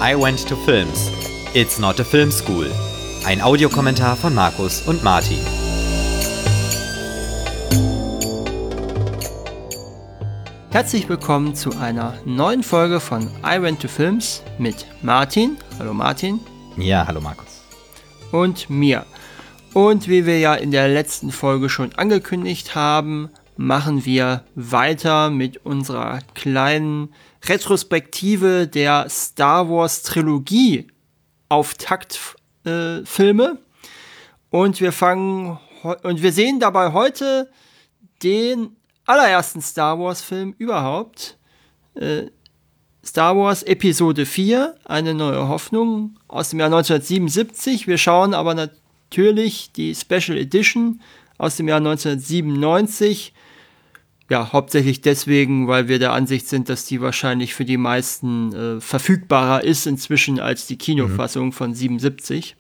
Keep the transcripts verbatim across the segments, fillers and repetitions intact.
I Went to Films. It's not a film school. Ein Audiokommentar von Markus und Martin. Herzlich willkommen zu einer neuen Folge von I Went to Films mit Martin. Hallo Martin. Ja, hallo Markus. Und mir. Und wie wir ja in der letzten Folge schon angekündigt haben, machen wir weiter mit unserer kleinen Retrospektive der Star Wars Trilogie Auftaktfilme. Äh, und wir fangen he- und wir sehen dabei heute den allerersten Star Wars Film überhaupt. Äh, Star Wars Episode vier, eine neue Hoffnung aus dem Jahr neunzehnhundertsiebenundsiebzig. Wir schauen aber natürlich die Special Edition aus dem Jahr neunzehnhundertsiebenundneunzig. Ja, hauptsächlich deswegen, weil wir der Ansicht sind, dass die wahrscheinlich für die meisten äh, verfügbarer ist inzwischen als die Kinofassung mhm. von siebenundsiebzig.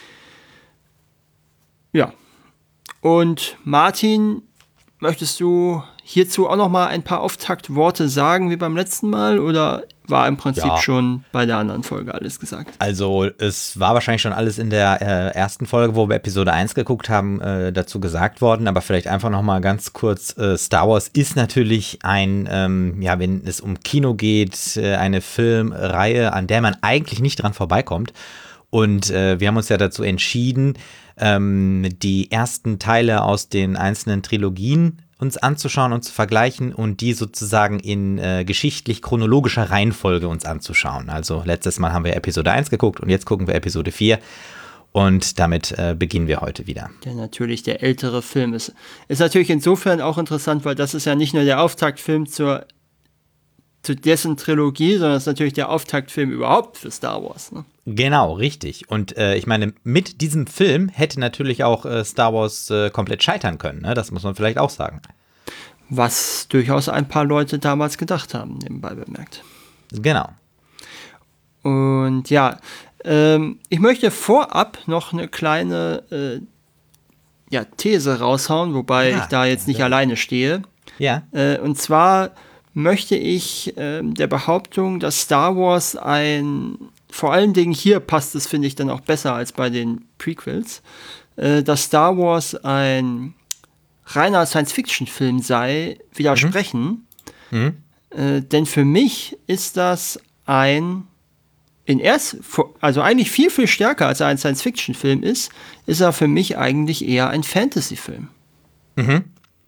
Ja. Und Martin, möchtest du hierzu auch noch mal ein paar Auftaktworte sagen wie beim letzten Mal oder war im Prinzip ja. schon bei der anderen Folge alles gesagt? Also es war wahrscheinlich schon alles in der äh, ersten Folge, wo wir Episode eins geguckt haben, äh, dazu gesagt worden, aber vielleicht einfach noch mal ganz kurz, äh, Star Wars ist natürlich ein, ähm, ja, wenn es um Kino geht, äh, eine Filmreihe, an der man eigentlich nicht dran vorbeikommt. Und äh, wir haben uns ja dazu entschieden, ähm, die ersten Teile aus den einzelnen Trilogien uns anzuschauen und zu vergleichen und die sozusagen in äh, geschichtlich-chronologischer Reihenfolge uns anzuschauen. Also letztes Mal haben wir Episode eins geguckt und jetzt gucken wir Episode vier und damit äh, beginnen wir heute wieder. Der natürlich der ältere Film ist. Ist natürlich insofern auch interessant, weil das ist ja nicht nur der Auftaktfilm zur, zu dessen Trilogie, sondern es ist natürlich der Auftaktfilm überhaupt für Star Wars, ne? Genau, richtig. Und äh, ich meine, mit diesem Film hätte natürlich auch äh, Star Wars äh, komplett scheitern können, ne? Das muss man vielleicht auch sagen. Was durchaus ein paar Leute damals gedacht haben, nebenbei bemerkt. Genau. Und ja, ähm, ich möchte vorab noch eine kleine äh, ja, These raushauen, wobei ja, ich da jetzt nicht ja. alleine stehe. Ja. Äh, und zwar möchte ich äh, der Behauptung, dass Star Wars ein vor allen Dingen hier passt es, finde ich, dann auch besser als bei den Prequels, äh, dass Star Wars ein reiner Science-Fiction-Film sei, widersprechen. Mhm. Äh, denn für mich ist das ein, in erst, also eigentlich viel, viel stärker als er ein Science-Fiction-Film ist, ist er für mich eigentlich eher ein Fantasy-Film. Mhm.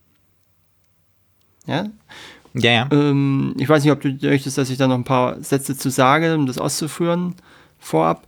Ja? Ja, ja. Ähm, ich weiß nicht, ob du möchtest, dass ich da noch ein paar Sätze zu sage, um das auszuführen, vorab.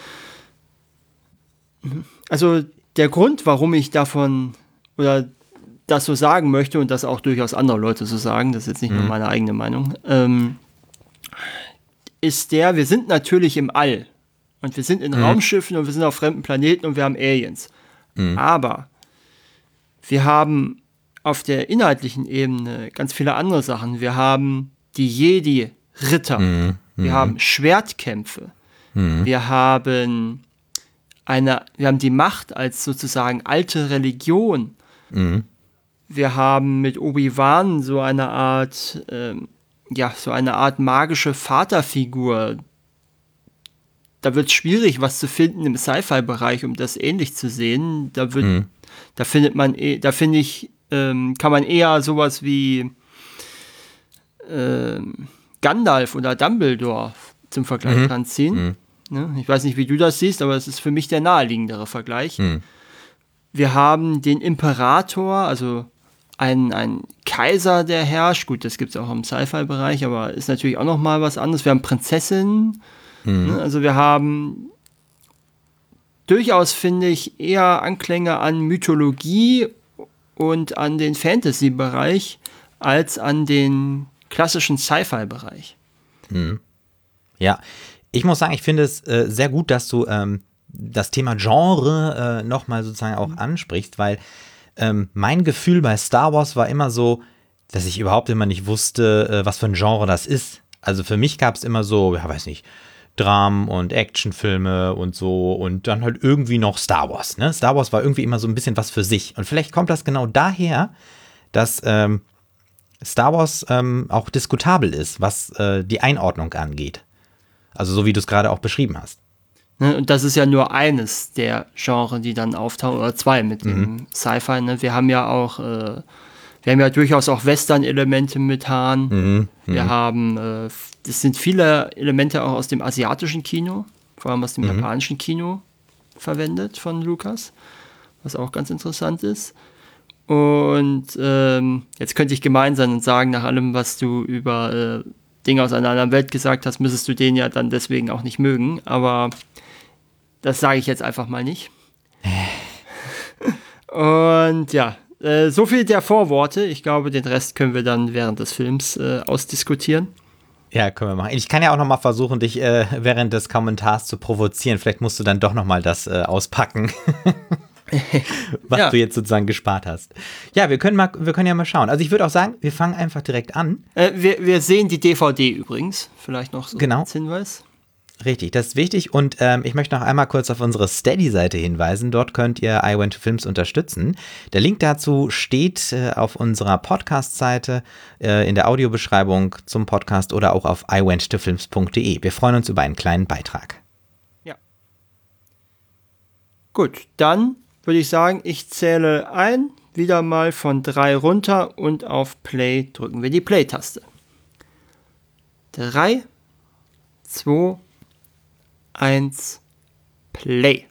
Also der Grund, warum ich davon oder das so sagen möchte und das auch durchaus andere Leute so sagen, das ist jetzt nicht mhm. nur meine eigene Meinung, ähm, ist der, wir sind natürlich im All und wir sind in mhm. Raumschiffen und wir sind auf fremden Planeten und wir haben Aliens. Mhm. Aber wir haben auf der inhaltlichen Ebene ganz viele andere Sachen. Wir haben die Jedi-Ritter. Mhm. Wir haben Schwertkämpfe. Mhm. Wir haben eine, wir haben die Macht als sozusagen alte Religion. Mhm. Wir haben mit Obi-Wan so eine Art, ähm, ja, so eine Art magische Vaterfigur. Da wird es schwierig, was zu finden im Sci-Fi-Bereich, um das ähnlich zu sehen. Da wird, mhm. da findet man, da finde ich, Ähm, kann man eher sowas wie ähm, Gandalf oder Dumbledore zum Vergleich mhm. ranziehen. Mhm. Ne? Ich weiß nicht, wie du das siehst, aber es ist für mich der naheliegendere Vergleich. Mhm. Wir haben den Imperator, also einen, einen Kaiser, der herrscht. Gut, das gibt es auch im Sci-Fi-Bereich, aber ist natürlich auch noch mal was anderes. Wir haben Prinzessinnen. Mhm. Ne? Also wir haben durchaus, finde ich, eher Anklänge an Mythologie und an den Fantasy-Bereich als an den klassischen Sci-Fi-Bereich. Mhm. Ja, ich muss sagen, ich finde es äh, sehr gut, dass du ähm, das Thema Genre äh, nochmal sozusagen auch ansprichst, weil ähm, mein Gefühl bei Star Wars war immer so, dass ich überhaupt immer nicht wusste, äh, was für ein Genre das ist. Also für mich gab es immer so, ja, weiß nicht, Dramen und Actionfilme und so und dann halt irgendwie noch Star Wars, ne? Star Wars war irgendwie immer so ein bisschen was für sich. Und vielleicht kommt das genau daher, dass ähm, Star Wars ähm, auch diskutabel ist, was äh, die Einordnung angeht. Also so wie du es gerade auch beschrieben hast. Ne, und das ist ja nur eines der Genres, die dann auftauchen, oder zwei mit Mhm. dem Sci-Fi. Ne? Wir haben ja auch, äh, wir haben ja durchaus auch Western-Elemente mit Hahn. Mhm. Wir Mhm. haben, äh, es sind viele Elemente auch aus dem asiatischen Kino, vor allem aus dem Mhm. japanischen Kino verwendet von Lucas, was auch ganz interessant ist. Und ähm, jetzt könnte ich gemein sein und sagen, nach allem, was du über äh, Dinge aus einer anderen Welt gesagt hast, müsstest du den ja dann deswegen auch nicht mögen. Aber das sage ich jetzt einfach mal nicht. Und ja, äh, so viel der Vorworte. Ich glaube, den Rest können wir dann während des Films äh, ausdiskutieren. Ja, können wir machen. Ich kann ja auch noch mal versuchen, dich äh, während des Kommentars zu provozieren. Vielleicht musst du dann doch noch mal das äh, auspacken, was Ja. du jetzt sozusagen gespart hast. Ja, wir können, mal, wir können ja mal schauen. Also ich würde auch sagen, wir fangen einfach direkt an. Äh, wir, wir sehen die D V D übrigens. Vielleicht noch so Genau. als Hinweis. Richtig, das ist wichtig. Und ähm, ich möchte noch einmal kurz auf unsere Steady-Seite hinweisen. Dort könnt ihr I Went to Films unterstützen. Der Link dazu steht äh, auf unserer Podcast-Seite, äh, in der Audiobeschreibung zum Podcast oder auch auf i went to films punkt de. Wir freuen uns über einen kleinen Beitrag. Ja. Gut, dann würde ich sagen, ich zähle ein, wieder mal von drei runter und auf Play drücken wir die Play-Taste. Drei, zwei, eins, Play.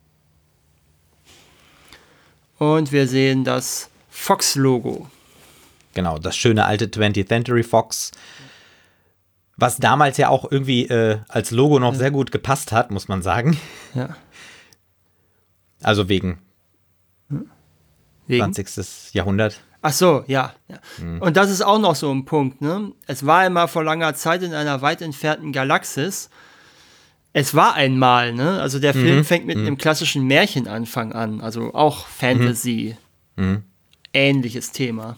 Und wir sehen das Fox-Logo. Genau, das schöne alte twentieth Century Fox, was damals ja auch irgendwie äh, als Logo noch sehr gut gepasst hat, muss man sagen. Ja. Also wegen Wegen? zwanzigstes Jahrhundert. Ach so, ja. ja. Und das ist auch noch so ein Punkt, ne? Es war einmal vor langer Zeit in einer weit entfernten Galaxis. Es war einmal, ne? Also der Film Mhm. fängt mit Mhm. einem klassischen Märchenanfang an, also auch Fantasy. Mhm. Ähnliches Thema.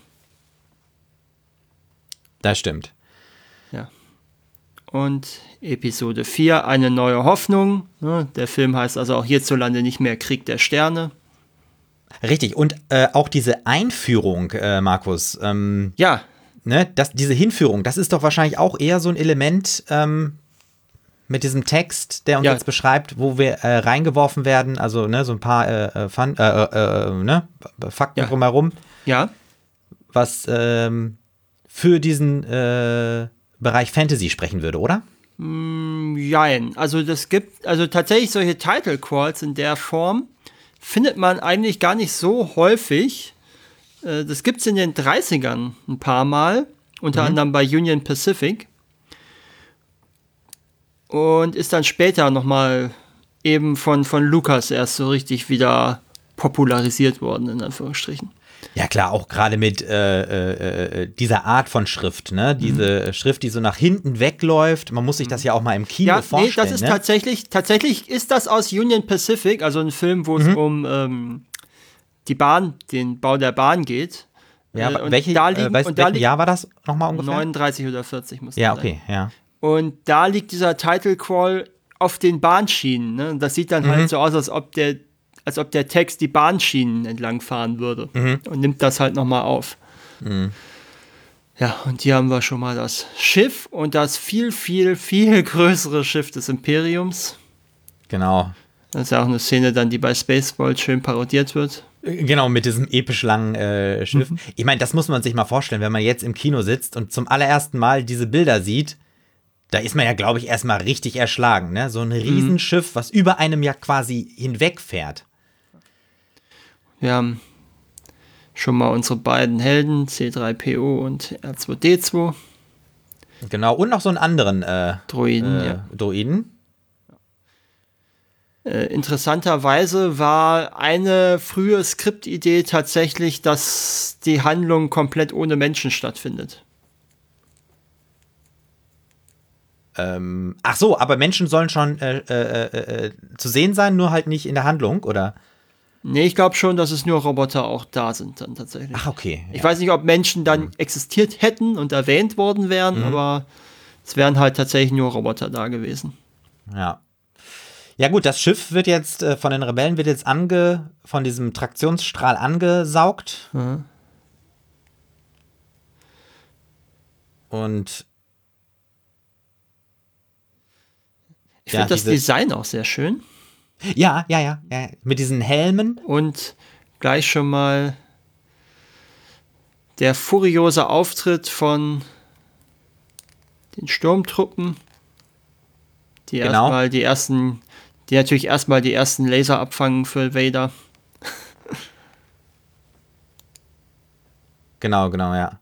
Das stimmt. Ja. Und Episode vier, eine neue Hoffnung. Ne? Der Film heißt also auch hierzulande nicht mehr Krieg der Sterne. Richtig, und äh, auch diese Einführung, äh, Markus, ähm, Ja, ne, das, diese Hinführung, das ist doch wahrscheinlich auch eher so ein Element ähm, mit diesem Text, der uns Ja. jetzt beschreibt, wo wir äh, reingeworfen werden, also ne, so ein paar äh, Fun, äh, äh, äh, ne, Fakten Ja. drumherum, ja, was ähm, für diesen äh, Bereich Fantasy sprechen würde, oder? jein. Also das gibt, also tatsächlich solche Title Calls in der Form findet man eigentlich gar nicht so häufig. Äh, Das gibt es in den dreißigern ein paar Mal, unter Mhm. anderem bei Union Pacific. Und ist dann später nochmal eben von, von Lucas erst so richtig wieder popularisiert worden, in Anführungsstrichen. Ja klar, auch gerade mit äh, äh, äh, dieser Art von Schrift, ne? Diese Schrift, die so nach hinten wegläuft. Man muss sich das ja auch mal im Kino Ja, nee, vorstellen. das ist ne? tatsächlich, tatsächlich ist das aus Union Pacific, also ein Film, wo es um ähm, die Bahn, den Bau der Bahn geht. Ja, Äh, aber und welche, da äh, liegen, weißt, und da welchem liegen Jahr war das nochmal ungefähr? neununddreißig oder vierzig muss Ja, das sein. okay, ja. Und da liegt dieser Title Crawl auf den Bahnschienen. Ne? Und das sieht dann Mhm. halt so aus, als ob der, als ob der Text die Bahnschienen entlang fahren würde. Mhm. Und nimmt das halt nochmal auf. Mhm. Ja, und hier haben wir schon mal das Schiff und das viel, viel, viel größere Schiff des Imperiums. Genau. Das ist ja auch eine Szene dann, die bei Spaceball schön parodiert wird. Genau, mit diesem episch langen äh, Schiff. Mhm. Ich meine, das muss man sich mal vorstellen, wenn man jetzt im Kino sitzt und zum allerersten Mal diese Bilder sieht, da ist man ja, glaube ich, erstmal richtig erschlagen. Ne? So ein Riesenschiff, was über einem ja quasi hinwegfährt. Wir haben schon mal unsere beiden Helden, C drei P O und R zwei D zwei. Genau, und noch so einen anderen äh, Droiden, äh, ja. Droiden. Äh, interessanterweise war eine frühe Skriptidee tatsächlich, dass die Handlung komplett ohne Menschen stattfindet. Ähm, ach so, aber Menschen sollen schon äh, äh, äh, zu sehen sein, nur halt nicht in der Handlung, oder? Nee, ich glaube schon, dass es nur Roboter auch da sind dann tatsächlich. Ach, okay. Ich Ja. weiß nicht, ob Menschen dann existiert hätten und erwähnt worden wären, aber es wären halt tatsächlich nur Roboter da gewesen. Ja. Ja gut, das Schiff wird jetzt äh, von den Rebellen wird jetzt ange von diesem Traktionsstrahl angesaugt. Mhm. Und Ich finde das Design auch sehr schön. Ja, ja, ja, ja. Mit diesen Helmen. Und gleich schon mal der furiose Auftritt von den Sturmtruppen, die Genau. erstmal die ersten, die natürlich erstmal die ersten Laser abfangen für Vader. Genau, genau, ja.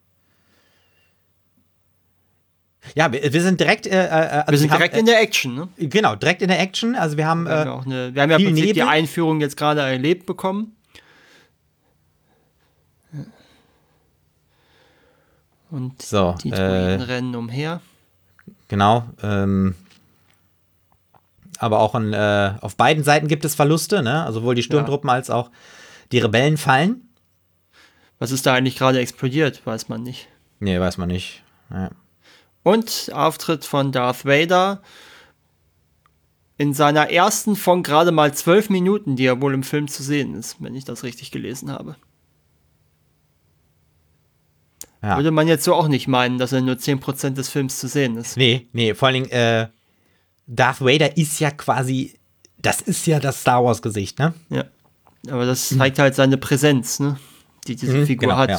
Ja, wir, wir sind direkt, äh, also wir sind wir direkt haben, in der Action, ne? Genau, direkt in der Action. Also wir haben, Wir haben äh, ja, auch eine, wir haben ja im Prinzip die Einführung jetzt gerade erlebt bekommen. Und so, die Droiden äh, rennen umher. Genau. Ähm, aber auch an, äh, auf beiden Seiten gibt es Verluste, ne? Also sowohl die Sturmtruppen ja. als auch die Rebellen fallen. Was ist da eigentlich gerade explodiert, weiß man nicht. Nee, weiß man nicht. Ja. Und Auftritt von Darth Vader in seiner ersten von gerade mal zwölf Minuten, die ja wohl im Film zu sehen ist, wenn ich das richtig gelesen habe. Ja. Würde man jetzt so auch nicht meinen, dass er nur zehn Prozent des Films zu sehen ist. Nee, nee, vor allen Dingen, äh, Darth Vader ist ja quasi, das ist ja das Star Wars Gesicht, ne? Ja, aber das zeigt halt seine Präsenz, ne? Die diese mhm, Figur genau, hat. Ja.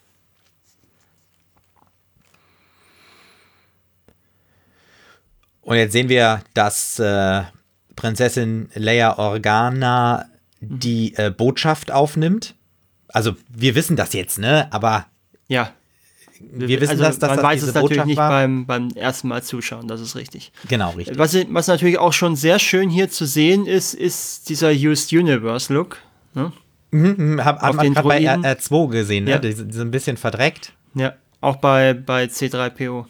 Und jetzt sehen wir, dass äh, Prinzessin Leia Organa die äh, Botschaft aufnimmt. Also wir wissen das jetzt, ne? Aber ja. Wir, wir wissen, also, dass, dass man das weiß diese es natürlich Botschaft nicht war. Beim, beim ersten Mal zuschauen, das ist richtig. Genau, richtig. Was, was natürlich auch schon sehr schön hier zu sehen ist, ist dieser Used Universe Look. Ne? Mhm, hab, hat man gerade bei R zwei gesehen, ne? Ja. Die, die sind ein bisschen verdreckt. Ja, auch bei, bei C drei P O.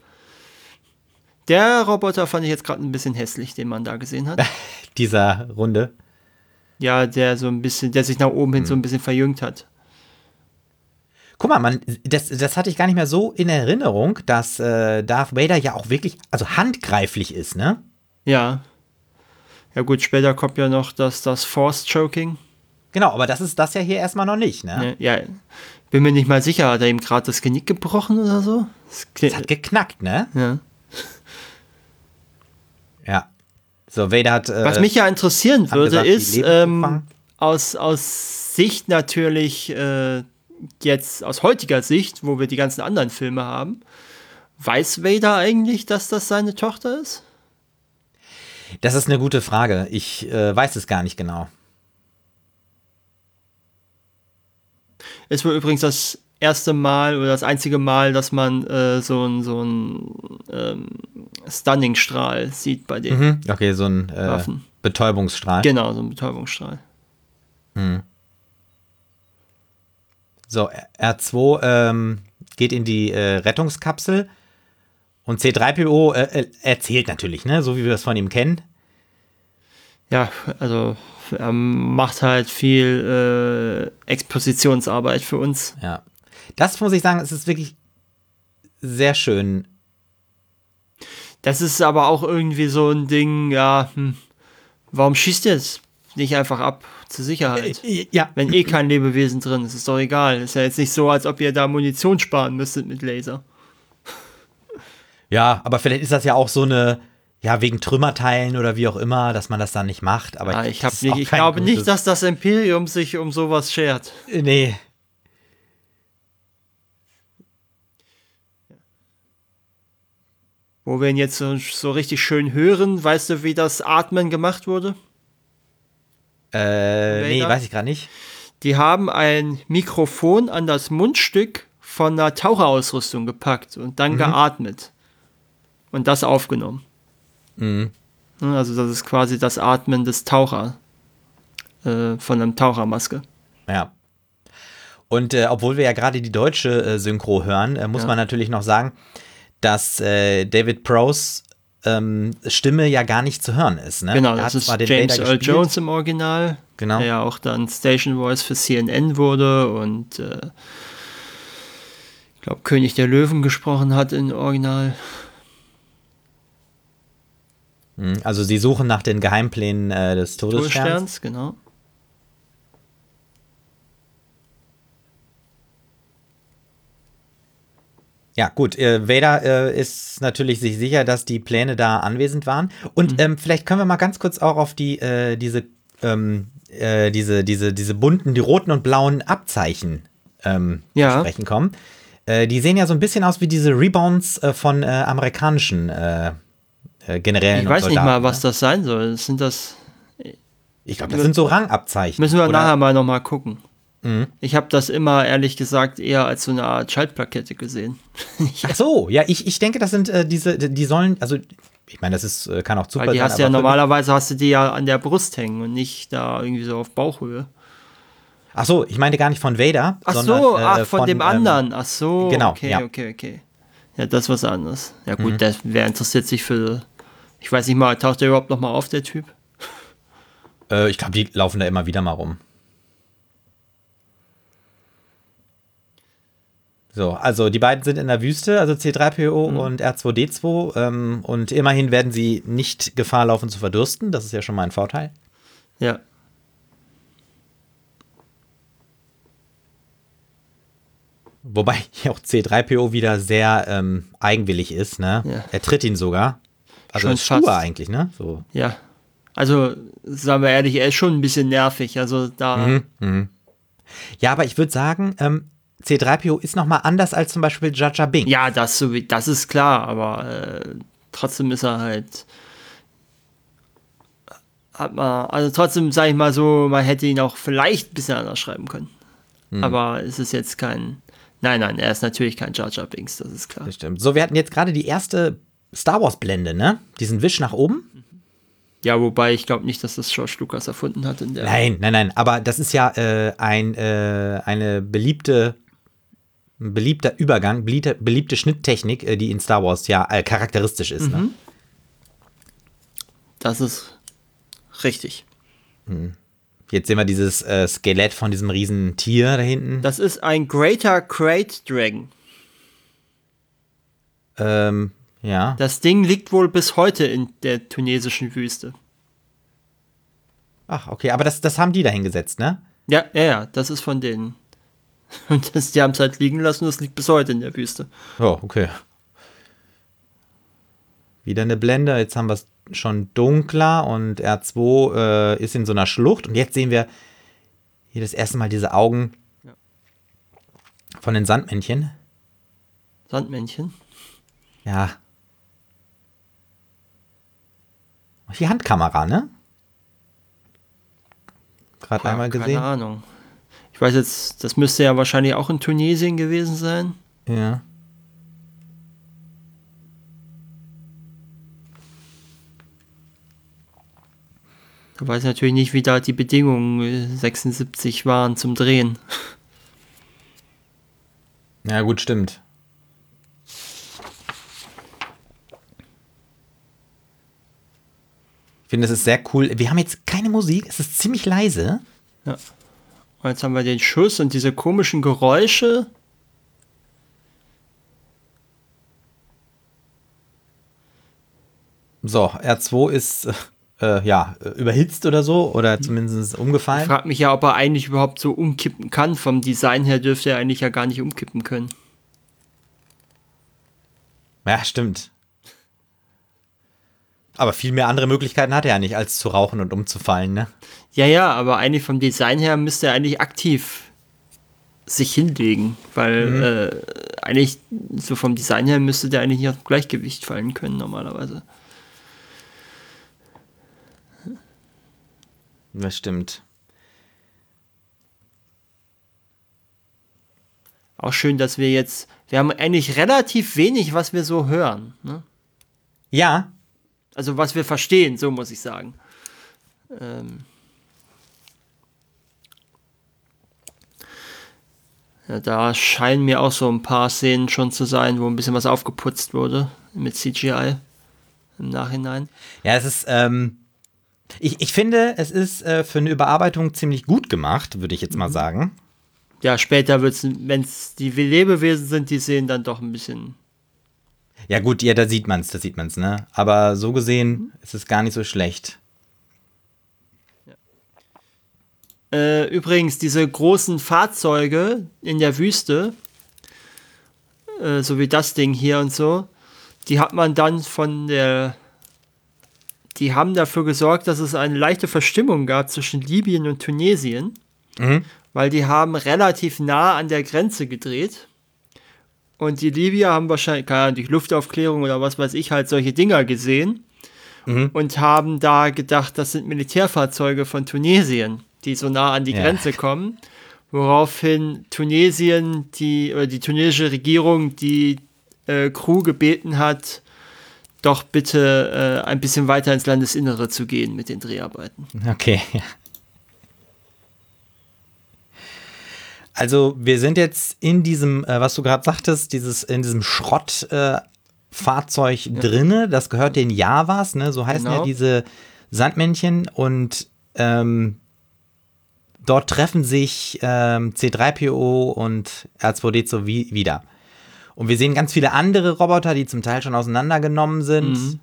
Der Roboter fand ich jetzt gerade ein bisschen hässlich, den man da gesehen hat. Dieser Runde. Ja, der so ein bisschen, der sich nach oben hin hm. so ein bisschen verjüngt hat. Guck mal, man, das, das hatte ich gar nicht mehr so in Erinnerung, dass äh, Darth Vader ja auch wirklich, also handgreiflich ist, ne? Ja. Ja gut, später kommt ja noch das, das Force-Choking. Genau, aber das ist das ja hier erstmal noch nicht, ne? Ja, bin mir nicht mal sicher, hat er ihm gerade das Genick gebrochen oder so? Das, das hat geknackt, ne? Ja. Ja. So, Vader hat. Äh, Was mich ja interessieren würde, gesagt, ist ähm, aus, aus Sicht natürlich, äh, jetzt aus heutiger Sicht, wo wir die ganzen anderen Filme haben, weiß Vader eigentlich, dass das seine Tochter ist? Das ist eine gute Frage. Ich äh, weiß es gar nicht genau. Es war übrigens das erste Mal oder das einzige Mal, dass man äh, so einen so ähm, Stunning-Strahl sieht bei den mhm. Okay, so ein äh, Waffen. Betäubungsstrahl. Genau, so ein Betäubungsstrahl. Mhm. So, R zwei ähm, geht in die äh, Rettungskapsel und C drei P O äh, erzählt natürlich, ne, so wie wir das von ihm kennen. Ja, also er macht halt viel äh, Expositionsarbeit für uns. Ja, das muss ich sagen, es ist wirklich sehr schön. Das ist aber auch irgendwie so ein Ding, ja, hm, warum schießt ihr jetzt nicht einfach ab zur Sicherheit? Äh, ja. Wenn eh kein Lebewesen drin ist, ist doch egal. Ist ja jetzt nicht so, als ob ihr da Munition sparen müsstet mit Laser. Ja, aber vielleicht ist das ja auch so eine, ja, wegen Trümmerteilen oder wie auch immer, dass man das dann nicht macht. Aber ja, ich, hab nicht, ich glaube gutes. nicht, dass das Imperium sich um sowas schert. Nee. Wo wir ihn jetzt so, so richtig schön hören, weißt du, wie das Atmen gemacht wurde? Äh, nee, weiß ich gerade nicht. Die haben ein Mikrofon an das Mundstück von einer Taucherausrüstung gepackt und dann mhm. geatmet. Und das aufgenommen. Mhm. Also das ist quasi das Atmen des Taucher, äh, von einem Tauchermaske. Ja. Und äh, obwohl wir ja gerade die deutsche äh, Synchro hören, äh, muss ja. man natürlich noch sagen, dass äh, David Prowse ähm, Stimme ja gar nicht zu hören ist. Ne? Genau, das ist James Earl Jones im Original, genau. der ja auch dann Station Voice für C N N wurde und äh, ich glaube König der Löwen gesprochen hat im Original. Also sie suchen nach den Geheimplänen äh, des Todessterns. Todessterns, genau. Ja, gut, äh, Vader äh, ist natürlich sich sicher, dass die Pläne da anwesend waren. Und mhm. ähm, vielleicht können wir mal ganz kurz auch auf die, äh, diese, ähm, äh, diese, diese, diese bunten, die roten und blauen Abzeichen ähm, ja. zu sprechen kommen. Äh, die sehen ja so ein bisschen aus wie diese Rebounds äh, von äh, amerikanischen äh, äh, Generälen Ich weiß und Soldaten, nicht mal, was ne? das sein soll. Sind das... Ich glaube, das sind so Rangabzeichen. Müssen wir oder? nachher mal nochmal gucken. Mhm. Ich habe das immer, ehrlich gesagt, eher als so eine Art Schaltplakette gesehen. Ach so, ja, ich, ich denke, das sind äh, diese, die sollen, also ich meine, das ist, kann auch Zufall Weil die sein. hast ja normalerweise hast du die ja an der Brust hängen und nicht da irgendwie so auf Bauchhöhe. Ach so, ich meinte gar nicht von Vader, ach sondern so, äh, ach, von, von dem anderen. Ach so, genau, okay, ja. okay, okay. Ja, das ist was anderes. Ja gut, Mhm. der, wer interessiert sich für, ich weiß nicht mal, taucht der überhaupt noch mal auf, der Typ? Äh, ich glaube, die laufen da immer wieder mal rum. So, also die beiden sind in der Wüste, also C drei P O mhm. und R zwei D zwei. Ähm, und immerhin werden sie nicht Gefahr laufen zu verdursten. Das ist ja schon mal ein Vorteil. Ja. Wobei hier auch C drei P O wieder sehr ähm, eigenwillig ist, ne? Ja. Er tritt ihn sogar. Also schon ist stur fast. eigentlich, ne? So. Ja. Also, sagen wir ehrlich, er ist schon ein bisschen nervig. Also da. Mhm, mh. Ja, aber ich würde sagen, ähm, C drei P O ist noch mal anders als zum Beispiel Jar Jar Binks. Ja, das, so wie, das ist klar, aber äh, trotzdem ist er halt. Hat man, also trotzdem, sage ich mal so, man hätte ihn auch vielleicht ein bisschen anders schreiben können. Mhm. Aber es ist jetzt kein. Nein, nein, er ist natürlich kein Jar Jar Binks, das ist klar. Das stimmt. So, wir hatten jetzt gerade die erste Star Wars-Blende, ne? Diesen Wisch nach oben. Ja, wobei ich glaube nicht, dass das George Lucas erfunden hat. In der nein, nein, nein. Aber das ist ja äh, ein, äh, eine beliebte, ein beliebter Übergang, beliebte, beliebte Schnitttechnik, äh, die in Star Wars ja äh, charakteristisch ist. Mhm. Ne? Das ist richtig. Mhm. Jetzt sehen wir dieses äh, Skelett von diesem riesen Tier da hinten. Das ist ein Greater Krayt Dragon. Ähm, ja. Das Ding liegt wohl bis heute in der tunesischen Wüste. Ach, okay, aber das, das haben die da hingesetzt, ne? Ja, ja, ja, das ist von denen. Und das, die haben es halt liegen lassen und das liegt bis heute in der Wüste. Oh, okay. Wieder eine Blende, jetzt haben wir es schon dunkler und R zwei äh, ist in so einer Schlucht und jetzt sehen wir hier das erste Mal diese Augen ja. von den Sandmännchen. Sandmännchen? Ja. Die Handkamera, ne? Gerade ja, einmal gesehen. Keine Ahnung. Ich weiß jetzt, das müsste ja wahrscheinlich auch in Tunesien gewesen sein. Ja. Ich weiß natürlich nicht, wie da die Bedingungen sechsundsiebzig waren zum Drehen. Ja, gut, stimmt. Ich finde, es ist sehr cool. Wir haben jetzt keine Musik, es ist ziemlich leise. Ja. Und jetzt haben wir den Schuss und diese komischen Geräusche. So, R zwei ist äh, ja überhitzt oder so oder zumindest umgefallen. Ich frage mich ja, ob er eigentlich überhaupt so umkippen kann. Vom Design her dürfte er eigentlich ja gar nicht umkippen können. Ja, stimmt. Aber viel mehr andere Möglichkeiten hat er ja nicht, als zu rauchen und umzufallen, ne? Ja, ja, aber eigentlich vom Design her müsste er eigentlich aktiv sich hinlegen, weil mhm. äh, eigentlich so vom Design her müsste der eigentlich nicht aus dem Gleichgewicht fallen können normalerweise. Das stimmt. Auch schön, dass wir jetzt, wir haben eigentlich relativ wenig, was wir so hören, ne? Ja. Also was wir verstehen, so muss ich sagen. Ähm ja, da scheinen mir auch so ein paar Szenen schon zu sein, wo ein bisschen was aufgeputzt wurde mit C G I im Nachhinein. Ja, es ist, ähm, ich, ich finde, es ist äh, für eine Überarbeitung ziemlich gut gemacht, würde ich jetzt mal mhm. sagen. Ja, später wird es, wenn es die Lebewesen sind, die sehen dann doch ein bisschen. Ja gut, ja, da sieht man es, da sieht man es, ne? Aber so gesehen mhm. ist es gar nicht so schlecht. Ja. Äh, übrigens, diese großen Fahrzeuge in der Wüste, äh, so wie das Ding hier und so, die hat man dann von der, die haben dafür gesorgt, dass es eine leichte Verstimmung gab zwischen Libyen und Tunesien, mhm. weil die haben relativ nah an der Grenze gedreht. Und die Libyer haben wahrscheinlich, keine Ahnung, durch Luftaufklärung oder was weiß ich, halt solche Dinger gesehen mhm. und haben da gedacht, das sind Militärfahrzeuge von Tunesien, die so nah an die ja. Grenze kommen, woraufhin Tunesien, die, oder die tunesische Regierung, die äh, Crew gebeten hat, doch bitte äh, ein bisschen weiter ins Landesinnere zu gehen mit den Dreharbeiten. Okay, ja. Also wir sind jetzt in diesem, äh, was du gerade sagtest, dieses in diesem Schrottfahrzeug äh, ja. drinne. Das gehört den Javas, ne? So heißen genau. ja diese Sandmännchen. Und ähm, dort treffen sich ähm, C drei P O und R zwei D zwei wie, wieder. Und wir sehen ganz viele andere Roboter, die zum Teil schon auseinandergenommen sind. Mhm.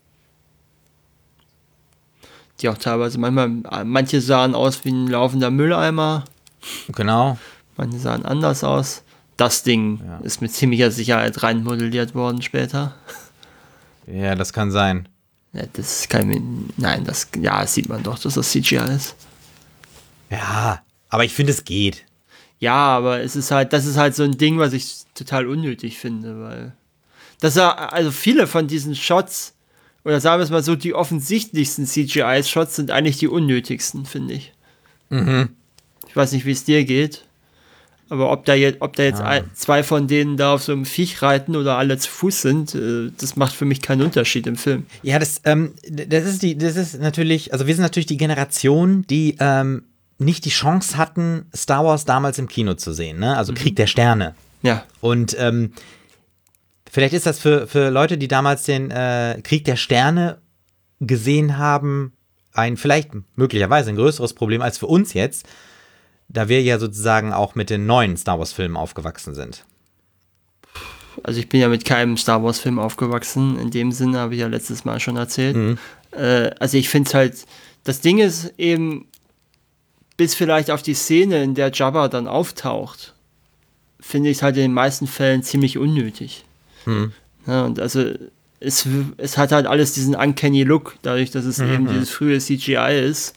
Die auch teilweise manchmal, manche sahen aus wie ein laufender Mülleimer. Genau. Manche sahen anders aus. Das Ding ja. ist mit ziemlicher Sicherheit reinmodelliert worden später. Ja, das kann sein. Ja, das ist kein. Nein, das, ja, das sieht man doch, dass das C G I ist. Ja, aber ich finde, es geht. Ja, aber es ist halt, das ist halt so ein Ding, was ich total unnötig finde, weil. Das er, also viele von diesen Shots, oder sagen wir es mal so, die offensichtlichsten C G I-Shots sind eigentlich die unnötigsten, finde ich. Mhm. Ich weiß nicht, wie es dir geht. Aber ob da jetzt, ob da jetzt ja. ein, zwei von denen da auf so einem Viech reiten oder alle zu Fuß sind, äh, das macht für mich keinen Unterschied im Film. Ja, das, ähm, das ist die, das ist natürlich, also wir sind natürlich die Generation, die ähm, nicht die Chance hatten, Star Wars damals im Kino zu sehen, ne? Also mhm. Krieg der Sterne. Ja. Und ähm, vielleicht ist das für, für Leute, die damals den äh, Krieg der Sterne gesehen haben, ein vielleicht möglicherweise ein größeres Problem als für uns jetzt, da wir ja sozusagen auch mit den neuen Star Wars-Filmen aufgewachsen sind. Also ich bin ja mit keinem Star Wars-Film aufgewachsen, in dem Sinne, habe ich ja letztes Mal schon erzählt. Mhm. Äh, also ich finde es halt, das Ding ist eben, bis vielleicht auf die Szene, in der Jabba dann auftaucht, finde ich es halt in den meisten Fällen ziemlich unnötig. Mhm. Ja, und also es, es hat halt alles diesen uncanny Look, dadurch, dass es mhm. eben dieses frühe C G I ist.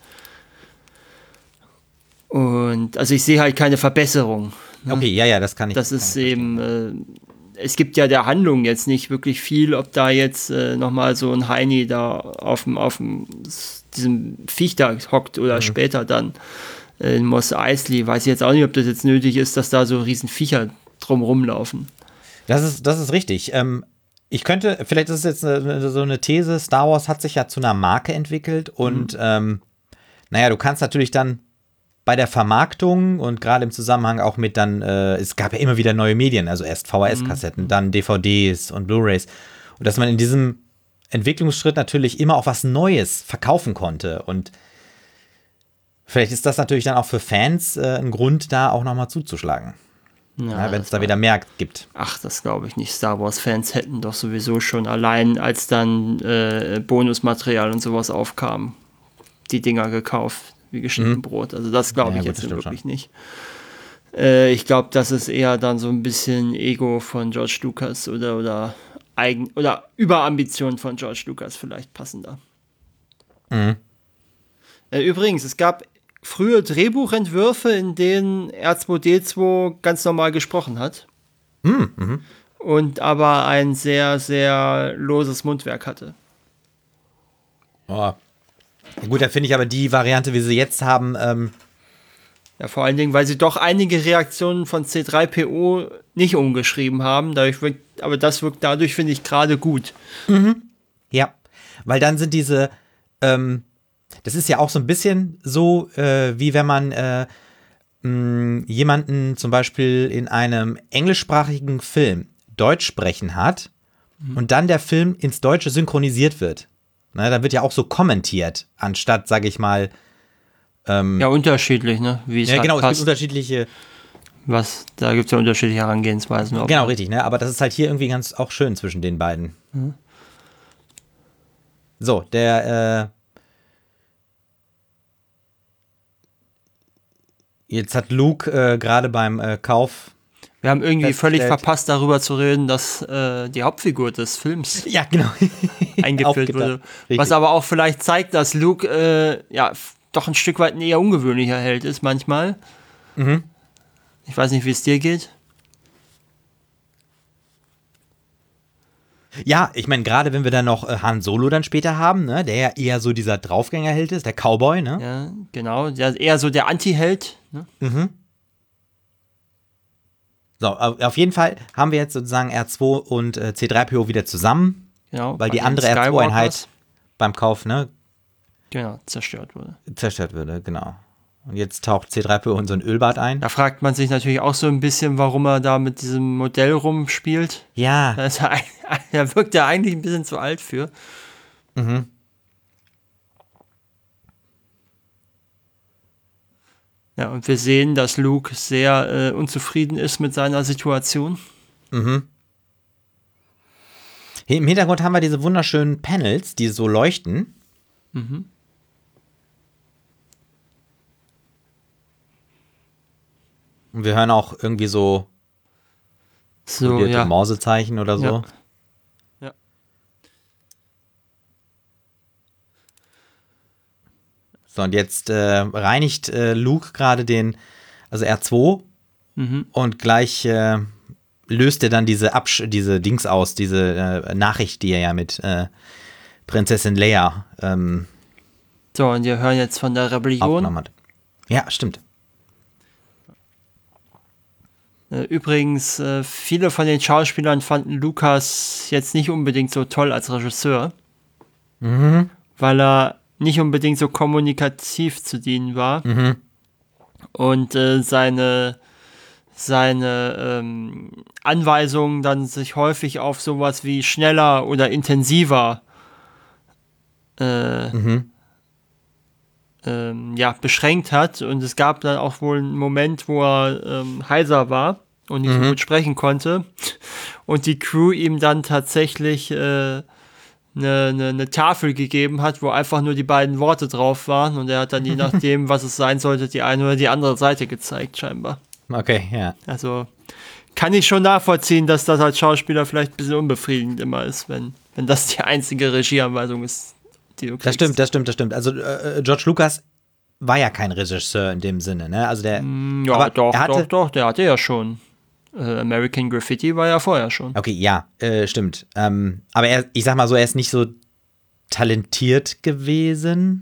Und also ich sehe halt keine Verbesserung. Ne? Okay, ja, ja, das kann ich. Das ist eben, äh, es gibt ja der Handlung jetzt nicht wirklich viel, ob da jetzt äh, nochmal so ein Heini da auf dem, auf dem, diesem Viech da hockt oder mhm. später dann äh, in Mos Eisley. Weiß ich jetzt auch nicht, ob das jetzt nötig ist, dass da so riesen Viecher drum rumlaufen. Das ist, das ist richtig. Ähm, ich könnte, vielleicht ist es jetzt eine, so eine These, Star Wars hat sich ja zu einer Marke entwickelt und mhm. ähm, naja, du kannst natürlich dann bei der Vermarktung und gerade im Zusammenhang auch mit dann, äh, es gab ja immer wieder neue Medien, also erst V H S-Kassetten, mhm. dann D V Ds und Blu-rays. Und dass man in diesem Entwicklungsschritt natürlich immer auch was Neues verkaufen konnte. Und vielleicht ist das natürlich dann auch für Fans äh, ein Grund, da auch nochmal zuzuschlagen. Ja, ja, wenn es da wieder mehr gibt. Ach, das glaube ich nicht. Star Wars-Fans hätten doch sowieso schon allein, als dann äh, Bonusmaterial und sowas aufkam, die Dinger gekauft. Wie geschnitten mhm. Brot. Also das glaube ja, ich gut, jetzt wirklich schon. nicht. Äh, ich glaube, das ist eher dann so ein bisschen Ego von George Lucas oder, oder, Eigen- oder Überambition von George Lucas vielleicht passender. Mhm. Äh, übrigens, es gab frühe Drehbuchentwürfe, in denen R zwei D zwei ganz normal gesprochen hat. Mhm. Mhm. Und aber ein sehr, sehr loses Mundwerk hatte. Oh. Gut, da finde ich aber die Variante, wie sie jetzt haben, ähm ja, vor allen Dingen, weil sie doch einige Reaktionen von C drei P O nicht umgeschrieben haben. Dadurch wirkt, aber das wirkt dadurch, finde ich, gerade gut. Mhm. Ja, weil dann sind diese, ähm, das ist ja auch so ein bisschen so, äh, wie wenn man äh, mh, jemanden zum Beispiel in einem englischsprachigen Film Deutsch sprechen hat mhm. und dann der Film ins Deutsche synchronisiert wird. Ne, da wird ja auch so kommentiert, anstatt, sage ich mal. Ähm, ja, unterschiedlich, ne? Wie es ja, halt genau, passt. Es gibt unterschiedliche. Was, da gibt es ja unterschiedliche Herangehensweisen. Genau, richtig, ne? Aber das ist halt hier irgendwie ganz auch schön zwischen den beiden. Mhm. So, der, äh. Jetzt hat Luke äh, gerade beim äh, Kauf Wir haben irgendwie völlig verpasst, darüber zu reden, dass äh, die Hauptfigur des Films ja, genau. eingeführt wurde. Richtig. Was aber auch vielleicht zeigt, dass Luke äh, ja doch ein Stück weit ein eher ungewöhnlicher Held ist manchmal. Mhm. Ich weiß nicht, wie es dir geht. Ja, ich meine, gerade wenn wir dann noch äh, Han Solo dann später haben, ne, der ja eher so dieser Draufgängerheld ist, der Cowboy, ne? Ja, genau. Der, eher so der Anti-Held. Ne? Mhm. So, auf jeden Fall haben wir jetzt sozusagen R zwei und äh, C drei P O wieder zusammen, genau, weil die andere R zwei Einheit beim Kauf, ne? Genau, zerstört wurde. Zerstört wurde, genau. Und jetzt taucht C drei P O in so ein Ölbad ein. Da fragt man sich natürlich auch so ein bisschen, warum er da mit diesem Modell rumspielt. Ja. Da, ist er, da wirkt er eigentlich ein bisschen zu alt für. Mhm. Ja, und wir sehen, dass Luke sehr äh, unzufrieden ist mit seiner Situation. Mhm. Im Hintergrund haben wir diese wunderschönen Panels, die so leuchten. Mhm. Und wir hören auch irgendwie so, so ja. Morsezeichen oder so. Ja. Ja. So, und jetzt äh, reinigt äh, Luke gerade den, also R zwei, mhm. und gleich äh, löst er dann diese Absch diese Dings aus, diese äh, Nachricht, die er ja mit äh, Prinzessin Leia ähm, so, und wir hören jetzt von der Rebellion. Hat. Ja, stimmt. Übrigens, äh, viele von den Schauspielern fanden Lucas jetzt nicht unbedingt so toll als Regisseur, mhm. weil er nicht unbedingt so kommunikativ zu dienen war. Mhm. Und äh, seine, seine ähm, Anweisungen dann sich häufig auf sowas wie schneller oder intensiver äh, mhm. ähm, ja, beschränkt hat. Und es gab dann auch wohl einen Moment, wo er ähm, heiser war und nicht mhm. so gut sprechen konnte. Und die Crew ihm dann tatsächlich äh, Eine, eine, eine Tafel gegeben hat, wo einfach nur die beiden Worte drauf waren, und er hat dann je nachdem, was es sein sollte, die eine oder die andere Seite gezeigt, scheinbar. Okay, ja. Also kann ich schon nachvollziehen, dass das als Schauspieler vielleicht ein bisschen unbefriedigend immer ist, wenn, wenn das die einzige Regieanweisung ist, die du kriegst. Das stimmt, das stimmt, das stimmt. Also äh, George Lucas war ja kein Regisseur in dem Sinne, ne? Also der. Mm, ja, aber doch, er hatte, doch, doch, der hatte ja schon. Äh, American Graffiti war ja vorher schon. Okay, ja, äh, stimmt. Ähm, aber er, ich sag mal so, er ist nicht so talentiert gewesen.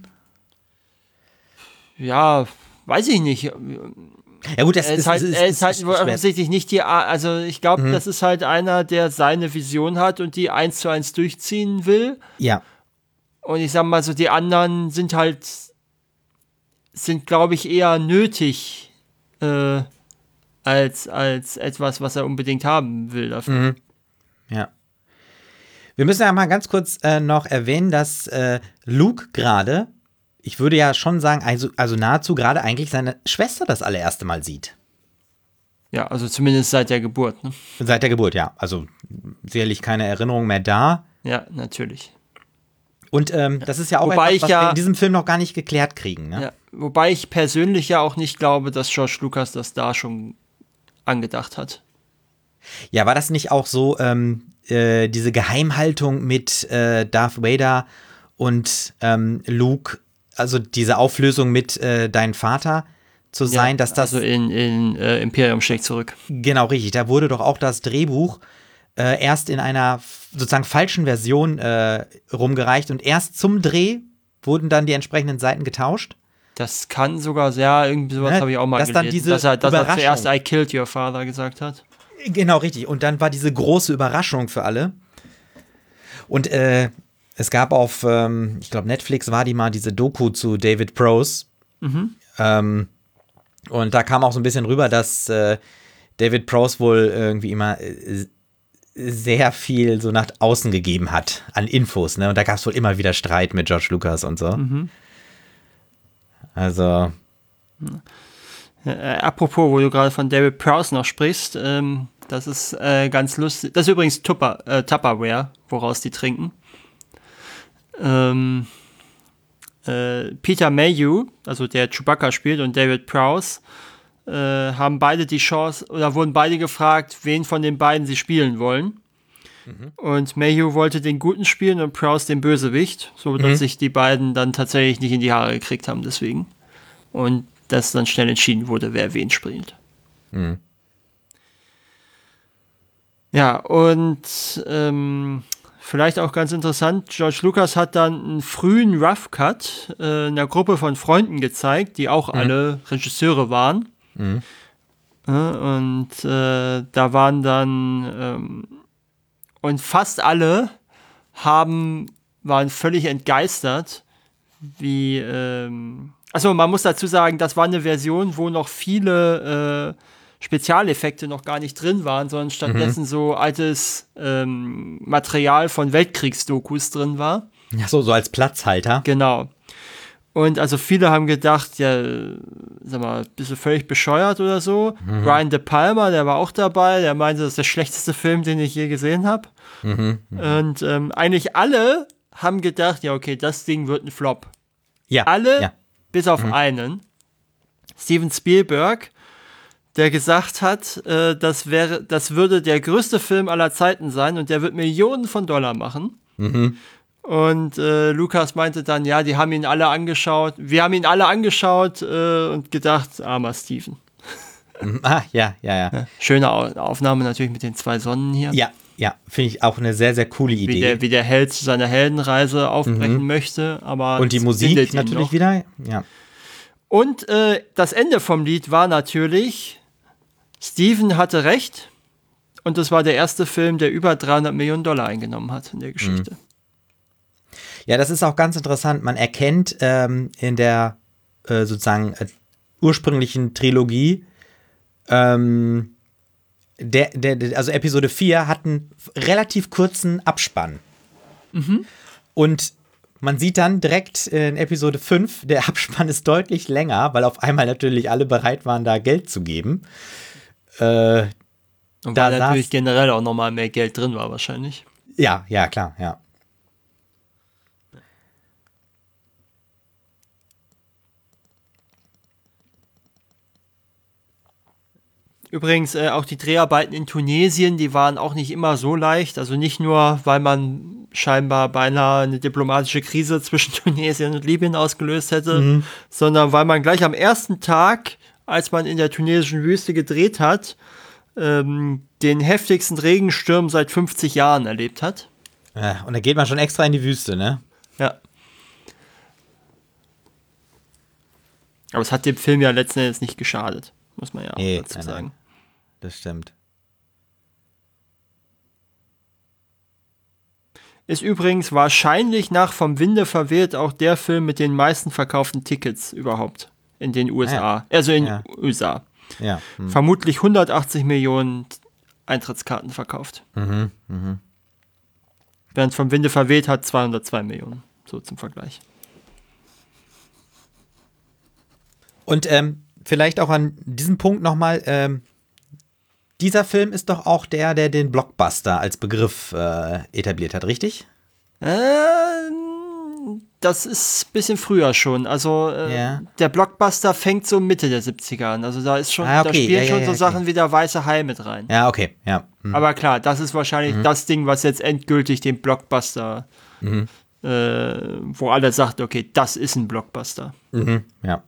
Ja, weiß ich nicht. Ja gut, das er ist, ist halt, ist, er ist, ist halt offensichtlich nicht die Art, also ich glaube, mhm. das ist halt einer, der seine Vision hat und die eins zu eins durchziehen will. Ja. Und ich sag mal so, die anderen sind halt, sind glaube ich eher nötig, äh, als, als etwas, was er unbedingt haben will dafür. Mhm. Ja. Wir müssen ja mal ganz kurz äh, noch erwähnen, dass äh, Luke gerade, ich würde ja schon sagen, also, also nahezu gerade eigentlich seine Schwester das allererste Mal sieht. Ja, also zumindest seit der Geburt. Ne? Seit der Geburt, ja. Also sicherlich keine Erinnerung mehr da. Ja, natürlich. Und ähm, das ist ja auch wobei etwas, was ja, wir in diesem Film noch gar nicht geklärt kriegen. Ne? Ja, wobei ich persönlich ja auch nicht glaube, dass George Lucas das da schon angedacht hat. Ja, war das nicht auch so, ähm, äh, diese Geheimhaltung mit äh, Darth Vader und ähm, Luke, also diese Auflösung mit äh, dein Vater zu sein, ja, dass das... Also in, in äh, Imperium schlägt zurück. Genau, richtig. Da wurde doch auch das Drehbuch äh, erst in einer sozusagen falschen Version äh, rumgereicht und erst zum Dreh wurden dann die entsprechenden Seiten getauscht. Das kann sogar sehr, irgendwie sowas Ne? habe ich auch mal dass gelesen, dann diese dass, er, dass er Überraschung- zuerst I killed your father gesagt hat. Genau, richtig. Und dann war diese große Überraschung für alle. Und äh, es gab auf, ähm, ich glaube, Netflix war die mal diese Doku zu David Prowse. Mhm. Ähm, und da kam auch so ein bisschen rüber, dass äh, David Prowse wohl irgendwie immer äh, sehr viel so nach außen gegeben hat an Infos. Ne? Und da gab es wohl immer wieder Streit mit George Lucas und so. Mhm. Also. Äh, apropos, wo du gerade von David Prowse noch sprichst, ähm, das ist äh, ganz lustig. Das ist übrigens Tupper, äh, Tupperware, woraus die trinken. Ähm, äh, Peter Mayhew, also der Chewbacca spielt, und David Prowse äh, haben beide die Chance, oder wurden beide gefragt, wen von den beiden sie spielen wollen. Mhm. Und Mayhew wollte den Guten spielen und Prowse den Bösewicht, sodass mhm. sich die beiden dann tatsächlich nicht in die Haare gekriegt haben deswegen. Und dass dann schnell entschieden wurde, wer wen spielt. Mhm. Ja, und ähm, vielleicht auch ganz interessant, George Lucas hat dann einen frühen Rough Cut äh, einer Gruppe von Freunden gezeigt, die auch mhm. alle Regisseure waren. Mhm. Ja, und äh, da waren dann ähm, und fast alle haben, waren völlig entgeistert, wie ähm, also man muss dazu sagen, das war eine Version, wo noch viele äh, Spezialeffekte noch gar nicht drin waren, sondern stattdessen mhm. so altes ähm, Material von Weltkriegsdokus drin war. Ja, so, so als Platzhalter. Genau. Und also viele haben gedacht, ja, sag mal, bist du völlig bescheuert oder so. Mhm. Brian De Palma, der war auch dabei, der meinte, das ist der schlechteste Film, den ich je gesehen habe. Mhm. Mhm. Und ähm, eigentlich alle haben gedacht, ja, okay, das Ding wird ein Flop. Ja. Alle, ja. bis auf mhm. einen, Steven Spielberg, der gesagt hat, äh, das wäre, das würde der größte Film aller Zeiten sein und der wird Millionen von Dollar machen. Mhm. Und äh, Lucas meinte dann, ja, die haben ihn alle angeschaut, wir haben ihn alle angeschaut äh, und gedacht, armer Steven. Ah, ja, ja, ja. ja schöne Aufnahme natürlich mit den zwei Sonnen hier. Ja, ja, finde ich auch eine sehr, sehr coole Idee. Wie der, wie der Held zu seiner Heldenreise aufbrechen mhm. möchte. Aber und die Musik natürlich wieder, ja. Und äh, das Ende vom Lied war natürlich, Steven hatte recht und das war der erste Film, der über dreihundert Millionen Dollar eingenommen hat in der Geschichte. Mhm. Ja, das ist auch ganz interessant. Man erkennt ähm, in der äh, sozusagen äh, ursprünglichen Trilogie, ähm, der, der, der, also Episode vier hat einen relativ kurzen Abspann. Mhm. Und man sieht dann direkt in Episode fünf, der Abspann ist deutlich länger, weil auf einmal natürlich alle bereit waren, da Geld zu geben. Äh, Und da weil natürlich generell auch nochmal mehr Geld drin war wahrscheinlich. Ja, ja, klar, ja. Übrigens, äh, auch die Dreharbeiten in Tunesien, die waren auch nicht immer so leicht. Also nicht nur, weil man scheinbar beinahe eine diplomatische Krise zwischen Tunesien und Libyen ausgelöst hätte, mhm. sondern weil man gleich am ersten Tag, als man in der tunesischen Wüste gedreht hat, ähm, den heftigsten Regensturm seit fünfzig Jahren erlebt hat. Ja, und da geht man schon extra in die Wüste, ne? Ja. Aber es hat dem Film ja letzten Endes nicht geschadet. Muss man ja auch nee, dazu sagen. Nein, das stimmt. Ist übrigens wahrscheinlich nach Vom Winde verweht auch der Film mit den meisten verkauften Tickets überhaupt in den U S A. Ah, ja. Also in ja. U S A. Ja. Hm. Vermutlich hundertachtzig Millionen Eintrittskarten verkauft. Mhm, mh. Während Vom Winde verweht hat zweihundertzwei Millionen. So zum Vergleich. Und ähm, vielleicht auch an diesem Punkt nochmal, ähm, dieser Film ist doch auch der, der den Blockbuster als Begriff äh, etabliert hat, richtig? Ähm, das ist ein bisschen früher schon. Also äh, yeah. der Blockbuster fängt so Mitte der siebziger an. Also da ist schon, ah, okay. da spielen ja, schon ja, ja, so okay. Sachen wie der Weiße Hai mit rein. Ja, okay. Ja. Hm. Aber klar, das ist wahrscheinlich mhm. das Ding, was jetzt endgültig den Blockbuster, mhm. äh, wo alle sagt, okay, das ist ein Blockbuster. Mhm. Ja.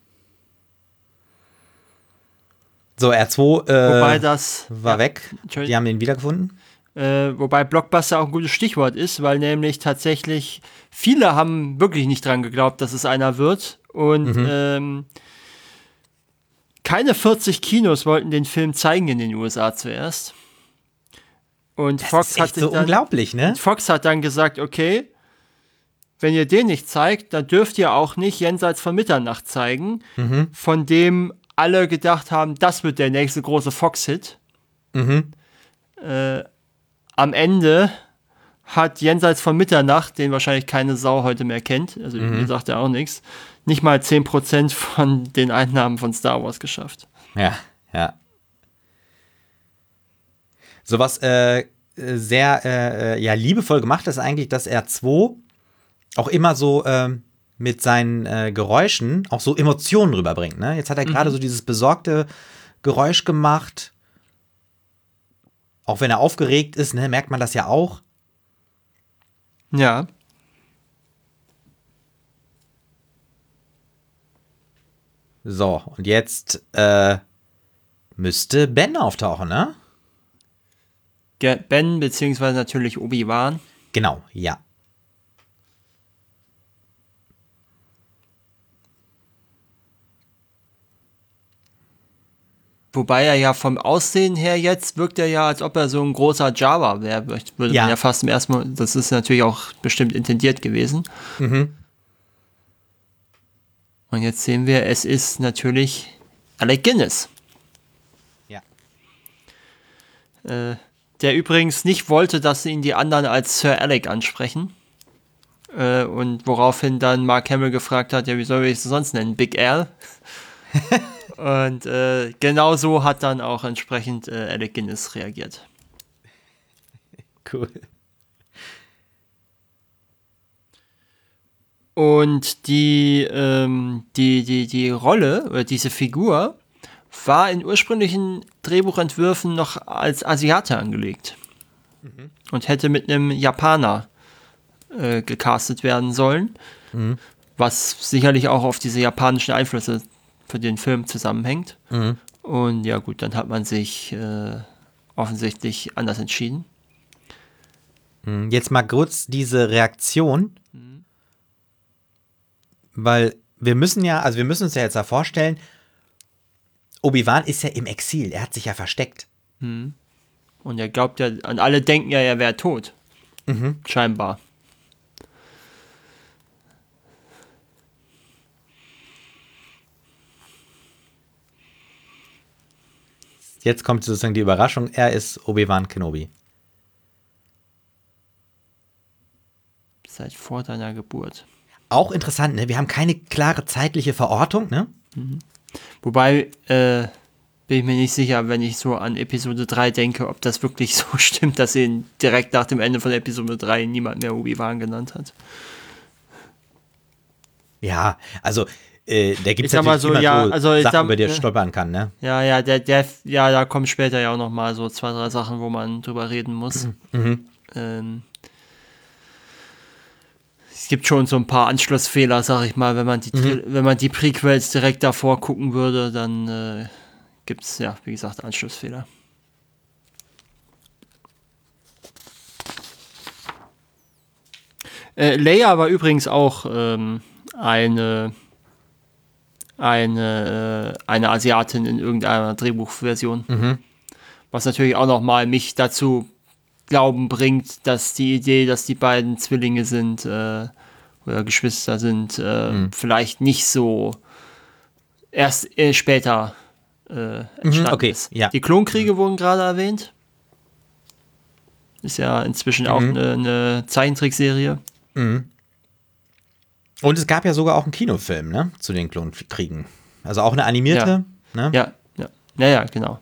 So, R zwei äh, wobei das, war ja, weg. Die haben den wiedergefunden. Äh, wobei Blockbuster auch ein gutes Stichwort ist, weil nämlich tatsächlich viele haben wirklich nicht dran geglaubt, dass es einer wird. Und mhm. ähm, keine vierzig Kinos wollten den Film zeigen in den U S A zuerst. Und das Fox ist echt hat sich so dann, unglaublich, ne? Fox hat dann gesagt, okay, wenn ihr den nicht zeigt, dann dürft ihr auch nicht Jenseits von Mitternacht zeigen, mhm. von dem alle gedacht haben, das wird der nächste große Fox-Hit. Mhm. Äh, am Ende hat Jenseits von Mitternacht, den wahrscheinlich keine Sau heute mehr kennt, also mhm. mir sagt er auch nichts, nicht mal zehn Prozent von den Einnahmen von Star Wars geschafft. Ja, ja. So was äh, sehr äh, ja, liebevoll gemacht ist eigentlich, dass R zwei auch immer so ähm, mit seinen äh, Geräuschen auch so Emotionen rüberbringt. Ne? Jetzt hat er gerade mhm. so dieses besorgte Geräusch gemacht. Auch wenn er aufgeregt ist, ne, merkt man das ja auch. Ja. So, und jetzt äh, müsste Ben auftauchen, ne? Ben, beziehungsweise natürlich Obi-Wan. Genau, ja. Wobei er ja vom Aussehen her jetzt wirkt er ja, als ob er so ein großer Java wäre. Würde ja. man ja fast im ersten Mal, das ist natürlich auch bestimmt intendiert gewesen. Mhm. Und jetzt sehen wir, es ist natürlich Alec Guinness. Ja. Äh, der übrigens nicht wollte, dass ihn die anderen als Sir Alec ansprechen. Äh, und woraufhin dann Mark Hamill gefragt hat, ja, wie soll ich es sonst nennen? Big Al? Und äh, genau so hat dann auch entsprechend äh, Alec Guinness reagiert. Cool. Und die, ähm, die, die, die Rolle, oder diese Figur, war in ursprünglichen Drehbuchentwürfen noch als Asiate angelegt. Mhm. Und hätte mit einem Japaner äh, gecastet werden sollen. Mhm. Was sicherlich auch auf diese japanischen Einflüsse für den Film zusammenhängt. Mhm. Und ja gut, dann hat man sich äh, offensichtlich anders entschieden. Jetzt mal kurz diese Reaktion, mhm. weil wir müssen ja, also wir müssen uns ja jetzt da vorstellen, Obi-Wan ist ja im Exil, er hat sich ja versteckt. Mhm. Und er glaubt ja, an alle denken ja, er wäre tot. Mhm. Scheinbar. Jetzt kommt sozusagen die Überraschung, er ist Obi-Wan Kenobi. Seit vor deiner Geburt. Auch interessant, ne? Wir haben keine klare zeitliche Verortung, ne? Mhm. Wobei, äh, bin ich mir nicht sicher, wenn ich so an Episode drei denke, ob das wirklich so stimmt, dass ihn direkt nach dem Ende von Episode drei niemand mehr Obi-Wan genannt hat. Ja, also Äh, der gibt es natürlich so, immer ja, so also Sachen, sag, über die er stolpern kann, ne? Ja, ja, der, der, ja, da kommen später ja auch noch mal so zwei, drei Sachen, wo man drüber reden muss. Mhm. Ähm, es gibt schon so ein paar Anschlussfehler, sag ich mal, wenn man die, mhm. wenn man die Prequels direkt davor gucken würde, dann äh, gibt es, ja, wie gesagt, Anschlussfehler. Äh, Leia war übrigens auch ähm, eine eine, äh, eine Asiatin in irgendeiner Drehbuchversion. Mhm. Was natürlich auch nochmal mich dazu glauben bringt, dass die Idee, dass die beiden Zwillinge sind äh, oder Geschwister sind, äh, mhm. vielleicht nicht so erst äh, später äh, entstanden mhm, okay. ist. Ja. Die Klonkriege mhm. wurden gerade erwähnt. Ist ja inzwischen mhm. auch eine, eine Zeichentrickserie. Mhm. Und es gab ja sogar auch einen Kinofilm, ne, zu den Klonkriegen. Also auch eine animierte, ja. ne? Ja, ja, ja, ja, genau.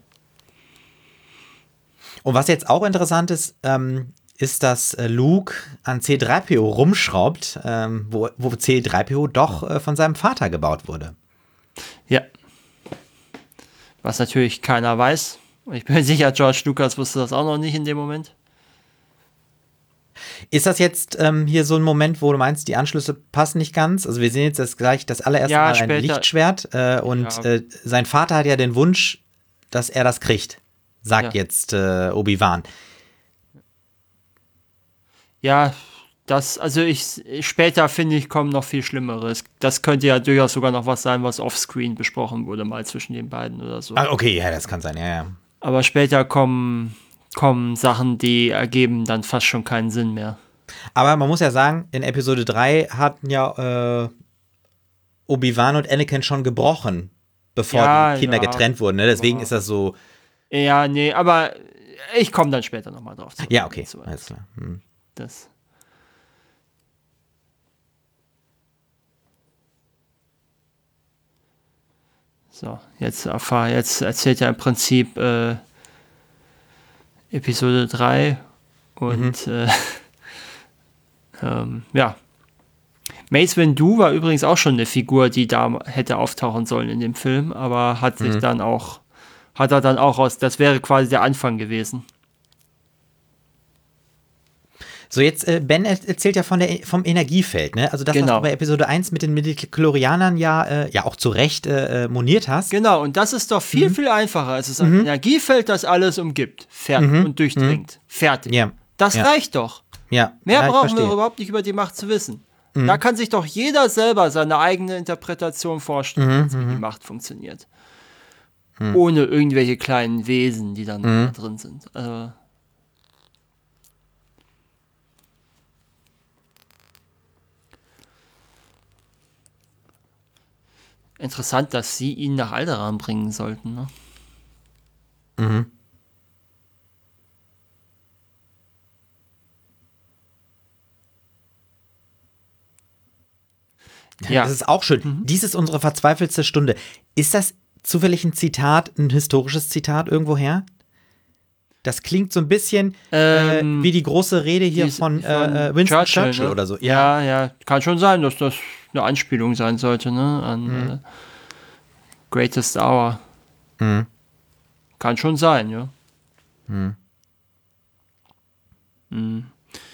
Und was jetzt auch interessant ist, ähm, ist, dass Luke an C drei P O rumschraubt, ähm, wo, wo C drei P O doch äh, von seinem Vater gebaut wurde. Ja. Was natürlich keiner weiß. Und ich bin mir sicher, George Lucas wusste das auch noch nicht in dem Moment. Ist das jetzt ähm, hier so ein Moment, wo du meinst, die Anschlüsse passen nicht ganz? Also wir sehen jetzt das gleich das allererste ja, Mal später. ein Lichtschwert äh, und ja. äh, sein Vater hat ja den Wunsch, dass er das kriegt, sagt ja. jetzt äh, Obi-Wan. Ja, das, also ich, später finde ich, kommen noch viel Schlimmeres. Das könnte ja durchaus sogar noch was sein, was offscreen besprochen wurde, mal zwischen den beiden oder so. Ah, okay, ja, das kann sein, ja, ja. Aber später kommen kommen Sachen, die ergeben dann fast schon keinen Sinn mehr. Aber man muss ja sagen, in Episode drei hatten ja äh, Obi-Wan und Anakin schon gebrochen, bevor ja, die Kinder ja, getrennt wurden. Ne? Deswegen ist das so. Ja, nee, aber ich komme dann später nochmal drauf zurück. Ja, okay. Alles klar. Hm. Das. So, jetzt erfahr, jetzt erzählt er im Prinzip äh, Episode drei und mhm. äh, ähm, ja, Mace Windu war übrigens auch schon eine Figur, die da hätte auftauchen sollen in dem Film, aber hat sich mhm. dann auch, hat er dann auch aus, das wäre quasi der Anfang gewesen. So, jetzt, äh, Ben erzählt ja von der, vom Energiefeld, ne? Also das, genau. was du bei Episode eins mit den Midichlorianern ja, äh, ja auch zu Recht äh, moniert hast. Genau, und das ist doch viel, mhm. viel einfacher. Es ist ein mhm. Energiefeld, das alles umgibt, fertig mhm. und durchdringt. Mhm. Fertig. Ja. Das ja. reicht doch. Ja. Mehr ja, brauchen wir überhaupt nicht über die Macht zu wissen. Mhm. Da kann sich doch jeder selber seine eigene Interpretation vorstellen, mhm. wie die Macht funktioniert. Mhm. Ohne irgendwelche kleinen Wesen, die dann mhm. da drin sind. Also interessant, dass sie ihn nach Alderaan bringen sollten, ne? Mhm. Ja. Das ist auch schön. Mhm. Dies ist unsere verzweifelste Stunde. Ist das zufällig ein Zitat, ein historisches Zitat irgendwoher? Das klingt so ein bisschen ähm, äh, wie die große Rede hier von, von äh, Winston Churchill, Churchill ne? oder so. Ja. ja, ja. Kann schon sein, dass das eine Anspielung sein sollte, ne? An mhm. äh, Greatest Hour. Mhm. Kann schon sein, ja. Mhm. Mhm.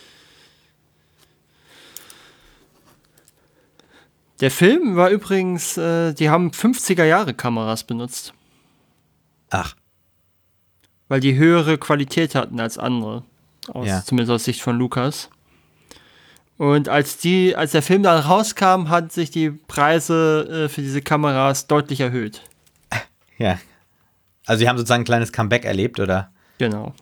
Der Film war übrigens, äh, die haben fünfziger-Jahre-Kameras benutzt. Ach. Weil die höhere Qualität hatten als andere. Aus, ja. Zumindest aus Sicht von Lucas. Und als, die, als der Film dann rauskam, hat sich die Preise äh, für diese Kameras deutlich erhöht. Ja. Also sie haben sozusagen ein kleines Comeback erlebt, oder? Genau.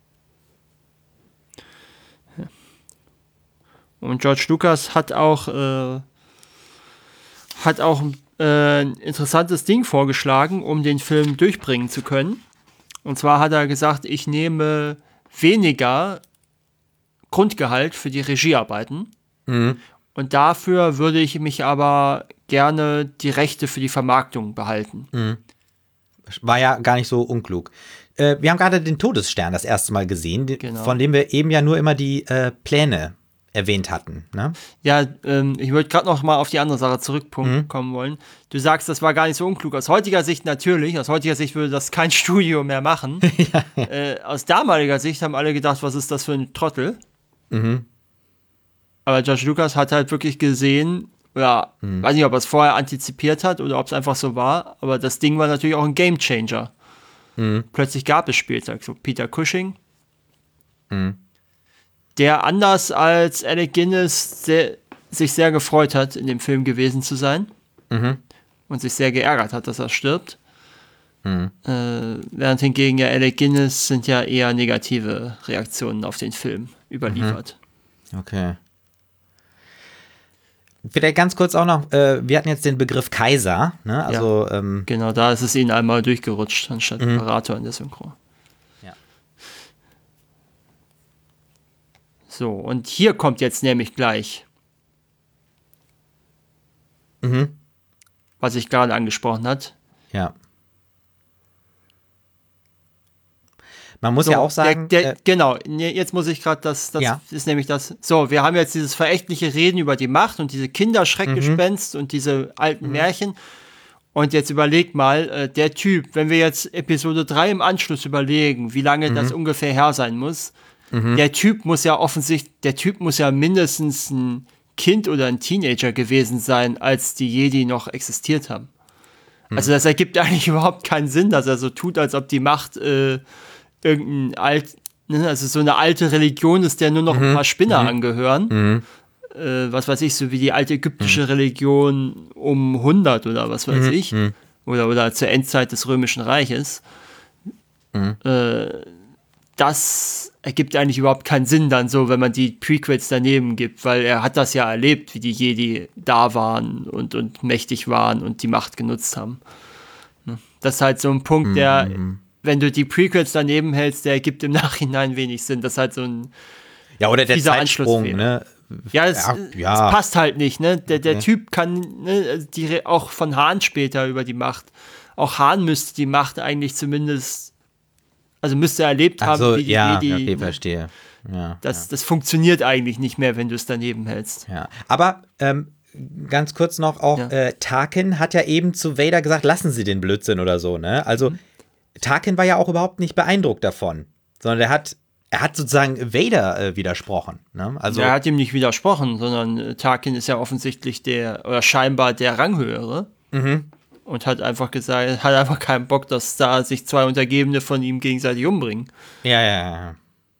Ja. Und George Lucas hat auch äh, hat auch äh, ein interessantes Ding vorgeschlagen, um den Film durchbringen zu können. Und zwar hat er gesagt, ich nehme weniger Grundgehalt für die Regiearbeiten. Mhm. Und dafür würde ich mich aber gerne die Rechte für die Vermarktung behalten. Mhm. War ja gar nicht so unklug. Äh, wir haben gerade den Todesstern das erste Mal gesehen, genau. Von dem wir eben ja nur immer die äh, Pläne erwähnt hatten. Ne? Ja, ähm, ich würde gerade noch mal auf die andere Sache zurückkommen mhm. wollen. Du sagst, das war gar nicht so unklug. Aus heutiger Sicht natürlich. Aus heutiger Sicht würde das kein Studio mehr machen. ja. äh, aus damaliger Sicht haben alle gedacht, was ist das für ein Trottel? Mhm. Aber George Lucas hat halt wirklich gesehen, ja, mhm. weiß nicht, ob er es vorher antizipiert hat oder ob es einfach so war, aber das Ding war natürlich auch ein Gamechanger. Mhm. Plötzlich gab es Spieltag. So Peter Cushing, mhm. der anders als Alec Guinness sehr, sich sehr gefreut hat, in dem Film gewesen zu sein mhm. und sich sehr geärgert hat, dass er stirbt. Mhm. Äh, während hingegen ja Alec Guinness sind ja eher negative Reaktionen auf den Film überliefert. Mhm. Okay. Vielleicht ganz kurz auch noch, äh, wir hatten jetzt den Begriff Kaiser, ne? Also, ja, ähm, genau, da ist es ihnen einmal durchgerutscht, anstatt mhm. Imperator in der Synchro. Ja. So, und hier kommt jetzt nämlich gleich, mhm. was ich gerade angesprochen hat. Ja. Man muss so, ja auch sagen... Der, der, äh, genau, jetzt muss ich gerade, das, das ja. ist nämlich das... So, wir haben jetzt dieses verächtliche Reden über die Macht und diese Kinderschreckgespenst mhm. und diese alten mhm. Märchen. Und jetzt überleg mal, äh, der Typ, wenn wir jetzt Episode drei im Anschluss überlegen, wie lange mhm. das ungefähr her sein muss, mhm. der Typ muss ja offensichtlich, der Typ muss ja mindestens ein Kind oder ein Teenager gewesen sein, als die Jedi noch existiert haben. Mhm. Also das ergibt eigentlich überhaupt keinen Sinn, dass er so tut, als ob die Macht... Äh, irgendein alt, ne, also so eine alte Religion ist, der nur noch mhm. ein paar Spinner mhm. angehören. Mhm. Äh, was weiß ich, so wie die alte ägyptische mhm. Religion um hundert oder was weiß mhm. ich. Mhm. Oder, oder zur Endzeit des Römischen Reiches. Mhm. Äh, das ergibt eigentlich überhaupt keinen Sinn dann so, wenn man die Prequels daneben gibt, weil er hat das ja erlebt, wie die Jedi da waren und, und mächtig waren und die Macht genutzt haben. Das ist halt so ein Punkt, der mhm. wenn du die Prequels daneben hältst, der ergibt im Nachhinein wenig Sinn. Das ist halt so ein ja, oder der Zeitsprung, ne? Ja, es, ja, ja. es passt halt nicht, ne? Der, der okay. Typ kann, ne, die, auch von Hahn später über die Macht, auch Hahn müsste die Macht eigentlich zumindest, also müsste er erlebt haben, so, wie die ja, Jedi, okay, ne? verstehe. Ja, das, ja. das funktioniert eigentlich nicht mehr, wenn du es daneben hältst. Ja, aber ähm, ganz kurz noch, auch Ja. äh, Tarkin hat ja eben zu Vader gesagt, lassen Sie den Blödsinn oder so, ne? Also Mhm. Tarkin war ja auch überhaupt nicht beeindruckt davon, sondern er hat, er hat sozusagen Vader äh, widersprochen, ne? Also, Er hat ihm nicht widersprochen, sondern äh, Tarkin ist ja offensichtlich der, oder scheinbar der Ranghöhere. mhm. Und hat einfach gesagt, hat einfach keinen Bock, dass da sich zwei Untergebene von ihm gegenseitig umbringen. ja, ja, ja.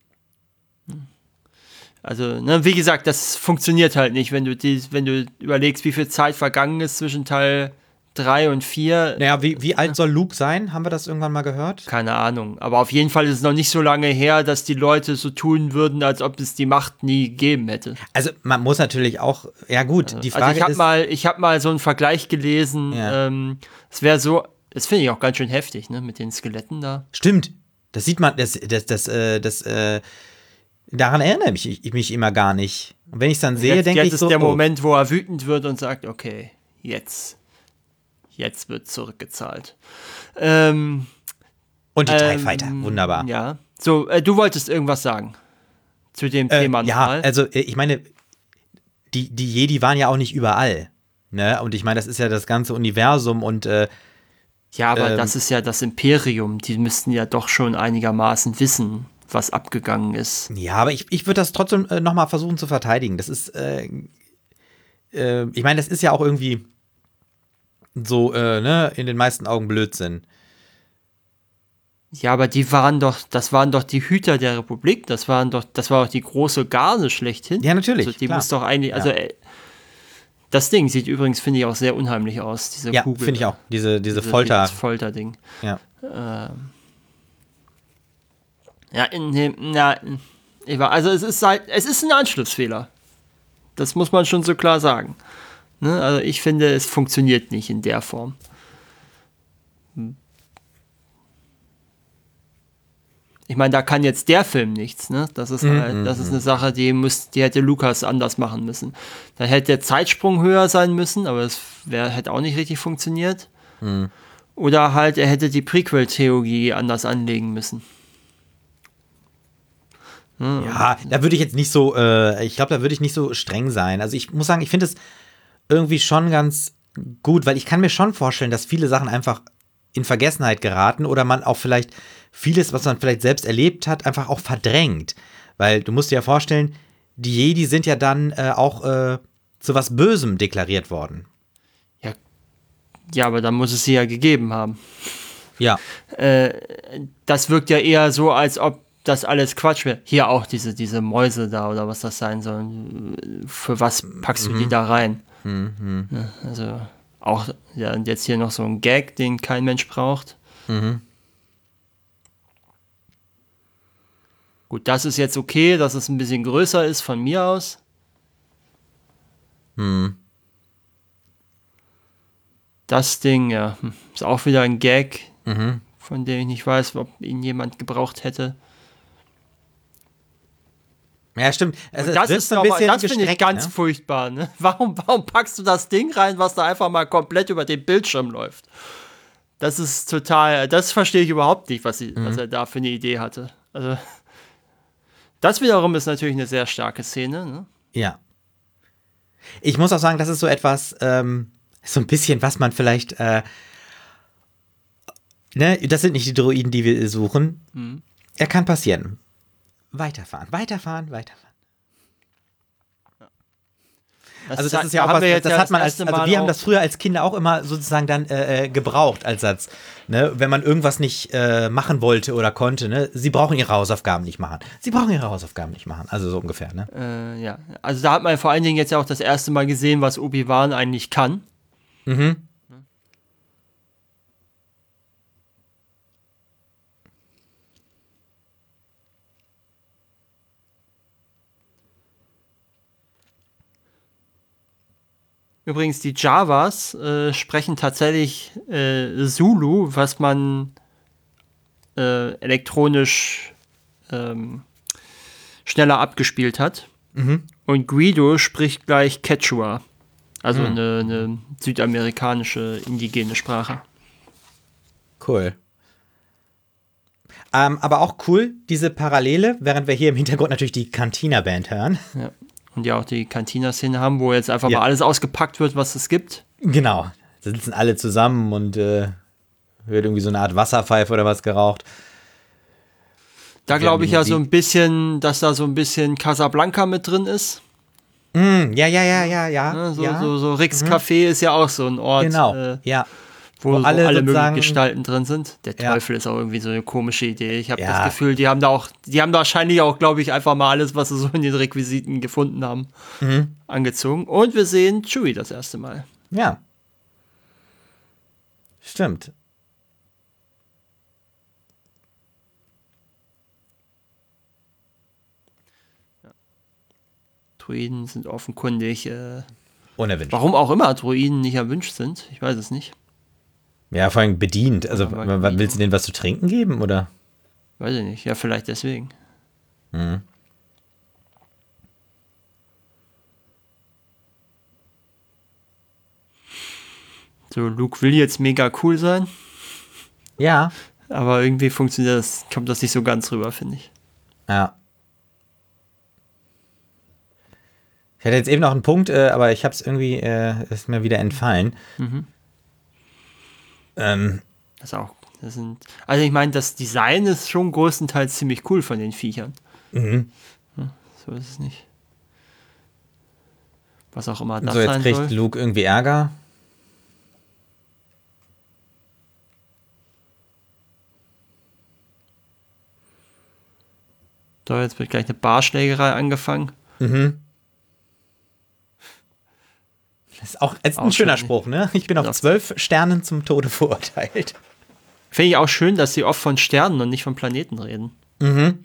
Also, ne, wie gesagt, das funktioniert halt nicht, wenn du die, wenn du überlegst, wie viel Zeit vergangen ist zwischen Teil drei und vier. Naja, wie, wie alt soll Luke sein? Haben wir das irgendwann mal gehört? Keine Ahnung. Aber auf jeden Fall ist es noch nicht so lange her, dass die Leute so tun würden, als ob es die Macht nie gegeben hätte. Also man muss natürlich auch, ja gut, die Frage also ich habe ist, mal, ich habe mal so einen Vergleich gelesen. Ja. Ähm, es wäre so, das finde ich auch ganz schön heftig, ne, mit den Skeletten da. stimmt, das sieht man, das, das, das, äh, das, äh, daran erinnere ich mich, ich mich immer gar nicht. Und wenn ich es dann sehe, Jetzt, denke jetzt ich ist so, der oh. Moment, wo er wütend wird und sagt, okay, jetzt, jetzt wird zurückgezahlt. Ähm, Und die TIE ähm, Fighter, wunderbar. Ja. So, äh, du wolltest irgendwas sagen zu dem Äh, Thema ja, nochmal. also äh, ich meine, die, die Jedi waren ja auch nicht überall. Ne? Und ich meine, das ist ja das ganze Universum und äh, Ja, aber ähm, das ist ja das Imperium. Die müssten ja doch schon einigermaßen wissen, was abgegangen ist. ja, aber ich, ich würde das trotzdem äh, nochmal versuchen zu verteidigen. Das ist, äh, äh, ich meine, das ist ja auch irgendwie so, äh, ne, in den meisten Augen Blödsinn. Ja, aber die waren doch, das waren doch die Hüter der Republik. Das waren doch, das war doch die große Garde schlechthin. Ja, natürlich, Also die klar. muss doch eigentlich, also Ja. äh, das Ding sieht übrigens, finde ich, auch sehr unheimlich aus, diese Ja, Kugel. finde ich auch. Diese, diese Diese- Folter. Das Folterding. Ja. Ja, in dem, na, ich war, also es ist halt, es ist ein Anschlussfehler. Das muss man schon so klar sagen. Ne? Also ich finde, es funktioniert nicht in der Form. Ich meine, da kann jetzt der Film nichts, ne? Das ist halt, das ist eine Sache, die muss, die hätte Lukas anders machen müssen. Da hätte der Zeitsprung höher sein müssen, aber es wär, hätte auch nicht richtig funktioniert. Oder halt, er hätte die Prequel-Theorie anders anlegen müssen. Ja, da würde ich jetzt nicht so, äh, ich glaube, da würde ich nicht so streng sein. Also ich muss sagen, ich finde es irgendwie schon ganz gut, weil ich kann mir schon vorstellen, dass viele Sachen einfach in Vergessenheit geraten oder man auch vielleicht vieles, was man vielleicht selbst erlebt hat, einfach auch verdrängt. Weil du musst dir ja vorstellen, die Jedi sind ja dann äh, auch äh, zu was Bösem deklariert worden. Ja, ja, aber dann muss es sie ja gegeben haben. Ja. Äh, das wirkt ja eher so, als ob das alles Quatsch wäre. Hier auch diese, diese Mäuse da oder was das sein soll. Für was packst du die da rein? Mhm. Ja, also auch, ja, und jetzt hier noch so ein Gag, den kein Mensch braucht. Mhm. Gut, das ist jetzt okay, dass es ein bisschen größer ist von mir aus. Mhm. Das Ding, ja, hm, ist auch wieder ein Gag, Mhm. von dem ich nicht weiß, ob ihn jemand gebraucht hätte. Ja, stimmt. Also, Das es wird ist so ein aber, bisschen das finde ich gestreckt, ganz ne? furchtbar. Ne? Warum, warum packst du das Ding rein, was da einfach mal komplett über den Bildschirm läuft? Das ist total, das verstehe ich überhaupt nicht, was, sie, Mhm. was er da für eine Idee hatte. Also, das wiederum ist natürlich eine sehr starke Szene. Ne? Ja. Ich muss auch sagen, das ist so etwas, ähm, so ein bisschen, was man vielleicht, äh, ne, das sind nicht die Droiden, die wir suchen. Mhm. Er kann passieren. Weiterfahren, weiterfahren, weiterfahren. Also das hat- ist ja da auch haben was, wir jetzt das ja hat man das als, erste also Mal wir haben auch- das früher als Kinder auch immer sozusagen dann äh, äh, gebraucht als Satz, ne, wenn man irgendwas nicht äh, machen wollte oder konnte, ne, sie brauchen ihre Hausaufgaben nicht machen, sie brauchen ihre Hausaufgaben nicht machen, also so ungefähr, ne. Äh, ja, also da hat man vor allen Dingen jetzt ja auch das erste Mal gesehen, was Obi-Wan eigentlich kann. Mhm. Übrigens, die Javas äh, sprechen tatsächlich äh, Zulu, was man äh, elektronisch ähm, schneller abgespielt hat. Mhm. Und Guido spricht gleich Quechua, also Mhm. eine, eine südamerikanische indigene Sprache. Cool. Ähm, aber auch cool, diese Parallele, während wir hier im Hintergrund natürlich die Cantina-Band hören. Ja. Und ja auch die Cantina-Szene haben, wo jetzt einfach Ja. mal alles ausgepackt wird, was es gibt. Genau. Da sitzen alle zusammen und äh, wird irgendwie so eine Art Wasserpfeife oder was geraucht. Da Wir glaube haben ich die ja so Musik. ein bisschen, dass da so ein bisschen Casablanca mit drin ist. Mm, ja, ja, ja, ja, ja. Ne? So, ja. so, so Ricks Café ist ja auch so ein Ort, Genau. äh, Ja. wo, Wo so alle alle, möglichen sozusagen- Gestalten drin sind. Der Ja. Teufel ist auch irgendwie so eine komische Idee. Ich habe Ja. das Gefühl, die haben da auch, die haben da wahrscheinlich auch, glaube ich, einfach mal alles, was sie so in den Requisiten gefunden haben, Mhm. angezogen. Und wir sehen Chewie das erste Mal. Ja. Stimmt. Druiden sind offenkundig, äh, Unerwünscht. warum auch immer Druiden nicht erwünscht sind. Ich weiß es nicht. Ja, vor allem bedient. Also, Aber w- w- willst du denen was zu trinken geben, oder? Weiß ich nicht. Ja, vielleicht deswegen. Mhm. So, Luke will jetzt mega cool sein, Ja. aber irgendwie funktioniert das, kommt das nicht so ganz rüber, finde ich. Ja. Ich hatte jetzt eben noch einen Punkt, äh, aber ich habe es irgendwie, äh, ist mir wieder entfallen. Ähm, Das ist auch, das sind, also ich meine, das Design ist schon größtenteils ziemlich cool von den Viechern. mhm. So ist es nicht. Was auch immer das So, jetzt sein kriegt soll. Luke irgendwie Ärger. So, jetzt wird gleich eine Barschlägerei angefangen. Mhm. Das ist auch, ist ein Auch schöner schön. Spruch, ne? Ich bin auf Das- zwölf Sternen zum Tode verurteilt. Finde ich auch schön, dass sie oft von Sternen und nicht von Planeten reden. Mhm.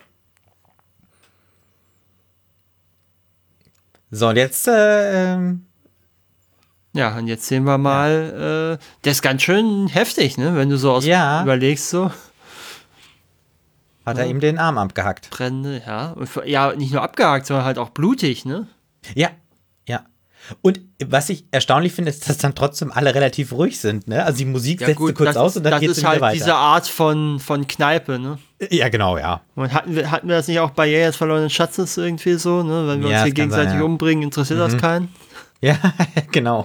So, und jetzt, äh, ähm, Ja, und jetzt sehen wir mal, äh, der ist ganz schön heftig, ne? Wenn du so aus Ja. überlegst, so hat er ihm den Arm abgehackt. Brände, ja. Und für, ja, nicht nur abgehakt, sondern halt auch blutig, ne? Ja, ja. Und was ich erstaunlich finde, ist, dass dann trotzdem alle relativ ruhig sind, ne? Also die Musik setzt sie kurz das, aus und dann das geht ist sie wieder halt weiter. diese Art von, von Kneipe, ne? Ja, genau, ja. Und hatten wir, hatten wir das nicht auch bei Jägers verlorenen Schatzes irgendwie so, ne? Wenn wir Ja, uns hier das kann gegenseitig sein, ja. umbringen, interessiert das keinen. Ja, genau.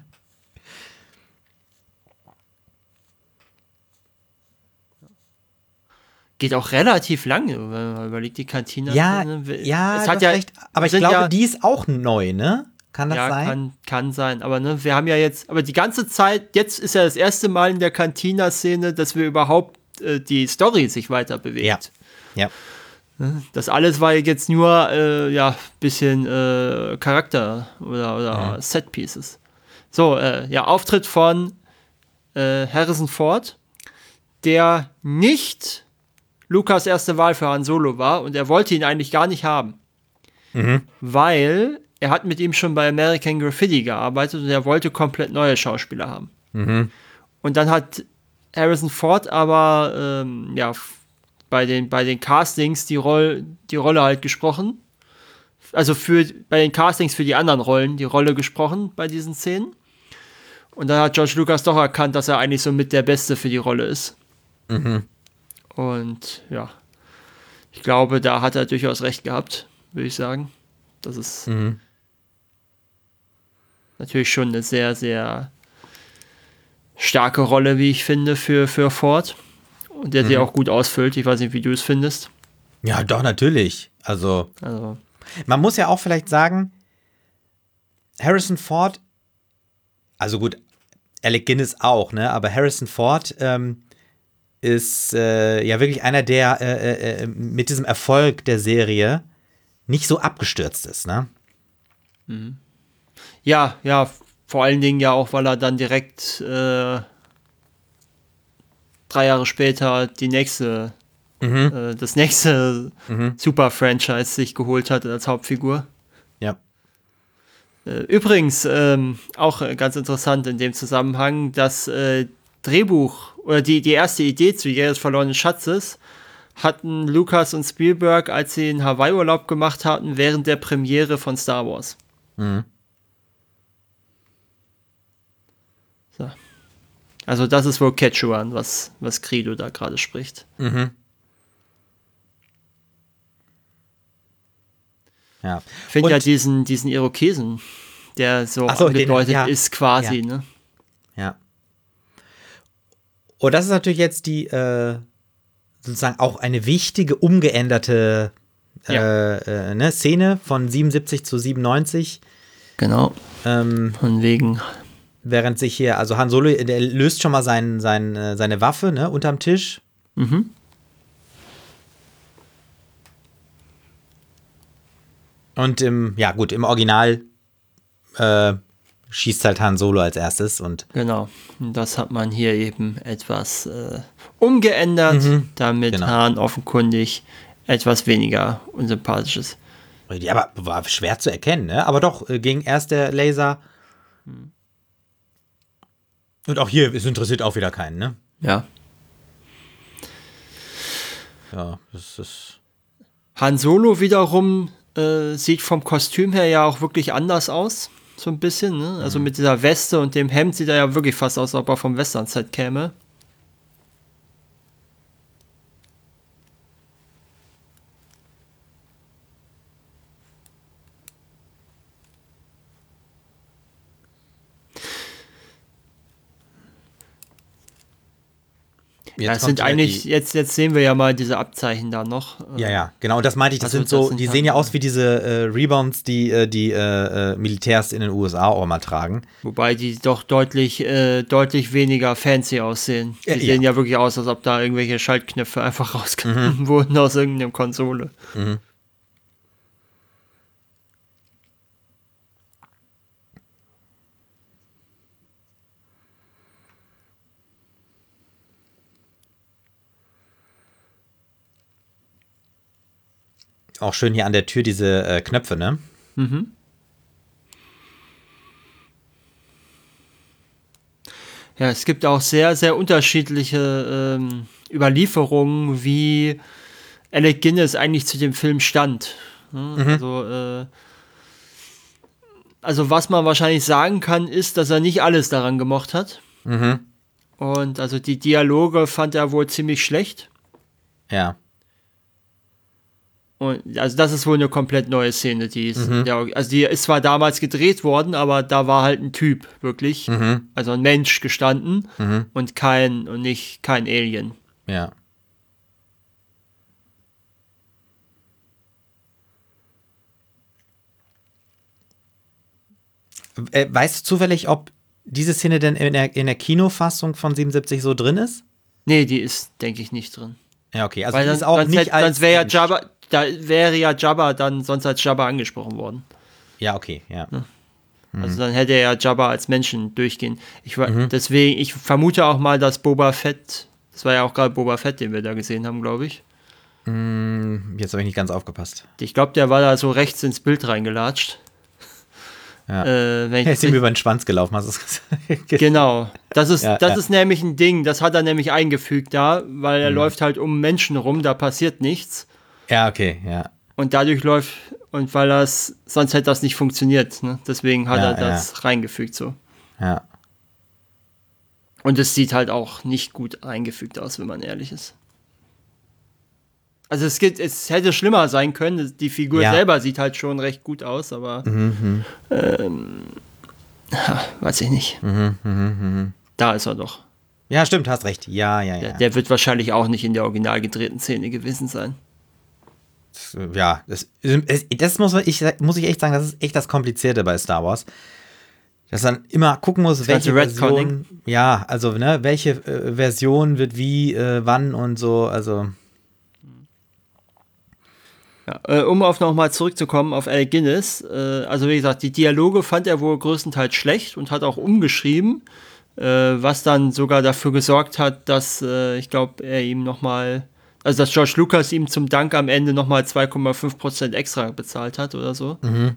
Geht auch relativ lange, wenn man überlegt, die Kantine. Ja, ne? ja, es du hat hast ja recht. Aber ich sind glaube, ja, die ist auch neu, ne? Kann das ja, sein? kann, kann sein. Aber ne, wir haben ja jetzt, aber die ganze Zeit, jetzt ist ja das erste Mal in der Cantina-Szene, dass wir überhaupt äh, die Story sich weiter bewegt. Ja. Ja. Das alles war jetzt nur, äh, ja, bisschen äh, Charakter oder, oder Mhm. Set-Pieces. So, äh, ja, Auftritt von äh, Harrison Ford, der nicht Lukas erste Wahl für Han Solo war und er wollte ihn eigentlich gar nicht haben. Mhm. Weil er hat mit ihm schon bei American Graffiti gearbeitet und er wollte komplett neue Schauspieler haben. Mhm. Und dann hat Harrison Ford aber ähm, ja, f- bei den, bei den Castings die, Roll, die Rolle halt gesprochen. Also für, bei den Castings für die anderen Rollen die Rolle gesprochen bei diesen Szenen. Und dann hat George Lucas doch erkannt, dass er eigentlich so mit der Beste für die Rolle ist. Mhm. Und ja, ich glaube, da hat er durchaus recht gehabt, würde ich sagen. Das ist Mhm. natürlich schon eine sehr, sehr starke Rolle, wie ich finde, für, für Ford. Und der sie auch gut ausfüllt. Ich weiß nicht, wie du es findest. Ja, doch, natürlich. Also, Also, man muss ja auch vielleicht sagen, Harrison Ford, also gut, Alec Guinness auch, ne? Aber Harrison Ford ähm, ist äh, ja wirklich einer, der äh, äh, mit diesem Erfolg der Serie nicht so abgestürzt ist, ne? ja, ja, vor allen Dingen ja auch, weil er dann direkt äh, drei Jahre später die nächste, Mhm. äh, das nächste Mhm. Super-Franchise sich geholt hat als Hauptfigur. Ja. Äh, Übrigens, ähm, auch äh, ganz interessant in dem Zusammenhang, das äh, Drehbuch oder die, die erste Idee zu Jäger des verlorenen Schatzes hatten Lucas und Spielberg, als sie einen Hawaii-Urlaub gemacht hatten, während der Premiere von Star Wars. Mhm. So. Also das ist wohl Quechuan, was, was Credo da gerade spricht. Mhm. Ja. Ich finde Und- ja diesen, diesen Irokesen, der so, Ach so, den- angedeutet ja. ist quasi, Ja. ne? Ja. Und das ist natürlich jetzt die, äh, sozusagen auch eine wichtige, umgeänderte Ja. äh, äh, ne, Szene von siebenundsiebzig zu siebenundneunzig. Genau. Ähm, Von wegen. während sich hier, also Han Solo, der löst schon mal sein, sein, äh, seine Waffe, ne, unterm Tisch. Mhm. Und im, ja gut, im Original äh, schießt halt Han Solo als erstes und Genau. Und das hat man hier eben etwas äh, umgeändert, damit Genau. Han offenkundig etwas weniger unsympathisch ist. ja, aber war schwer zu erkennen, ne? Aber doch, äh, ging erst der Laser. Und auch hier, es interessiert auch wieder keinen, ne? Ja. Ja, das ist. Han Solo wiederum äh, sieht vom Kostüm her ja auch wirklich anders aus. So ein bisschen, ne? Also mit dieser Weste und dem Hemd sieht er ja wirklich fast aus, als ob er vom Western-Set käme. Jetzt Ja, es kommt sind ja eigentlich, die- jetzt, jetzt sehen wir ja mal diese Abzeichen da noch. Ja, ja, genau. Und das meinte ich, das Also sind das so, sind die halt- sehen ja aus wie diese äh, Rebounds, die äh, die äh, äh, Militärs in den U S A auch mal tragen. Wobei die doch deutlich, äh, deutlich weniger fancy aussehen. Die Ja, ja. sehen ja wirklich aus, als ob da irgendwelche Schaltknöpfe einfach rausgenommen wurden aus irgendeiner Konsole. Auch schön hier an der Tür diese äh, Knöpfe, ne? Ja, es gibt auch sehr, sehr unterschiedliche ähm, Überlieferungen, wie Alec Guinness eigentlich zu dem Film stand. Ne? Also, äh, also was man wahrscheinlich sagen kann, ist, dass er nicht alles daran gemocht hat. Und also die Dialoge fand er wohl ziemlich schlecht. Ja. Und also das ist wohl eine komplett neue Szene, die ist, in der, also die ist zwar damals gedreht worden, aber da war halt ein Typ wirklich, also ein Mensch gestanden und kein und nicht kein Alien. Ja. Äh, weißt du zufällig, ob diese Szene denn in der, in der Kinofassung von siebenundsiebzig so drin ist? Nee, die ist, denke ich, nicht drin. Ja, okay. Also Weil die dann, ist auch sonst, nicht hätte, als sonst wäre ja Jabba, da wäre ja Jabba dann sonst als Jabba angesprochen worden. Ja, okay, ja. Also dann hätte er ja Jabba als Menschen durchgehen. Ich war, deswegen, ich vermute auch mal, dass Boba Fett, das war ja auch gerade Boba Fett, den wir da gesehen haben, glaube ich. Jetzt habe ich nicht ganz aufgepasst. Ich glaube, der war da so rechts ins Bild reingelatscht. Ja. Äh, wenn ich Er das ist ihm richtig- über den Schwanz gelaufen, hast du es gesagt? Genau, das ist, Ja, das ja. ist nämlich ein Ding, das hat er nämlich eingefügt da, weil er läuft halt um Menschen rum, da passiert nichts. Ja, okay, ja. Und dadurch läuft, und weil das, sonst hätte das nicht funktioniert, ne? Deswegen hat Ja, er das reingefügt so. Ja. Und es sieht halt auch nicht gut eingefügt aus, wenn man ehrlich ist. Also es gibt, es hätte schlimmer sein können, die Figur Ja. selber sieht halt schon recht gut aus, aber ähm, ha, weiß ich nicht. Da ist er doch. Ja, stimmt, hast recht. Ja, ja, Der, ja. der wird wahrscheinlich auch nicht in der original gedrehten Szene gewesen sein. Ja, das, das muss ich, muss ich echt sagen, das ist echt das Komplizierte bei Star Wars. Dass man immer gucken muss, welche ganze Retconning. Version, ja, also, ne, welche äh, Version wird wie, äh, wann und so, also. Ja, äh, um auf nochmal zurückzukommen auf Alec Guinness, äh, also wie gesagt, die Dialoge fand er wohl größtenteils schlecht und hat auch umgeschrieben, äh, was dann sogar dafür gesorgt hat, dass äh, ich glaube, er ihm nochmal, also dass George Lucas ihm zum Dank am Ende nochmal zwei Komma fünf Prozent extra bezahlt hat oder so.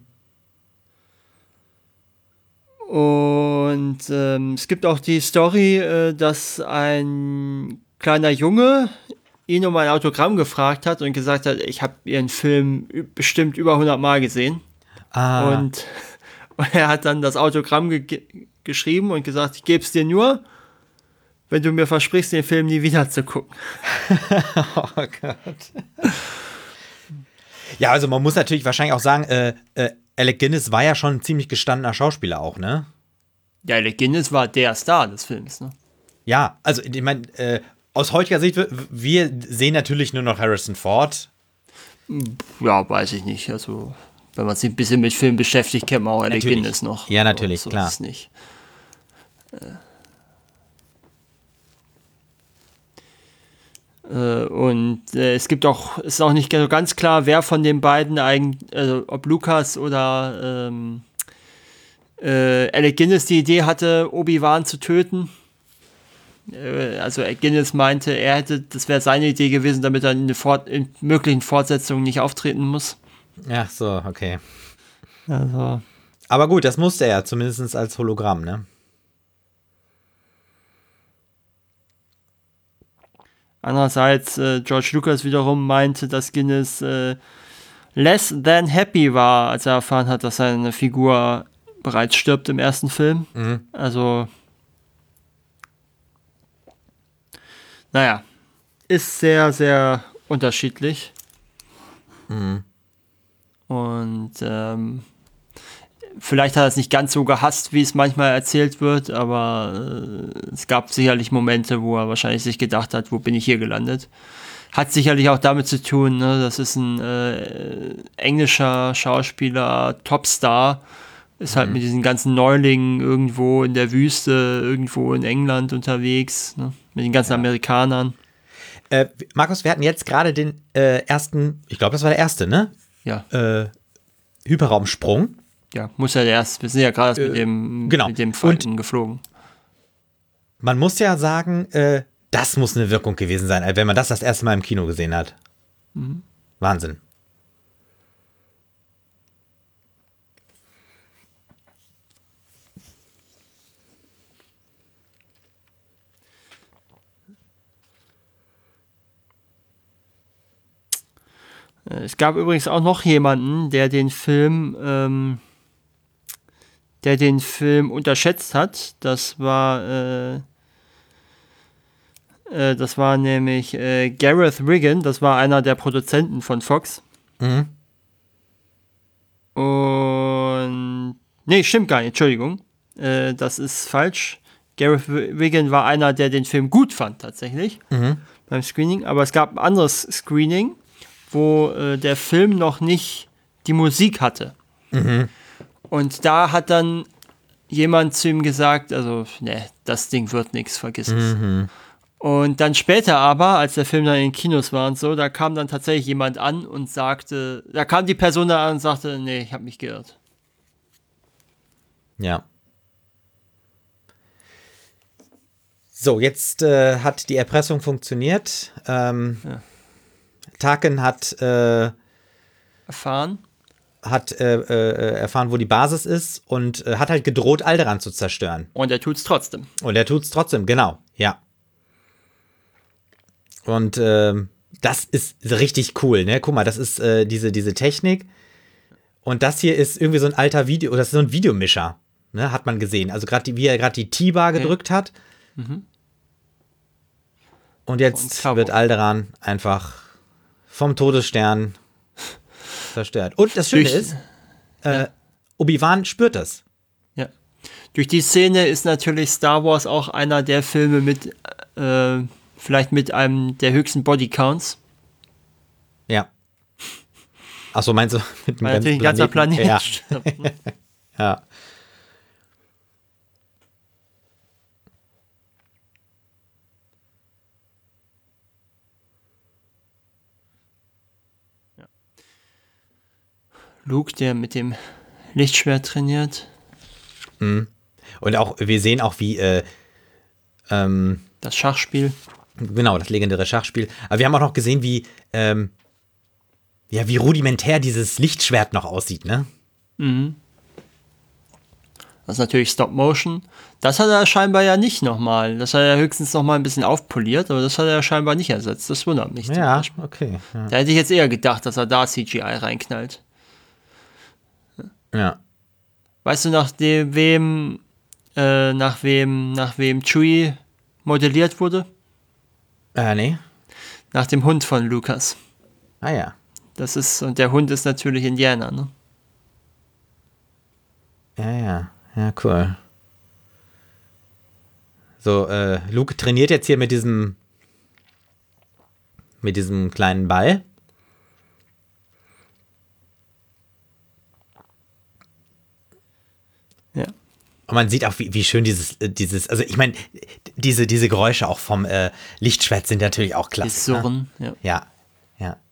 Und ähm, es gibt auch die Story, äh, dass ein kleiner Junge ihn um ein Autogramm gefragt hat und gesagt hat, ich habe ihren Film ü- bestimmt über hundert Mal gesehen. Ah, Und, und er hat dann das Autogramm ge geschrieben und gesagt, ich gebe es dir nur, wenn du mir versprichst, den Film nie wieder zu gucken. oh Gott. Ja, also man muss natürlich wahrscheinlich auch sagen, äh, äh, Alec Guinness war ja schon ein ziemlich gestandener Schauspieler auch, ne? Ja, Alec Guinness war der Star des Films, ne? Ja, also ich meine, äh, aus heutiger Sicht, wir sehen natürlich nur noch Harrison Ford. Ja, weiß ich nicht. Also, wenn man sich ein bisschen mit Film beschäftigt, kennt man auch Alec Natürlich. Guinness noch. Ja, natürlich, so klar. Ist es nicht. Äh, und äh, es gibt auch, ist auch nicht so ganz klar, wer von den beiden eigentlich, also ob Lucas oder ähm, äh, Alec Guinness die Idee hatte, Obi-Wan zu töten. Äh, also Alec Guinness meinte, er hätte, das wäre seine Idee gewesen, damit er in, eine Fort- in möglichen Fortsetzungen nicht auftreten muss. Ja, so, okay. Also. Aber gut, das musste er, zumindest als Hologramm, ne? Andererseits, äh, George Lucas wiederum meinte, dass Guinness äh, less than happy war, als er erfahren hat, dass seine Figur bereits stirbt im ersten Film. Mhm. Also, naja, ist sehr, sehr unterschiedlich. Mhm. Und ähm, vielleicht hat er es nicht ganz so gehasst, wie es manchmal erzählt wird, aber äh, es gab sicherlich Momente, wo er wahrscheinlich sich gedacht hat, wo bin ich hier gelandet. Hat sicherlich auch damit zu tun, ne? Das ist ein äh, englischer Schauspieler, Topstar, ist halt Mhm. mit diesen ganzen Neulingen irgendwo in der Wüste, irgendwo in England unterwegs, ne? Mit den ganzen Ja. Amerikanern. Äh, Markus, wir hatten jetzt gerade den äh, ersten, ich glaube, das war der erste, ne? Ja, Äh, Hyperraumsprung. ja, muss ja erst, wir sind ja gerade erst mit dem, genau. mit dem Falken geflogen. Man muss ja sagen, äh, das muss eine Wirkung gewesen sein, wenn man das das erste Mal im Kino gesehen hat. Mhm. Wahnsinn. Es gab übrigens auch noch jemanden, der den Film, ähm, der den Film unterschätzt hat. Das war, äh, äh, das war nämlich äh, Gareth Riggin. Das war einer der Produzenten von Fox. Mhm. Und nee, stimmt gar nicht. Entschuldigung, äh, das ist falsch. Gareth Riggin war einer, der den Film gut fand tatsächlich Mhm. beim Screening. Aber es gab ein anderes Screening, wo äh, der Film noch nicht die Musik hatte. Mhm. Und da hat dann jemand zu ihm gesagt, also, ne, das Ding wird nichts, vergiss es. Mhm. Und dann später aber, als der Film dann in den Kinos war und so, da kam dann tatsächlich jemand an und sagte, da kam die Person da an und sagte, nee, ich habe mich geirrt. Ja. So, jetzt äh, hat die Erpressung funktioniert. Ähm, Ja. Tarkin hat, äh, Erfahren. hat äh, äh, erfahren, wo die Basis ist und äh, hat halt gedroht, Alderaan zu zerstören. Und er tut's trotzdem. Und er tut's trotzdem, genau, ja. Und ähm, das ist richtig cool, ne? Guck mal, das ist äh, diese, diese Technik. Und das hier ist irgendwie so ein alter Video, oder das ist so ein Videomischer, ne? Hat man gesehen. Also gerade wie er gerade die T-Bar gedrückt hat. Mhm. Und jetzt Cabo. wird Alderaan einfach vom Todesstern zerstört. Und das Schöne Durch- ist, äh, Obi-Wan spürt das. Ja. Durch die Szene ist natürlich Star Wars auch einer der Filme mit, äh, vielleicht mit einem der höchsten Bodycounts. Ja. Achso, meinst du mit dem Weil natürlich ein ganzer Planet Ja. stirbt, ne? Ja. Luke, der mit dem Lichtschwert trainiert. Und auch, wir sehen auch, wie, äh, ähm, Das Schachspiel. genau, das legendäre Schachspiel. Aber wir haben auch noch gesehen, wie, ähm, ja, wie rudimentär dieses Lichtschwert noch aussieht, ne? Mhm. Das ist natürlich Stop Motion. Das hat er scheinbar ja nicht nochmal. Das hat er höchstens nochmal ein bisschen aufpoliert, aber das hat er scheinbar nicht ersetzt. Das wundert mich. zum Ja, Beispiel. okay. Ja. Da hätte ich jetzt eher gedacht, dass er da C G I reinknallt. ja. Weißt du, nach dem, wem, äh, nach wem, nach wem Chewie modelliert wurde? Äh, nee. Nach dem Hund von Lucas. Ah ja. Das ist, und der Hund ist natürlich Indiana, ne? Ja, ja, ja, cool. So, äh, Luke trainiert jetzt hier mit diesem mit diesem kleinen Ball. Ja. Und man sieht auch, wie, wie schön dieses, dieses, also ich meine, diese, diese Geräusche auch vom äh, Lichtschwert sind natürlich auch klasse. Das Surren, ne? ja. Ja, ja.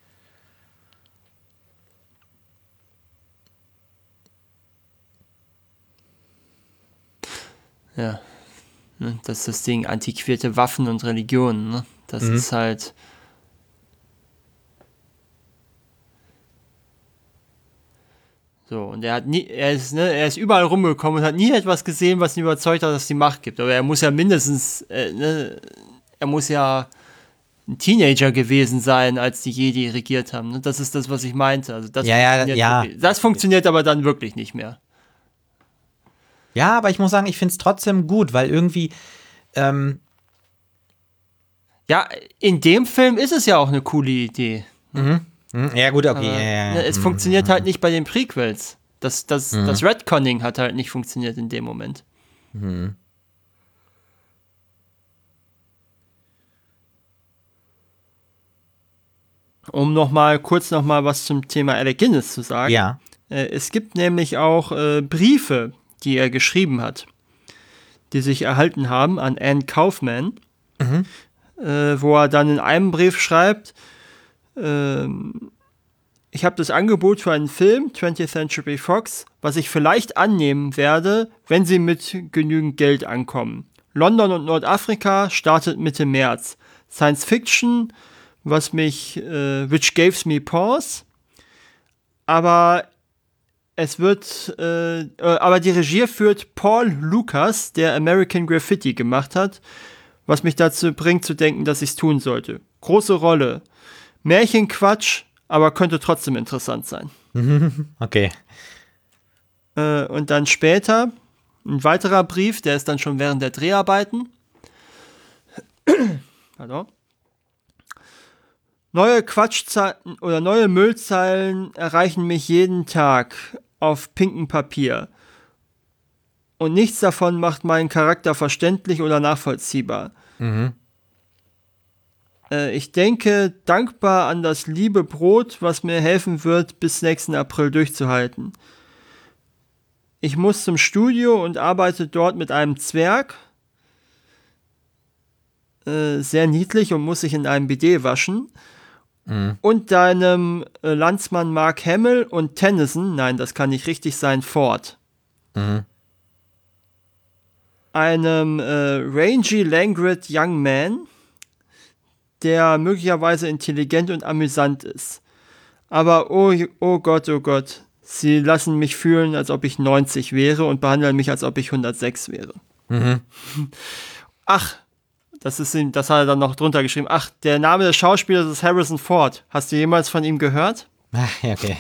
Ja. Das ist das Ding, antiquierte Waffen und Religionen, ne? Das Mhm. ist halt. So, und er hat nie, er ist, ne, er ist überall rumgekommen und hat nie etwas gesehen, was ihn überzeugt hat, dass es die Macht gibt. Aber er muss ja mindestens, äh, ne, er muss ja ein Teenager gewesen sein, als die Jedi regiert haben. Ne? Das ist das, was ich meinte. Also das Ja, ja, funktioniert ja. wirklich- Das funktioniert aber dann wirklich nicht mehr. Ja, aber ich muss sagen, ich finde es trotzdem gut, weil irgendwie, ähm, Ja, in dem Film ist es ja auch eine coole Idee. hm, ja gut, okay. Aber, ja, ja, ne, es hm, funktioniert hm, halt nicht bei den Prequels. Das, das, Mhm. das Retconning hat halt nicht funktioniert in dem Moment. hm. Um noch mal kurz noch mal was zum Thema Alec Guinness zu sagen. Ja. Äh, es gibt nämlich auch äh, Briefe, die er geschrieben hat, die sich erhalten haben an Anne Kaufman, Mhm. äh, wo er dann in einem Brief schreibt, ähm, ich habe das Angebot für einen Film, twentieth Century Fox, was ich vielleicht annehmen werde, wenn sie mit genügend Geld ankommen. London und Nordafrika startet Mitte März. Science Fiction, was mich, äh, which gives me pause. Aber es wird, äh, äh, aber die Regie führt Paul Lucas, der American Graffiti gemacht hat, was mich dazu bringt zu denken, dass ich es tun sollte. Große Rolle. Märchenquatsch, aber könnte trotzdem interessant sein. Okay. Äh, und dann später ein weiterer Brief, der ist dann schon während der Dreharbeiten. Pardon. Neue Quatschzeiten oder neue Müllzeilen erreichen mich jeden Tag auf pinkem Papier. Und nichts davon macht meinen Charakter verständlich oder nachvollziehbar. Mhm. Äh, ich denke dankbar an das liebe Brot, was mir helfen wird, bis nächsten April durchzuhalten. Ich muss zum Studio und arbeite dort mit einem Zwerg. Äh, sehr niedlich und muss sich in einem Bidet waschen. Mhm. Und deinem äh, Landsmann Mark Hamill und Tennyson, nein, das kann nicht richtig sein, Ford. Mhm. Einem äh, rangy Langrid Young Man, der möglicherweise intelligent und amüsant ist. Aber oh, oh Gott, oh Gott, sie lassen mich fühlen, als ob ich neunzig wäre und behandeln mich, als ob ich hundertsechs wäre. Mhm. Ach, das ist ihm, das hat er dann noch drunter geschrieben. Ach, der Name des Schauspielers ist Harrison Ford. Hast du jemals von ihm gehört? Ach, ja, okay.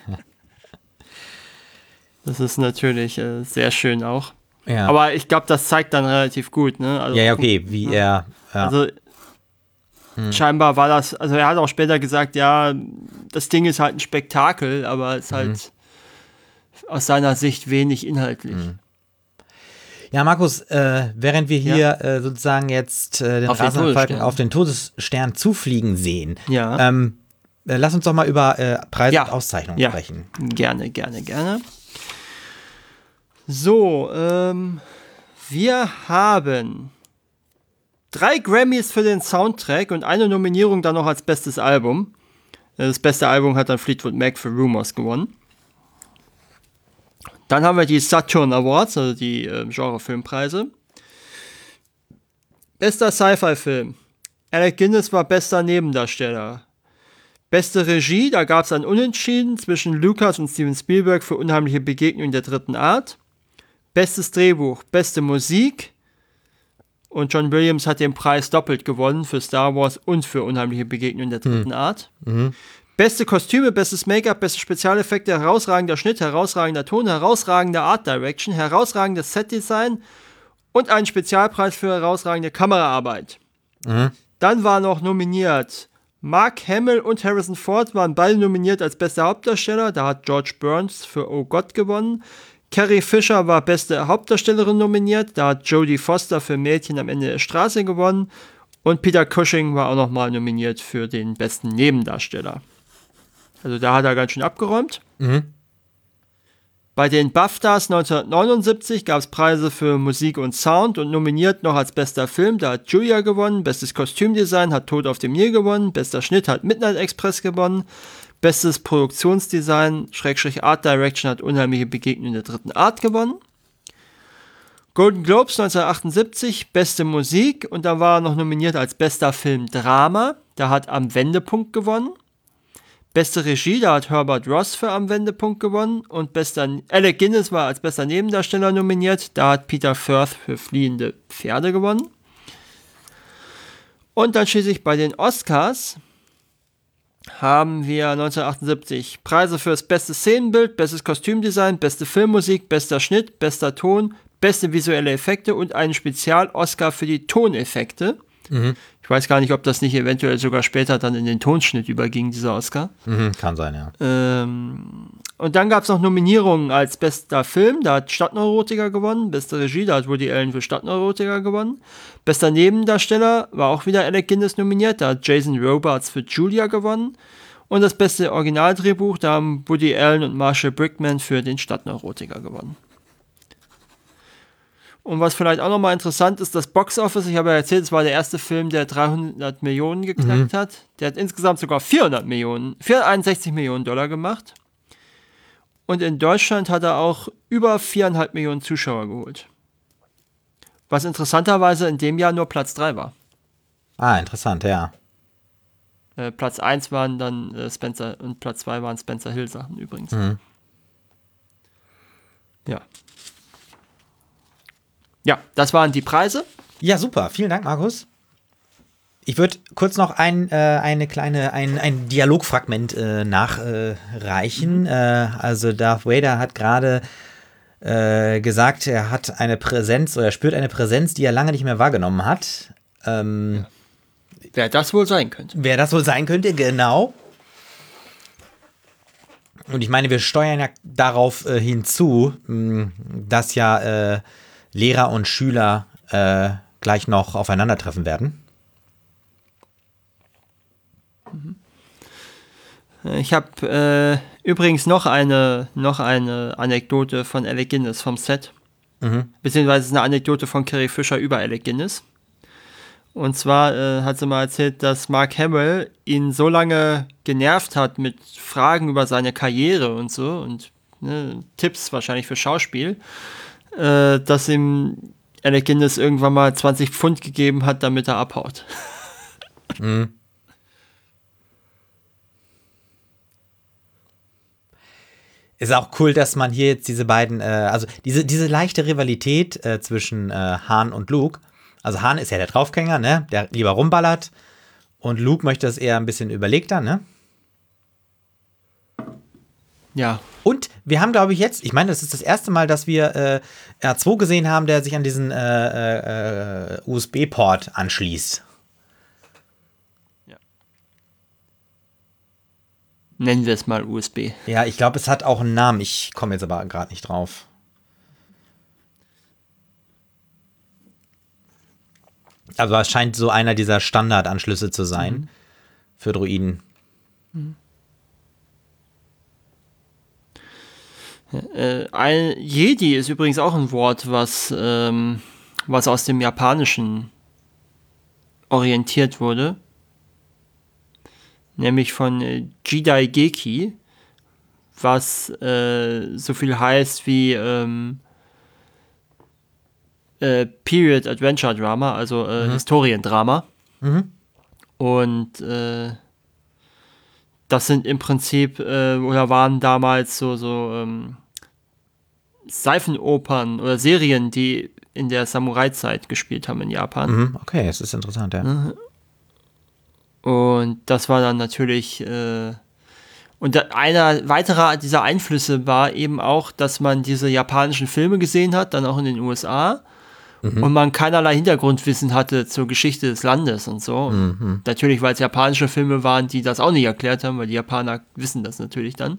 Das ist natürlich äh, sehr schön auch. Ja. Aber ich glaube, das zeigt dann relativ gut, ne? Also, ja, ja, okay, wie er. Ja. Also hm. scheinbar war das, also er hat auch später gesagt, ja, das Ding ist halt ein Spektakel, aber es ist halt Mhm. aus seiner Sicht wenig inhaltlich. Mhm. Ja, Markus, äh, während wir hier Ja. äh, sozusagen jetzt äh, den Auf den rasenden Falken Todesstern. auf den Todesstern zufliegen sehen, Ja. ähm, äh, lass uns doch mal über äh, Preise Ja. und Auszeichnungen Ja. sprechen. Gerne, gerne, gerne. So, ähm, wir haben drei Grammys für den Soundtrack und eine Nominierung dann noch als bestes Album. Das beste Album hat dann Fleetwood Mac für Rumors gewonnen. Dann haben wir die Saturn Awards, also die äh, Genre-Filmpreise. Bester Sci-Fi-Film. Alec Guinness war bester Nebendarsteller. Beste Regie, da gab es ein Unentschieden zwischen Lucas und Steven Spielberg für Unheimliche Begegnungen der dritten Art. Bestes Drehbuch, beste Musik. Und John Williams hat den Preis doppelt gewonnen für Star Wars und für Unheimliche Begegnungen der dritten Art. Mhm. Beste Kostüme, bestes Make-up, beste Spezialeffekte, herausragender Schnitt, herausragender Ton, herausragende Art Direction, herausragendes Setdesign und einen Spezialpreis für herausragende Kameraarbeit. Mhm. Dann war noch nominiert Mark Hamill und Harrison Ford waren beide nominiert als bester Hauptdarsteller. Da hat George Burns für Oh Gott gewonnen. Carrie Fisher war beste Hauptdarstellerin nominiert. Da hat Jodie Foster für Mädchen am Ende der Straße gewonnen. Und Peter Cushing war auch nochmal nominiert für den besten Nebendarsteller. Also da hat er ganz schön abgeräumt. Mhm. Bei den BAFTAs neunzehnhundertneunundsiebzig gab es Preise für Musik und Sound und nominiert noch als bester Film, da hat Julia gewonnen, bestes Kostümdesign hat Tod auf dem Nil gewonnen, bester Schnitt hat Midnight Express gewonnen, bestes Produktionsdesign, Schrägstrich Art Direction hat Unheimliche Begegnung der dritten Art gewonnen. Golden Globes neunzehnhundertachtundsiebzig, beste Musik und da war er noch nominiert als bester Film Drama, da hat Am Wendepunkt gewonnen. Beste Regie, da hat Herbert Ross für Am Wendepunkt gewonnen und bester Alec Guinness war als bester Nebendarsteller nominiert, da hat Peter Firth für Fliehende Pferde gewonnen. Und dann schließlich bei den Oscars haben wir neunzehnhundertachtundsiebzig Preise für das beste Szenenbild, bestes Kostümdesign, beste Filmmusik, bester Schnitt, bester Ton, beste visuelle Effekte und einen Spezial-Oscar für die Toneffekte. Mhm. Ich weiß gar nicht, ob das nicht eventuell sogar später dann in den Tonschnitt überging, dieser Oscar. Mhm, kann sein, ja. Ähm, und dann gab es noch Nominierungen als bester Film, da hat Stadtneurotiker gewonnen, beste Regie, da hat Woody Allen für Stadtneurotiker gewonnen. Bester Nebendarsteller war auch wieder Alec Guinness nominiert, da hat Jason Robards für Julia gewonnen. Und das beste Originaldrehbuch, da haben Woody Allen und Marshall Brickman für den Stadtneurotiker gewonnen. Und was vielleicht auch nochmal interessant ist, das Box-Office, ich habe ja erzählt, es war der erste Film, der dreihundert Millionen geknackt mhm. hat. Der hat insgesamt sogar vierhundert Millionen, vierhunderteinundsechzig Millionen Dollar gemacht. Und in Deutschland hat er auch über viereinhalb Millionen Zuschauer geholt. Was interessanterweise in dem Jahr nur Platz drei war. Ah, interessant, ja. Äh, Platz eins waren dann äh, Spencer und Platz zwei waren Spencer Hill Sachen übrigens. Mhm. Ja. Ja, das waren die Preise. Ja, super. Vielen Dank, Markus. Ich würde kurz noch ein, äh, eine kleine, ein, ein Dialogfragment äh, nachreichen. Mhm. Äh, also Darth Vader hat gerade äh, gesagt, er hat eine Präsenz oder er spürt eine Präsenz, die er lange nicht mehr wahrgenommen hat. Ähm, ja. Wer das wohl sein könnte. Wer das wohl sein könnte, genau. Und ich meine, wir steuern ja darauf äh, hinzu, mh, dass ja äh, Lehrer und Schüler äh, gleich noch aufeinandertreffen werden. Ich habe äh, übrigens noch eine, noch eine Anekdote von Alec Guinness vom Set. Mhm. Beziehungsweise eine Anekdote von Carrie Fisher über Alec Guinness. Und zwar äh, hat sie mal erzählt, dass Mark Hamill ihn so lange genervt hat mit Fragen über seine Karriere und so und ne, Tipps wahrscheinlich für Schauspiel, äh, dass ihm Alec Guinness irgendwann mal zwanzig Pfund gegeben hat, damit er abhaut. Mhm. Ist auch cool, dass man hier jetzt diese beiden, äh, also diese, diese leichte Rivalität äh, zwischen äh, Han und Luke. Also Han ist ja der Draufgänger, ne, der lieber rumballert. Und Luke möchte das eher ein bisschen überlegter, ne? Ja. Und wir haben, glaube ich, jetzt, ich meine, das ist das erste Mal, dass wir äh, R zwei gesehen haben, der sich an diesen äh, äh, U S B-Port anschließt. Ja. Nennen wir es mal U S B. Ja, ich glaube, es hat auch einen Namen. Ich komme jetzt aber gerade nicht drauf. Also es scheint so einer dieser Standardanschlüsse zu sein mhm. für Droiden. Mhm. Äh, ein Jedi ist übrigens auch ein Wort, was, ähm, was aus dem Japanischen orientiert wurde. Nämlich von äh, Jidaigeki, was äh, so viel heißt wie ähm, äh, Period Adventure Drama, also äh, mhm. Historiendrama. Mhm. Und äh, das sind im Prinzip, äh, oder waren damals so, so ähm, Seifenopern oder Serien, die in der Samurai-Zeit gespielt haben in Japan. Mhm, okay, es ist interessant, ja. Und das war dann natürlich, äh, und da, einer weiterer dieser Einflüsse war eben auch, dass man diese japanischen Filme gesehen hat, dann auch in den U S A. mhm. und man keinerlei Hintergrundwissen hatte zur Geschichte des Landes und so. Mhm. Natürlich, weil es japanische Filme waren, die das auch nicht erklärt haben, weil die Japaner wissen das natürlich dann.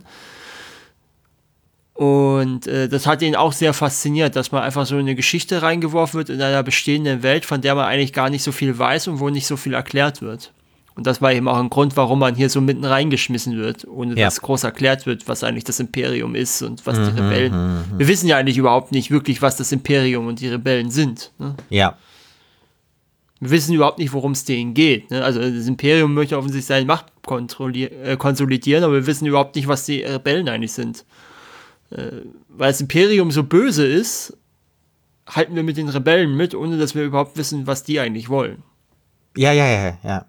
Und äh, das hat ihn auch sehr fasziniert, dass man einfach so in eine Geschichte reingeworfen wird in einer bestehenden Welt, von der man eigentlich gar nicht so viel weiß und wo nicht so viel erklärt wird. Und das war eben auch ein Grund, warum man hier so mitten reingeschmissen wird, ohne ja. dass groß erklärt wird, was eigentlich das Imperium ist und was mhm, die Rebellen... Mhm. Wir wissen ja eigentlich überhaupt nicht wirklich, was das Imperium und die Rebellen sind. Ne? Ja. Wir wissen überhaupt nicht, worum es denen geht. Ne? Also das Imperium möchte offensichtlich seine Macht äh, konsolidieren, aber wir wissen überhaupt nicht, was die Rebellen eigentlich sind. Weil das Imperium so böse ist, halten wir mit den Rebellen mit, ohne dass wir überhaupt wissen, was die eigentlich wollen. Ja, ja, ja, ja.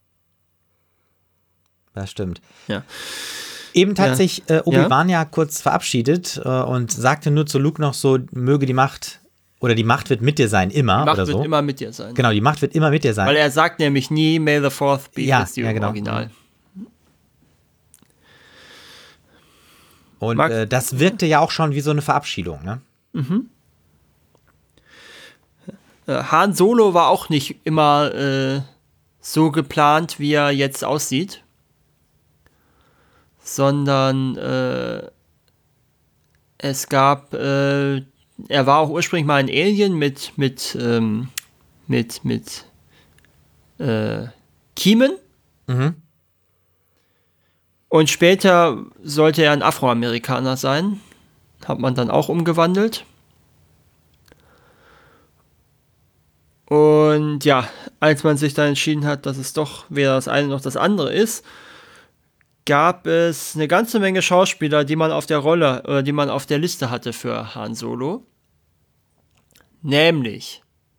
Das stimmt. Ja. Eben hat ja. sich äh, Obi-Wan ja. ja kurz verabschiedet äh, und sagte nur zu Luke noch so, möge die Macht, oder die Macht wird mit dir sein, immer. Die Macht oder wird so. immer mit dir sein. Genau, die Macht wird immer mit dir sein. Weil er sagt nämlich nie, may the fourth be ja, with you ja, im genau. Original. Und äh, das wirkte ja auch schon wie so eine Verabschiedung, ne? Mhm. Äh, Han Solo war auch nicht immer äh, so geplant, wie er jetzt aussieht. Sondern äh, es gab, äh, er war auch ursprünglich mal ein Alien mit, mit, ähm, mit, mit äh, Kiemen. Mhm. Und später sollte er ein Afroamerikaner sein. Hat man dann auch umgewandelt. Und ja, als man sich dann entschieden hat, dass es doch weder das eine noch das andere ist, gab es eine ganze Menge Schauspieler, die man auf der Rolle, oder die man auf der Liste hatte für Han Solo. Nämlich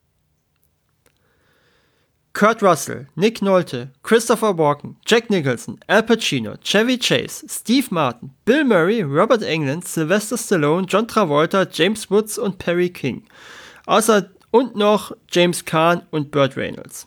Kurt Russell, Nick Nolte, Christopher Walken, Jack Nicholson, Al Pacino, Chevy Chase, Steve Martin, Bill Murray, Robert Englund, Sylvester Stallone, John Travolta, James Woods und Perry King. Außer und noch James Caan und Burt Reynolds.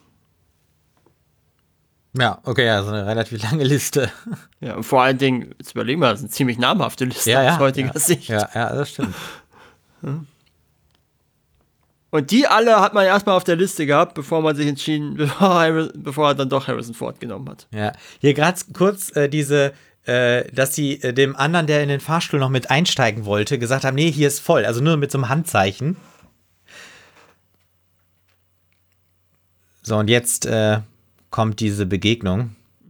Ja, okay, also eine relativ lange Liste. Ja, und vor allen Dingen, jetzt überlegen wir, das ist eine ziemlich namhafte Liste ja, ja, aus heutiger ja, Sicht. Ja, ja, das stimmt. Hm. Und die alle hat man erstmal auf der Liste gehabt, bevor man sich entschieden, bevor, Harrison, bevor er dann doch Harrison Ford genommen hat. Ja, hier gerade kurz äh, diese, äh, dass sie äh, dem anderen, der in den Fahrstuhl noch mit einsteigen wollte, gesagt haben, nee, hier ist voll, also nur mit so einem Handzeichen. So, und jetzt äh, kommt diese Begegnung.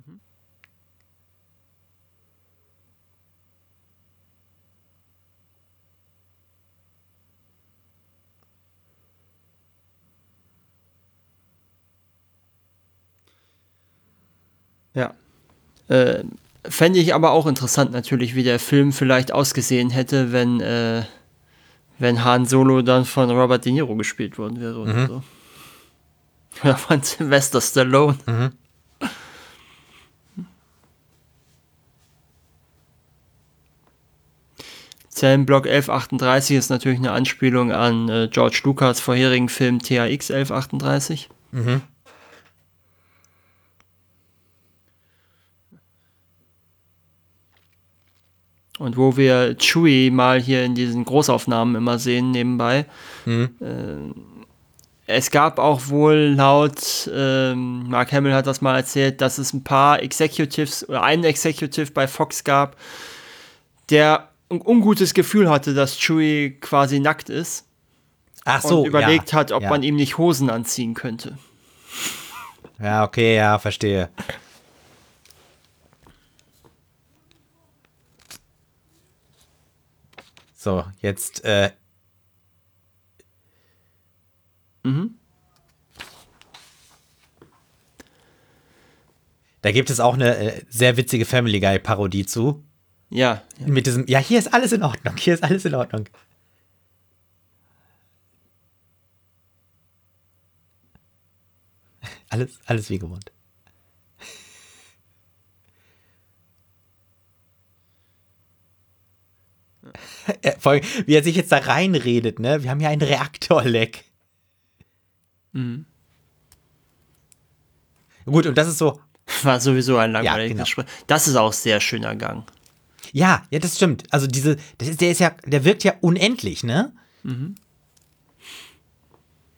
Ja. Äh, fände ich aber auch interessant natürlich, wie der Film vielleicht ausgesehen hätte, wenn, äh, wenn Han Solo dann von Robert De Niro gespielt worden wäre oder mhm. so. Oder von Sylvester Stallone. Mhm. Zellenblock elf achtunddreißig ist natürlich eine Anspielung an äh, George Lucas vorherigen Film T H X elf achtunddreißig. Mhm. Und wo wir Chewie mal hier in diesen Großaufnahmen immer sehen nebenbei. Mhm. Äh, es gab auch wohl laut, ähm, Mark Hamill hat das mal erzählt, dass es ein paar Executives oder einen Executive bei Fox gab, der ein ungutes Gefühl hatte, dass Chewie quasi nackt ist. Ach so, und überlegt ja, hat, ob ja. man ihm nicht Hosen anziehen könnte. Ja, okay, ja, verstehe. So, jetzt äh mhm. Da gibt es auch eine äh, sehr witzige Family Guy Parodie zu. Ja, ja. Mit diesem, ja, hier ist alles in Ordnung, hier ist alles in Ordnung. Alles, alles wie gewohnt. Vor allem, wie er sich jetzt da reinredet, ne? Wir haben ja ein Reaktorleck. Mhm. Gut, und das ist so. War sowieso ein langweiliges ja, genau. Gespräch. Das ist auch sehr schöner Gang. Ja, ja, das stimmt. Also diese, das ist, der ist ja, der wirkt ja unendlich, ne? Mhm.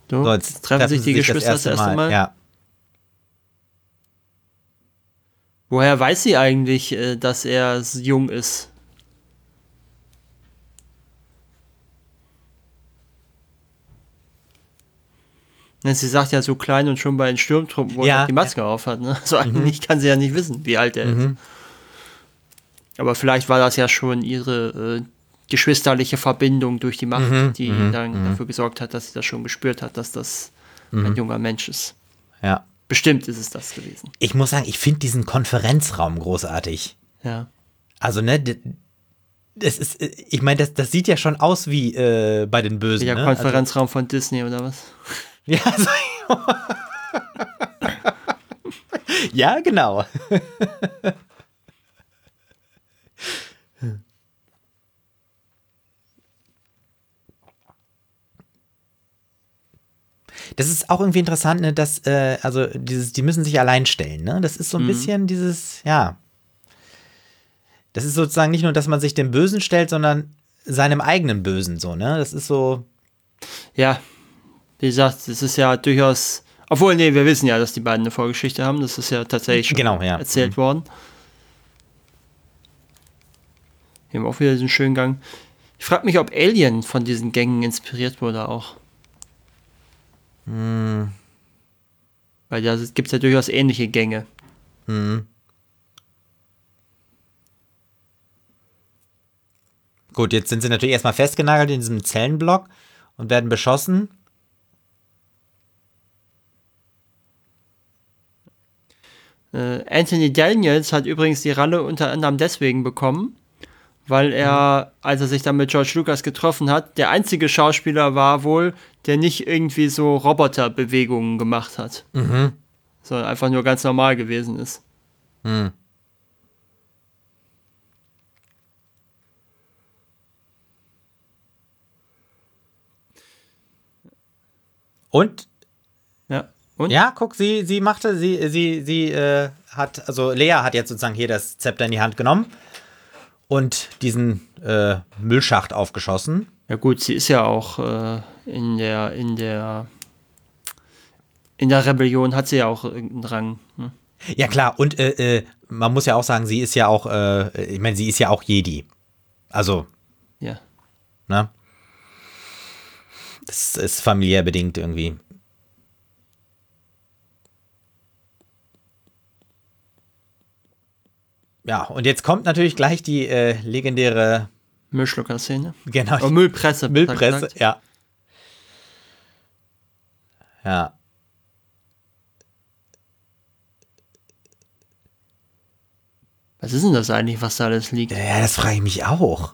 So, so, jetzt treffen sich die Geschwister das erste Mal. Mal. Ja. Woher weiß sie eigentlich, dass er jung ist? Sie sagt ja so klein und schon bei den Sturmtruppen, wo ja. er die Maske auf hat. Ne? Also mhm. eigentlich kann sie ja nicht wissen, wie alt er mhm. ist. Aber vielleicht war das ja schon ihre äh, geschwisterliche Verbindung durch die Macht, mhm. die mhm. dann mhm. dafür gesorgt hat, dass sie das schon gespürt hat, dass das mhm. ein junger Mensch ist. Ja. Bestimmt ist es das gewesen. Ich muss sagen, ich finde diesen Konferenzraum großartig. Ja. Also, ne, das ist, ich meine, das, das sieht ja schon aus wie äh, bei den Bösen. Der ne? Konferenzraum also, von Disney oder was? Ja, so, ja, genau. Das ist auch irgendwie interessant, ne, dass, äh, also dieses, die müssen sich allein stellen, ne? Das ist so ein mhm. bisschen dieses, ja. Das ist sozusagen nicht nur, dass man sich dem Bösen stellt, sondern seinem eigenen Bösen, so, ne? Das ist so. Ja, wie gesagt, das ist ja durchaus, obwohl, nee, wir wissen ja, dass die beiden eine Vorgeschichte haben, das ist ja tatsächlich schon genau, ja. erzählt mhm. worden. Wir haben auch wieder diesen schönen Gang. Ich frage mich, ob Alien von diesen Gängen inspiriert wurde auch. Hm. Weil da gibt es ja durchaus ähnliche Gänge. Hm. Gut, jetzt sind sie natürlich erstmal festgenagelt in diesem Zellenblock und werden beschossen. Äh, Anthony Daniels hat übrigens die Rolle unter anderem deswegen bekommen, weil er, als er sich dann mit George Lucas getroffen hat, der einzige Schauspieler war wohl, der nicht irgendwie so Roboterbewegungen gemacht hat. Mhm. Sondern einfach nur ganz normal gewesen ist. Mhm. Und? Ja. Und? Ja, guck, sie, sie machte, sie, sie, sie äh, hat, also Lea hat jetzt sozusagen hier das Zepter in die Hand genommen und diesen äh, Müllschacht aufgeschossen. Ja gut, sie ist ja auch äh, in der, in der, in der Rebellion hat sie ja auch irgendeinen Rang. Ne? Ja klar, und äh, äh, man muss ja auch sagen, sie ist ja auch, äh, ich meine, sie ist ja auch Jedi. Also, ja. Ne? Das ist familiär bedingt irgendwie. Ja, und jetzt kommt natürlich gleich die äh, legendäre Müllschlucker-Szene. Genau. Oh, Müllpresse. Müllpresse, ja. Ja. Was ist denn das eigentlich, was da alles liegt? Ja, das frage ich mich auch.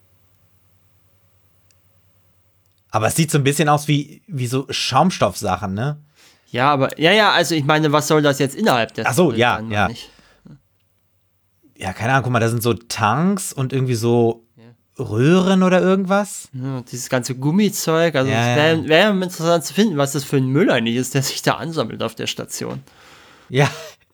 Aber es sieht so ein bisschen aus wie, wie so Schaumstoffsachen, ne? Ja, aber, ja, ja, also ich meine, was soll das jetzt innerhalb der Ach so, ja, sein, ja. Nicht? Ja, keine Ahnung, guck mal, da sind so Tanks und irgendwie so ja. Röhren oder irgendwas. Ja, dieses ganze Gummizeug, also ja, es wäre wär interessant zu finden, was das für ein Müll eigentlich ist, der sich da ansammelt auf der Station. Ja.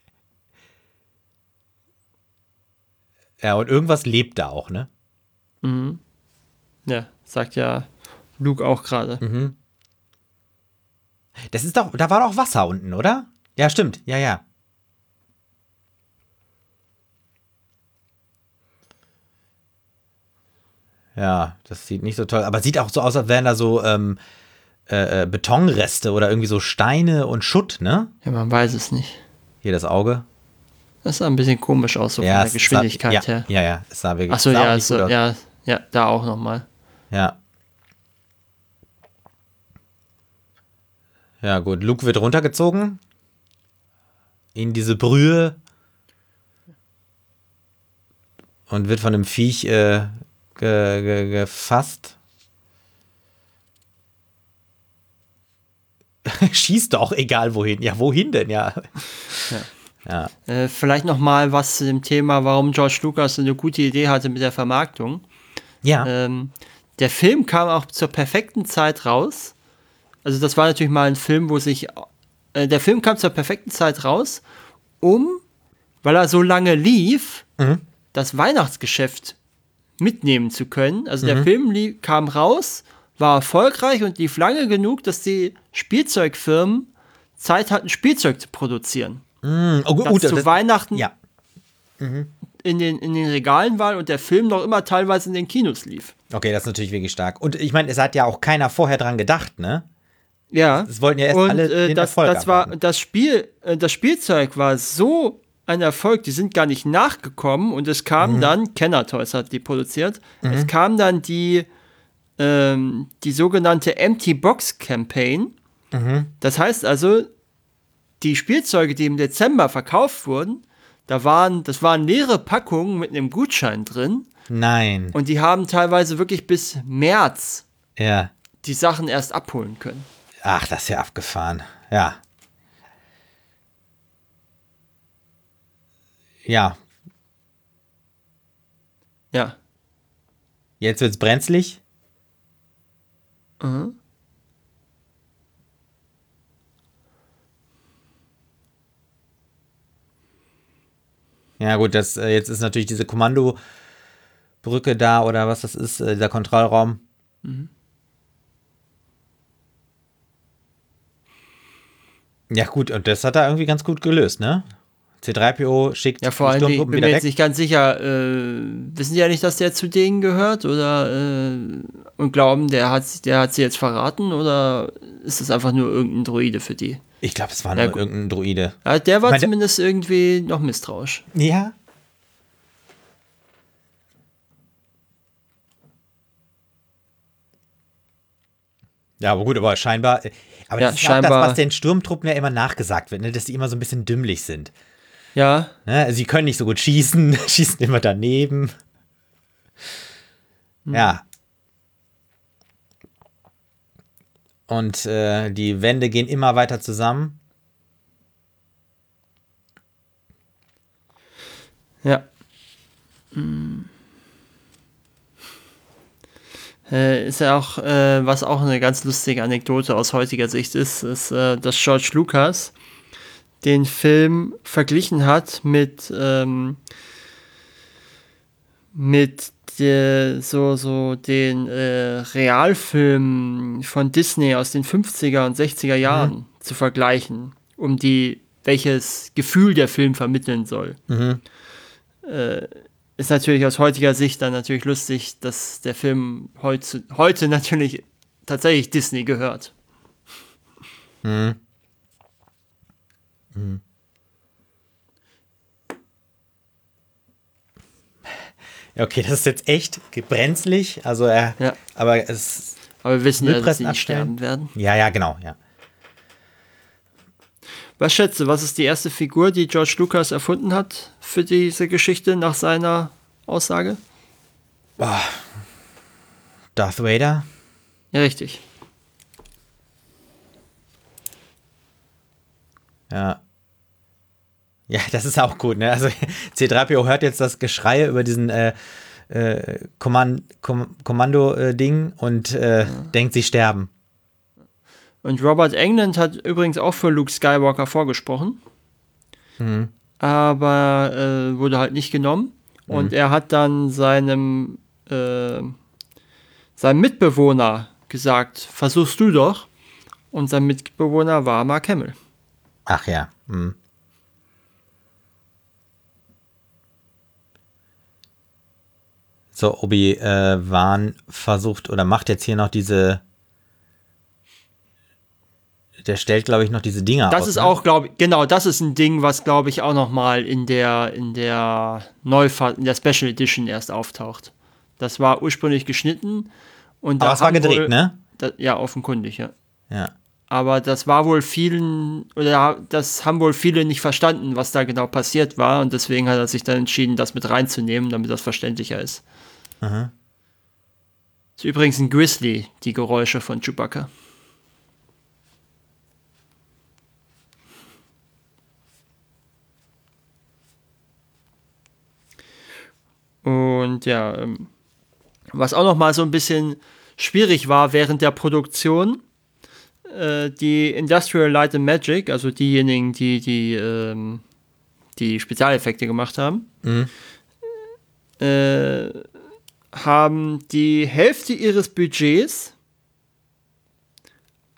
Ja, und irgendwas lebt da auch, ne? Mhm. Ja, sagt ja Luke auch gerade. Mhm. Das ist doch, da war doch Wasser unten, oder? Ja, stimmt, ja, ja. Ja, das sieht nicht so toll, aber sieht auch so aus, als wären da so ähm, äh, Betonreste oder irgendwie so Steine und Schutt, ne? Ja, man weiß es nicht. Hier das Auge. Das sah ein bisschen komisch aus, so ja, von der Geschwindigkeit sah, ja, her. Ja, ja, es sah wirklich Achso, sah ja, so, ja, ja, da auch nochmal. Ja. Ja, gut, Luke wird runtergezogen in diese Brühe und wird von einem Viech äh, ge, ge, gefasst. Schießt doch, egal wohin. Ja, wohin denn, ja. Ja. Ja. Äh, vielleicht noch mal was zu dem Thema, warum George Lucas eine gute Idee hatte mit der Vermarktung. Ja. Ähm, der Film kam auch zur perfekten Zeit raus. Also das war natürlich mal ein Film, wo sich äh, der Film kam zur perfekten Zeit raus, um, weil er so lange lief, mhm. das Weihnachtsgeschäft mitnehmen zu können. Also mhm. der Film lief, kam raus, war erfolgreich und lief lange genug, dass die Spielzeugfirmen Zeit hatten, Spielzeug zu produzieren. Mm, oh, das gut, zu das, Weihnachten ja. Mhm. in, den, in den Regalen war und der Film noch immer teilweise in den Kinos lief. Okay, das ist natürlich wirklich stark. Und ich meine, es hat ja auch keiner vorher dran gedacht, ne? Ja. Das wollten ja erst und, alle äh, den das, Erfolg das war abwarten. das Spiel, äh, das Spielzeug war so ein Erfolg, die sind gar nicht nachgekommen und es kam mhm. dann, Kenner Toys hat die produziert, mhm. es kam dann die ähm, die sogenannte Empty Box Campaign. Mhm. Das heißt also, die Spielzeuge, die im Dezember verkauft wurden, da waren, das waren leere Packungen mit einem Gutschein drin. Nein. Und die haben teilweise wirklich bis März ja. die Sachen erst abholen können. Ach, das ist ja abgefahren. Ja. Ja. Ja. Jetzt wird's brenzlig. Mhm. Ja gut, das äh, jetzt ist natürlich diese Kommandobrücke da oder was das ist, äh, dieser Kontrollraum. Mhm. Ja gut, und das hat er irgendwie ganz gut gelöst, ne? C drei P O schickt ja, vor allem, ich bin mir jetzt nicht ganz sicher, äh, wissen die ja nicht, dass der zu denen gehört oder äh, und glauben, der hat, der hat sie jetzt verraten oder ist das einfach nur irgendein Droide für die? Ich glaube, es war ja, nur gut. irgendein Droide. Ja, der war meine, zumindest irgendwie noch misstrauisch. Ja. Ja, aber gut, aber scheinbar, aber ja, das ist scheinbar, auch das, was den Sturmtruppen ja immer nachgesagt wird, ne? Dass die immer so ein bisschen dümmlich sind. Ja. Ne? Also sie können nicht so gut schießen, schießen immer daneben. Hm. Ja. Und äh, die Wände gehen immer weiter zusammen. Ja. Hm. Äh, ist ja auch, äh, was auch eine ganz lustige Anekdote aus heutiger Sicht ist, ist, äh, dass George Lucas den Film verglichen hat mit ähm, mit de, so, so den äh, Realfilmen von Disney aus den fünfziger und sechziger Jahren mhm. zu vergleichen, um die, welches Gefühl der Film vermitteln soll. Mhm. Äh, ist natürlich aus heutiger Sicht dann natürlich lustig, dass der Film heute, heute natürlich tatsächlich Disney gehört. Mhm. Mhm. Okay, das ist jetzt echt brenzlig, also er, ja. aber es aber wir wissen ja, dass sie nicht sterben werden. Ja, ja, genau, ja. Was schätze, was ist die erste Figur, die George Lucas erfunden hat für diese Geschichte nach seiner Aussage? Oh. Darth Vader? Ja, richtig. Ja. Ja, das ist auch gut, ne? Also C drei P O hört jetzt das Geschrei über diesen äh, äh, Kommand- Kom- Kommando-Ding und äh, ja. denkt, sie sterben. Und Robert Englund hat übrigens auch für Luke Skywalker vorgesprochen. Mhm. Aber äh, wurde halt nicht genommen. Mhm. Und er hat dann seinem, äh, seinem Mitbewohner gesagt, versuchst du doch. Und sein Mitbewohner war Mark Hamill. Ach ja. Mhm. So, Obi-Wan äh, versucht oder macht jetzt hier noch diese. Der stellt, glaube ich, noch diese Dinger das aus. Das ist ne? auch, glaube ich, genau, das ist ein Ding, was, glaube ich, auch noch mal in der, in der Neufassung, in der Special Edition erst auftaucht. Das war ursprünglich geschnitten. Und Aber es war gedreht, wohl, ne? Da, ja, offenkundig, ja. Ja. Aber das war wohl vielen, oder das haben wohl viele nicht verstanden, was da genau passiert war. Und deswegen hat er sich dann entschieden, das mit reinzunehmen, damit das verständlicher ist. Aha. Das ist übrigens ein Grizzly, die Geräusche von Chewbacca. Und ja, was auch noch mal so ein bisschen schwierig war während der Produktion, äh, die Industrial Light and Magic, also diejenigen, die die, ähm, die Spezialeffekte gemacht haben, mhm. äh, haben die Hälfte ihres Budgets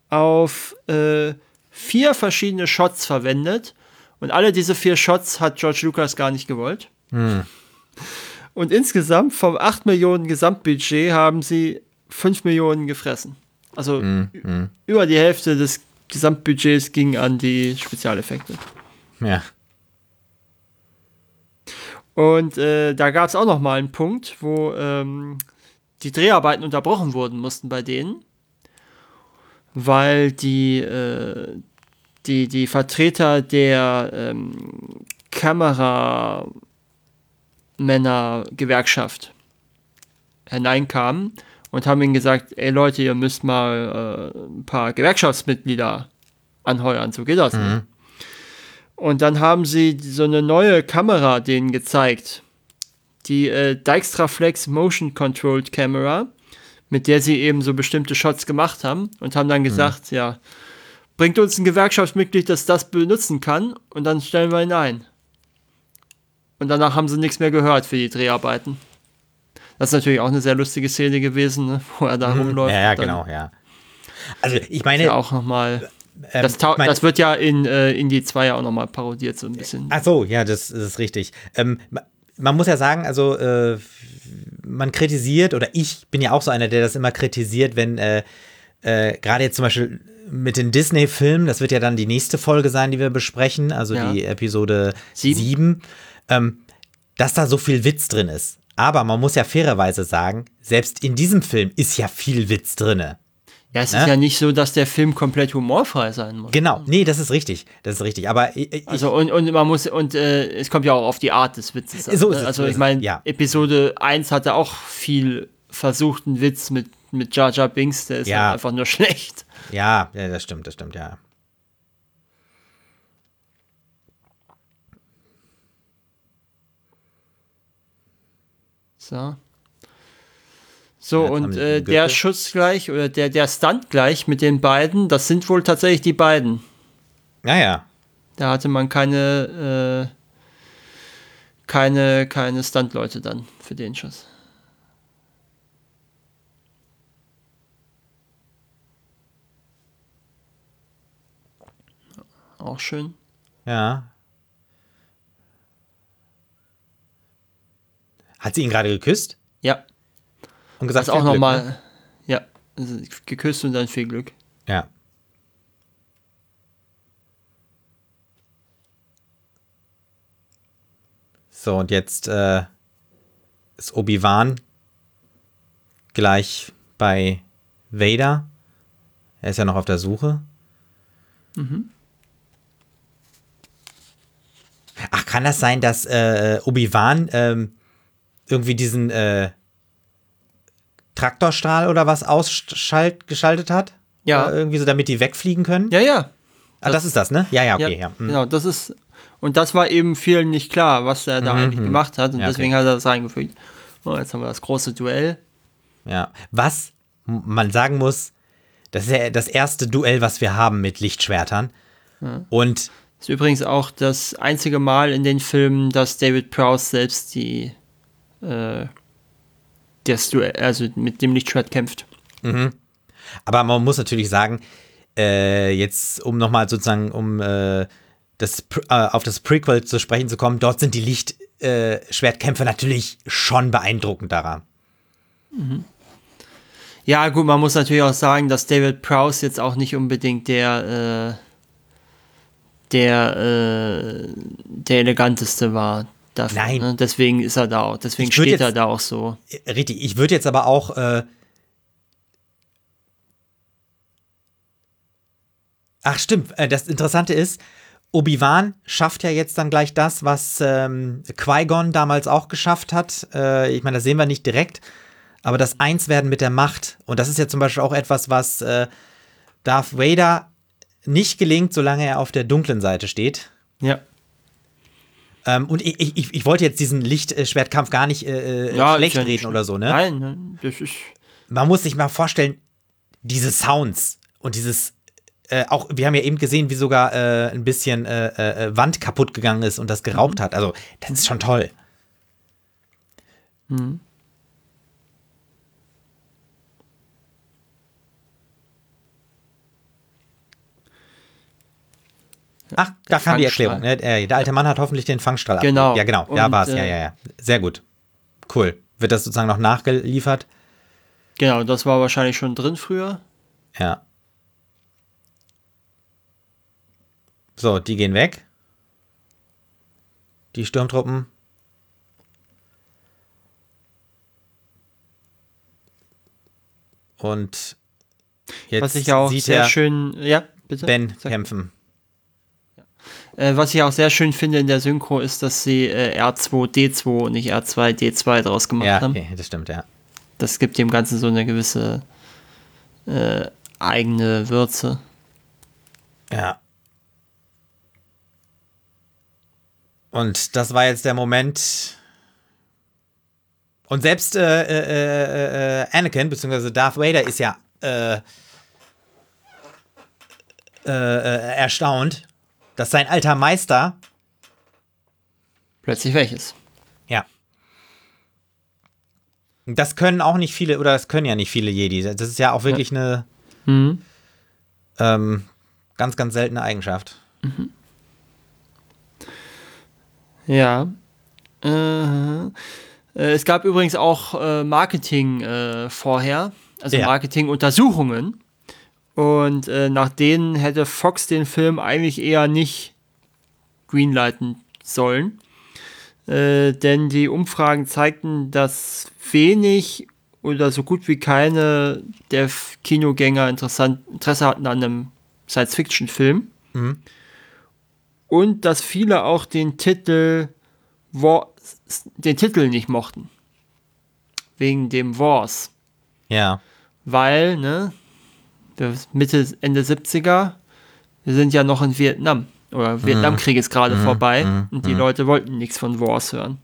auf äh, vier verschiedene Shots verwendet. Und alle diese vier Shots hat George Lucas gar nicht gewollt. Hm. Und insgesamt vom acht Millionen Gesamtbudget haben sie fünf Millionen gefressen. Also hm, hm. über die Hälfte des Gesamtbudgets ging an die Spezialeffekte. Ja. Und äh, da gab es auch noch mal einen Punkt, wo ähm, die Dreharbeiten unterbrochen wurden mussten bei denen, weil die, äh, die, die Vertreter der ähm, Kameramänner-Gewerkschaft hineinkamen und haben ihnen gesagt, ey Leute, ihr müsst mal äh, ein paar Gewerkschaftsmitglieder anheuern, so geht das Mhm. nicht. Und dann haben sie so eine neue Kamera denen gezeigt, die äh, Dijkstraflex Motion Controlled Camera, mit der sie eben so bestimmte Shots gemacht haben und haben dann gesagt, mhm. ja, bringt uns ein Gewerkschaftsmitglied, das das benutzen kann und dann stellen wir ihn ein. Und danach haben sie nichts mehr gehört für die Dreharbeiten. Das ist natürlich auch eine sehr lustige Szene gewesen, ne, wo er da Mhm. rumläuft. Ja, ja, genau, ja. Also ich meine... Ja, auch nochmal... Ähm, das, ta- ich mein, das wird ja in äh, Indie zwei ja auch nochmal parodiert, so ein bisschen. Ach so, ja, das, das ist richtig. Ähm, man muss ja sagen, also äh, man kritisiert, oder ich bin ja auch so einer, der das immer kritisiert, wenn äh, äh, gerade jetzt zum Beispiel mit den Disney-Filmen, das wird ja dann die nächste Folge sein, die wir besprechen, also Ja. die Episode Sieben. sieben, ähm, dass da so viel Witz drin ist. Aber man muss ja fairerweise sagen, selbst in diesem Film ist ja viel Witz drinne. Ja, es Ne? ist ja nicht so, dass der Film komplett humorfrei sein muss. Genau, nee, das ist richtig, das ist richtig. Aber ich, ich, Also und, und man muss, und äh, es kommt ja auch auf die Art des Witzes an. So ist es, also so ist ich es, meine, ja. Episode eins hatte auch viel versuchten Witz mit, mit Jar Jar Binks, der ist Ja. halt einfach nur schlecht. ja, ja, das stimmt, das stimmt, ja. So. So, Jetzt haben und die äh, den der Gürtel. Schuss gleich, oder der, der Stunt gleich mit den beiden, das sind wohl tatsächlich die beiden. Naja. Da hatte man keine, äh, keine, keine Stunt-Leute dann für den Schuss. Auch schön. Ja. Hat sie ihn gerade geküsst? Ja, Und gesagt, das auch viel Glück, nochmal. ne? Ja, also geküsst und dann viel Glück. Ja. So, und jetzt äh, ist Obi-Wan gleich bei Vader. Er ist ja noch auf der Suche. Mhm. Ach, kann das sein, dass äh, Obi-Wan ähm, irgendwie diesen äh, Traktorstrahl oder was ausgeschaltet hat? Ja. Oder irgendwie so, damit die wegfliegen können? Ja, ja. Ah, das ist das, ne? Ja, ja, okay. ja, Ja, hm. Genau, das ist. Und das war eben vielen nicht klar, was er da Mhm, eigentlich mhm. gemacht hat. Und Ja, okay. deswegen hat er das reingefügt. Oh, jetzt haben wir das große Duell. Ja. Was m- man sagen muss, das ist ja das erste Duell, was wir haben mit Lichtschwertern. Und Das ist übrigens auch das einzige Mal in den Filmen, dass David Prowse selbst die äh, das Duell, also mit dem Lichtschwert kämpft. aber man muss natürlich sagen, äh, jetzt um nochmal sozusagen um äh, das Pr- äh, auf das Prequel zu sprechen zu kommen, dort sind die Lichtschwertkämpfe natürlich schon beeindruckend daran. Ja, gut, man muss natürlich auch sagen, dass David Prowse jetzt auch nicht unbedingt der äh, der äh, der eleganteste war dafür. Nein. Ne? Deswegen ist er da auch, deswegen Ich würd steht er jetzt- da auch so. Richtig, ich würde jetzt aber auch äh, ach stimmt, äh, das Interessante ist, Obi-Wan schafft ja jetzt dann gleich das, was ähm, Qui-Gon damals auch geschafft hat. Äh, ich meine, das sehen wir nicht direkt, aber das Einswerden mit der Macht. Und das ist ja zum Beispiel auch etwas, was äh, Darth Vader nicht gelingt, solange er auf der dunklen Seite steht. Ja. Ähm, und ich, ich, ich wollte jetzt diesen Lichtschwertkampf gar nicht äh, Ja, schlecht ist ja nicht reden schlimm. oder so, ne? Nein, ne, das ist. Man muss sich mal vorstellen, diese Sounds und dieses äh, auch, wir haben ja eben gesehen, wie sogar äh, ein bisschen äh, äh, Wand kaputt gegangen ist und das geraucht hat. Also, das ist schon toll. Mhm. Ach, da kam die Erklärung. Ne? Der alte Mann hat hoffentlich den Fangstrahl genau. abgelegt. Ja, genau, da war es. Ja, ja, ja. Sehr gut. Cool. Wird das sozusagen noch nachgeliefert? Genau, das war wahrscheinlich schon drin früher. Ja. So, die gehen weg. Die Sturmtruppen. Und jetzt was ich auch sieht sehr er schön, ja, bitte. Ben Sag. kämpfen. Äh, was ich auch sehr schön finde in der Synchro ist, dass sie äh, R zwei D zwei und nicht R zwei D zwei draus gemacht Ja, haben. okay, das stimmt, ja. Das gibt dem Ganzen so eine gewisse äh, eigene Würze. Ja. Und das war jetzt der Moment. Und selbst äh, äh, äh, Anakin, beziehungsweise Darth Vader, ist ja äh, äh, äh, erstaunt, dass sein alter Meister plötzlich weg ist. Ja. Das können auch nicht viele, oder das können ja nicht viele Jedi. Das ist ja auch wirklich ja. eine mhm. ähm, ganz, ganz seltene Eigenschaft. Mhm. Ja. Äh, es gab übrigens auch äh, Marketing äh, vorher, also ja. Marketinguntersuchungen. Und äh, nach denen hätte Fox den Film eigentlich eher nicht greenlighten sollen. Äh, denn die Umfragen zeigten, dass wenig oder so gut wie keine der Kinogänger interessant, Interesse hatten an einem Science-Fiction-Film. Mhm. Und dass viele auch den Titel War, den Titel nicht mochten. Wegen dem Wars. Ja. Weil, ne, Mitte, Ende siebziger, wir sind ja noch in Vietnam. Oder Vietnamkrieg ist gerade mhm. vorbei mhm. und die mhm. Leute wollten nichts von Wars hören.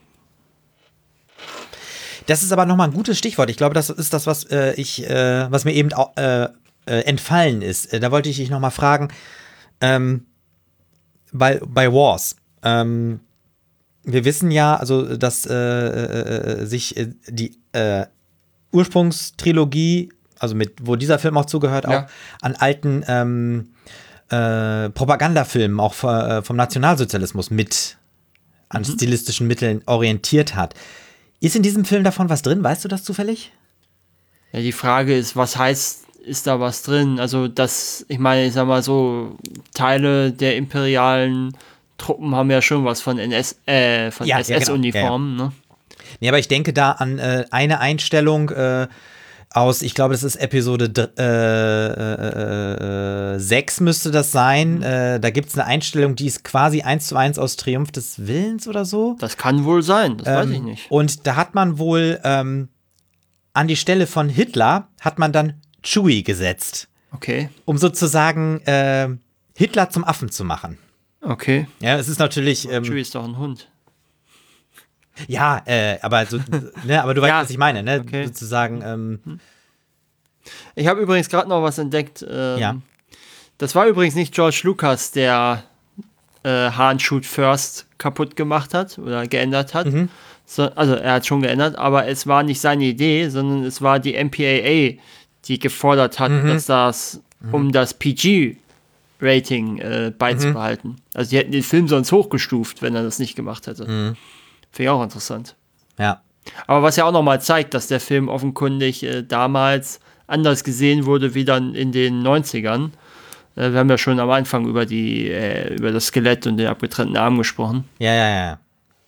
Das ist aber nochmal ein gutes Stichwort. Ich glaube, das ist das, was äh, ich, äh, was mir eben äh, äh, entfallen ist. Äh, da wollte ich dich nochmal fragen, ähm, bei, bei Wars, ähm, wir wissen ja, also, dass äh, äh, sich äh, die äh, Ursprungstrilogie, also mit, wo dieser Film auch zugehört, ja. auch an alten ähm, äh, Propagandafilmen auch äh, vom Nationalsozialismus mit an mhm. stilistischen Mitteln orientiert hat. Ist in diesem Film davon was drin? Weißt du das zufällig? Ja, die Frage ist, was heißt, ist da was drin? Also, das, ich meine, ich sag mal so, Teile der imperialen Truppen haben ja schon was von N S, äh, von ja, S S-Uniformen, ja, ja. ne? Nee, aber ich denke da an äh, eine Einstellung äh, aus, ich glaube, das ist Episode äh, äh, sechs müsste das sein. Mhm. Äh, da gibt es eine Einstellung, die ist quasi eins zu eins aus Triumph des Willens oder so. Das kann wohl sein, das ähm, weiß ich nicht. Und da hat man wohl ähm, an die Stelle von Hitler hat man dann Chewie gesetzt. Okay. Um sozusagen äh, Hitler zum Affen zu machen. Okay. Ja, es ist natürlich. Ähm, Chewie ist doch ein Hund. Ja, äh, aber so, ne, aber du weißt, ja. was ich meine, ne? Okay. Sozusagen. Ähm, ich habe übrigens gerade noch was entdeckt. Ähm, ja. Das war übrigens nicht George Lucas, der äh, Han Shoot First kaputt gemacht hat oder geändert hat. Mhm. So, also er hat schon geändert, aber es war nicht seine Idee, sondern es war die M P A A, die gefordert hat, mhm. dass das, mhm. um das P G-Rating äh, beizubehalten. Mhm. Also die hätten den Film sonst hochgestuft, wenn er das nicht gemacht hätte. Mhm. Finde ich auch interessant. Ja. Aber was ja auch nochmal zeigt, dass der Film offenkundig äh, damals anders gesehen wurde wie dann in den neunzigern. Äh, wir haben ja schon am Anfang über die äh, über das Skelett und den abgetrennten Arm gesprochen. Ja, ja, ja.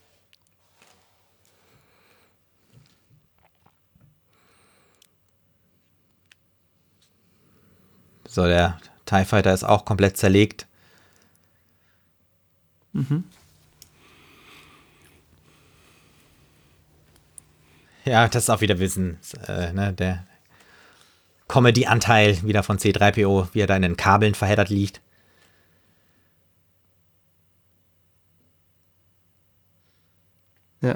So, der TIE Fighter ist auch komplett zerlegt. Mhm. Ja, das ist auch wieder Wissen, äh, ne, der Comedy-Anteil wieder von C drei P O, wie er da in den Kabeln verheddert liegt. Ja.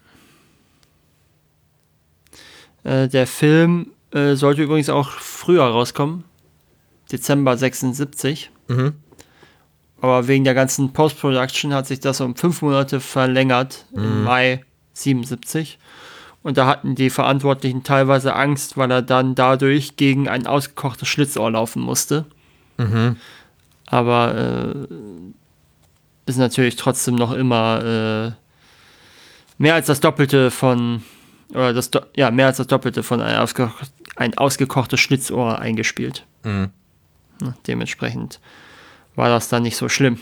Äh, der Film äh, sollte übrigens auch früher rauskommen. Dezember sechsundsiebzig. Mhm. Aber wegen der ganzen Post-Production hat sich das um fünf Monate verlängert, mhm. im Mai siebenundsiebzig. Und da hatten die Verantwortlichen teilweise Angst, weil er dann dadurch gegen ein ausgekochtes Schlitzohr laufen musste. Mhm. Aber äh, ist natürlich trotzdem noch immer äh, mehr als das Doppelte von, oder das, ja, mehr als das Doppelte von ein, ausge, ein ausgekochtes Schlitzohr eingespielt. Mhm. Ja, dementsprechend war das dann nicht so schlimm.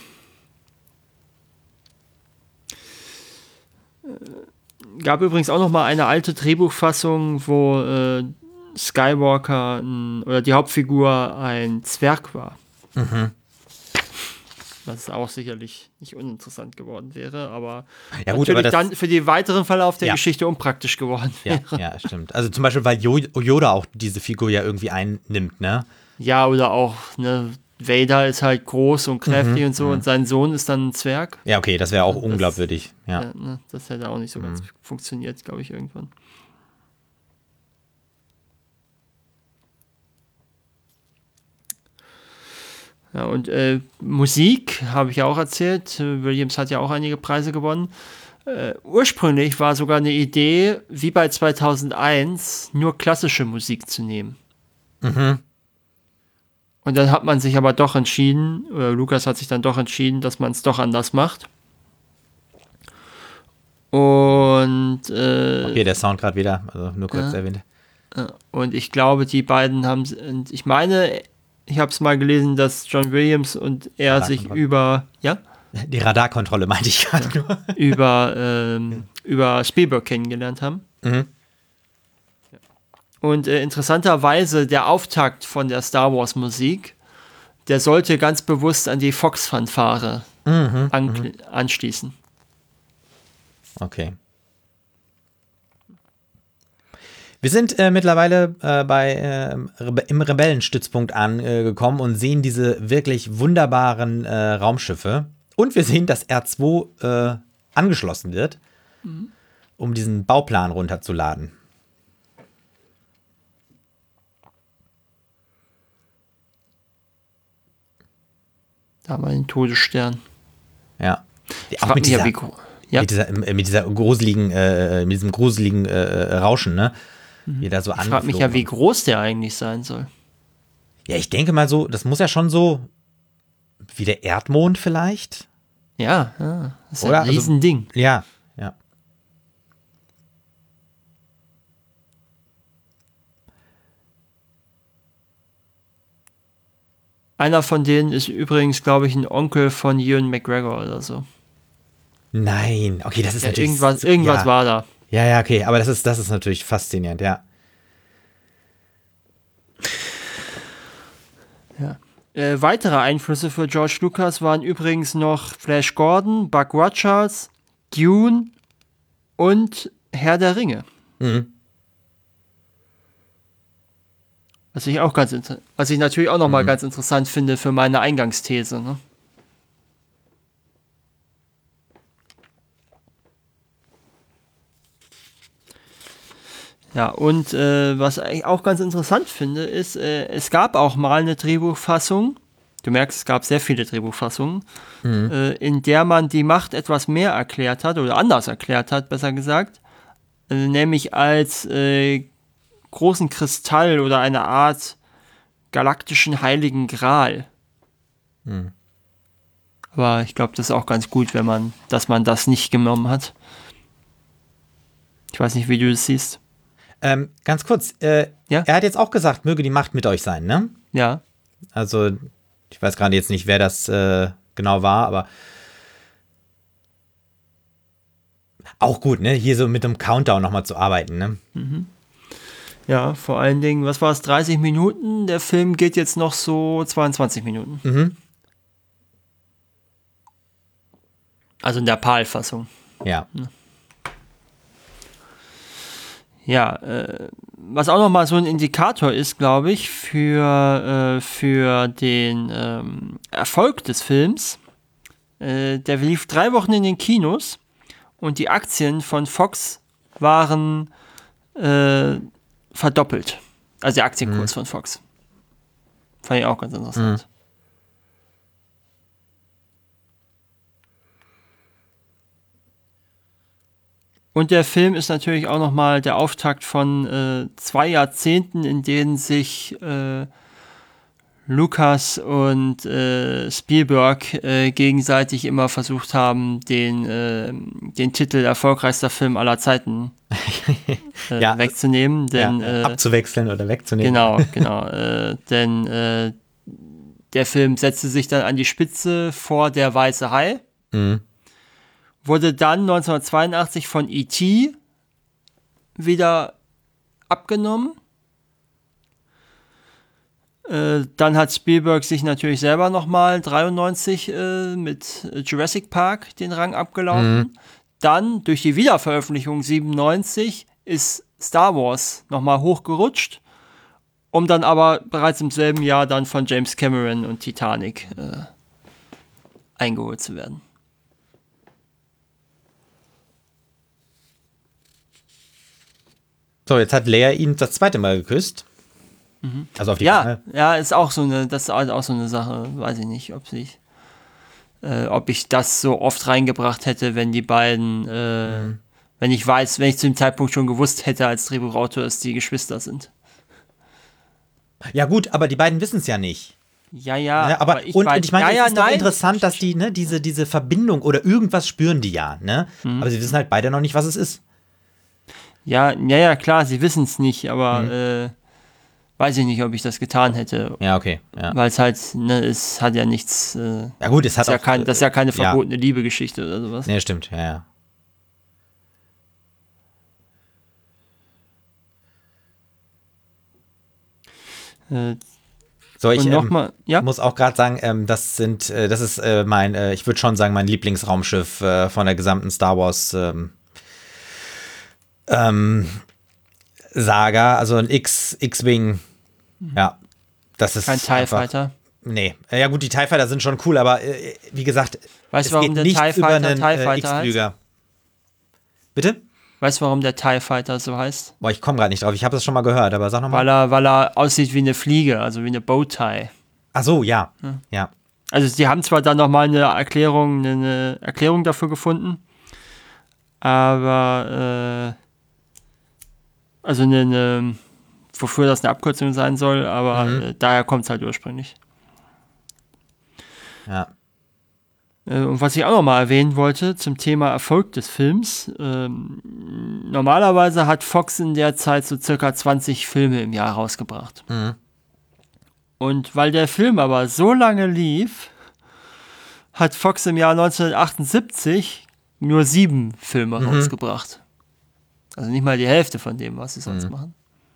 Gab übrigens auch noch mal eine alte Drehbuchfassung, wo äh, Skywalker n, oder die Hauptfigur ein Zwerg war. Mhm. Was auch sicherlich nicht uninteressant geworden wäre, aber ja, gut, natürlich aber das, dann für den weiteren Verlauf der ja. Geschichte unpraktisch geworden wäre. Ja, ja, stimmt. Also zum Beispiel, weil Yoda auch diese Figur ja irgendwie einnimmt, ne? Ja, oder auch, ne, Vader ist halt groß und kräftig mhm, und so, mhm. und sein Sohn ist dann ein Zwerg. Ja, okay, das wäre auch das, unglaubwürdig. Ja. Ja, ne, das hätte auch nicht so mhm. ganz funktioniert, glaube ich, irgendwann. Ja, und äh, Musik, habe ich ja auch erzählt, Williams hat ja auch einige Preise gewonnen. Äh, ursprünglich war sogar eine Idee, wie bei zweitausendeins, nur klassische Musik zu nehmen. Mhm. Und dann hat man sich aber doch entschieden, oder Lucas hat sich dann doch entschieden, dass man es doch anders macht. Und äh, okay, der Sound gerade wieder, also nur kurz ja, erwähnt. Und ich glaube, die beiden haben, und ich meine, ich habe es mal gelesen, dass John Williams und er sich über, ja? Die Radarkontrolle meinte ich gerade ja, nur. Über, ähm, über Spielberg kennengelernt haben. Mhm. Und äh, interessanterweise der Auftakt von der Star Wars Musik, der sollte ganz bewusst an die Fox-Fanfare mhm, an, mhm. anschließen. Okay. Wir sind äh, mittlerweile äh, bei, äh, Rebe- im Rebellenstützpunkt angekommen äh, und sehen diese wirklich wunderbaren äh, Raumschiffe. Und wir sehen, dass R zwei äh, angeschlossen wird, mhm. um diesen Bauplan runterzuladen. Da haben wir den Todesstern. Ja. Auch mit dieser, ja, ja. mit dieser, mit dieser gruseligen, äh, mit diesem gruseligen äh, Rauschen, ne? Wie da so ich frage mich ja, wie groß der eigentlich sein soll. Ja, ich denke mal so, das muss ja schon so wie der Erdmond vielleicht. Ja, ja, das ist Oder? ein Riesending. Also, ja, ja. Einer von denen ist übrigens, glaube ich, ein Onkel von Ewan McGregor oder so. Nein, okay, das ist ja, natürlich... Irgendwas, so, irgendwas ja. war da. Ja, ja, okay, aber das ist, das ist natürlich faszinierend, ja. Ja. Äh, weitere Einflüsse für George Lucas waren übrigens noch Flash Gordon, Buck Rogers, Dune und Herr der Ringe. Mhm. Was ich auch ganz inter- was ich natürlich auch nochmal mhm. ganz interessant finde für meine Eingangsthese. Ne? Ja, und äh, was ich auch ganz interessant finde, ist, äh, es gab auch mal eine Drehbuchfassung, du merkst, es gab sehr viele Drehbuchfassungen, mhm. äh, in der man die Macht etwas mehr erklärt hat, oder anders erklärt hat, besser gesagt, äh, nämlich als äh, großen Kristall oder eine Art galaktischen Heiligen Gral. Mhm. Aber ich glaube, das ist auch ganz gut, wenn man, dass man das nicht genommen hat. Ich weiß nicht, wie du das siehst. Ähm, ganz kurz, äh, ja? er hat jetzt auch gesagt, möge die Macht mit euch sein, ne? Ja. Also, ich weiß gerade jetzt nicht, wer das äh, genau war, aber auch gut, ne? Hier so mit dem Countdown nochmal zu arbeiten, ne? Mhm. Ja, vor allen Dingen, was war es, dreißig Minuten? Der Film geht jetzt noch so zweiundzwanzig Minuten. Mhm. Also in der PAL-Fassung. Ja. Ja, äh, was auch nochmal so ein Indikator ist, glaube ich, für, äh, für den ähm, Erfolg des Films. Äh, der lief drei Wochen in den Kinos und die Aktien von Fox waren äh, verdoppelt. Also der Aktienkurs mhm. von Fox. Fand ich auch ganz interessant. Mhm. Und der Film ist natürlich auch nochmal der Auftakt von äh, zwei Jahrzehnten, in denen sich äh, Lucas und äh, Spielberg äh, gegenseitig immer versucht haben, den, äh, den Titel erfolgreichster Film aller Zeiten äh, ja, wegzunehmen. Denn, ja, äh, abzuwechseln oder wegzunehmen. Genau, genau. äh, denn äh, der Film setzte sich dann an die Spitze vor Der Weiße Hai, Mhm. wurde dann neunzehnhundertzweiundachtzig von E T wieder abgenommen. Äh, dann hat Spielberg sich natürlich selber nochmal dreiundneunzig äh, mit Jurassic Park den Rang abgelaufen. Mhm. Dann durch die Wiederveröffentlichung siebenundneunzig ist Star Wars nochmal hochgerutscht, um dann aber bereits im selben Jahr dann von James Cameron und Titanic äh, eingeholt zu werden. So, jetzt hat Leia ihn das zweite Mal geküsst. Mhm. Also auf die ja, Wange. ja, ist auch so eine, das ist auch so eine Sache, weiß ich nicht, ob sich, äh, ob ich das so oft reingebracht hätte, wenn die beiden, äh, mhm. wenn ich weiß, wenn ich zu dem Zeitpunkt schon gewusst hätte als Drehbuchautor, dass die Geschwister sind. Ja gut, aber die beiden wissen es ja nicht. Ja, ja. Ne, aber, aber ich und, weiß, und ich meine, ja, es ja, ist doch nein. interessant, dass die, ne, diese, diese Verbindung oder irgendwas spüren die ja, ne? Mhm. Aber sie wissen halt beide noch nicht, was es ist. Ja, ja, ja, klar, sie wissen es nicht, aber mhm. äh, weiß ich nicht, ob ich das getan hätte. Ja, okay. Ja. Weil es halt, ne, es hat ja nichts. Äh, ja, gut, es hat auch. Ja kein, das ist ja keine verbotene ja. Liebegeschichte oder sowas. Nee, stimmt, ja, ja. Äh, so, ich noch ähm, mal, ja? muss auch gerade sagen, ähm, das sind, äh, das ist äh, mein, äh, ich würde schon sagen, mein Lieblingsraumschiff äh, von der gesamten Star Wars ähm, ähm, Saga, also ein X, X-Wing, ja, das ist kein TIE Fighter. Nee, ja gut, die TIE Fighter sind schon cool, aber äh, wie gesagt, weißt es warum geht der nicht TIE über Fighter einen TIE äh, Fighter X-Flüger. heißt? Bitte? Weißt du, warum der TIE Fighter so heißt? Boah, ich komme gerade nicht drauf, ich habe das schon mal gehört, aber sag nochmal. Weil er, weil er aussieht wie eine Fliege, also wie eine Bowtie. Ach so, ja, ja. ja. Also die haben zwar dann nochmal eine Erklärung, eine Erklärung dafür gefunden, aber äh, also eine, eine, wofür das eine Abkürzung sein soll, aber mhm. äh, daher kommt es halt ursprünglich. Ja. Äh, und was ich auch nochmal erwähnen wollte zum Thema Erfolg des Films, ähm, normalerweise hat Fox in der Zeit so circa zwanzig Filme im Jahr rausgebracht. Mhm. Und weil der Film aber so lange lief, hat Fox im Jahr neunzehnhundertachtundsiebzig nur sieben Filme mhm. rausgebracht. Also nicht mal die Hälfte von dem, was sie sonst mhm. machen.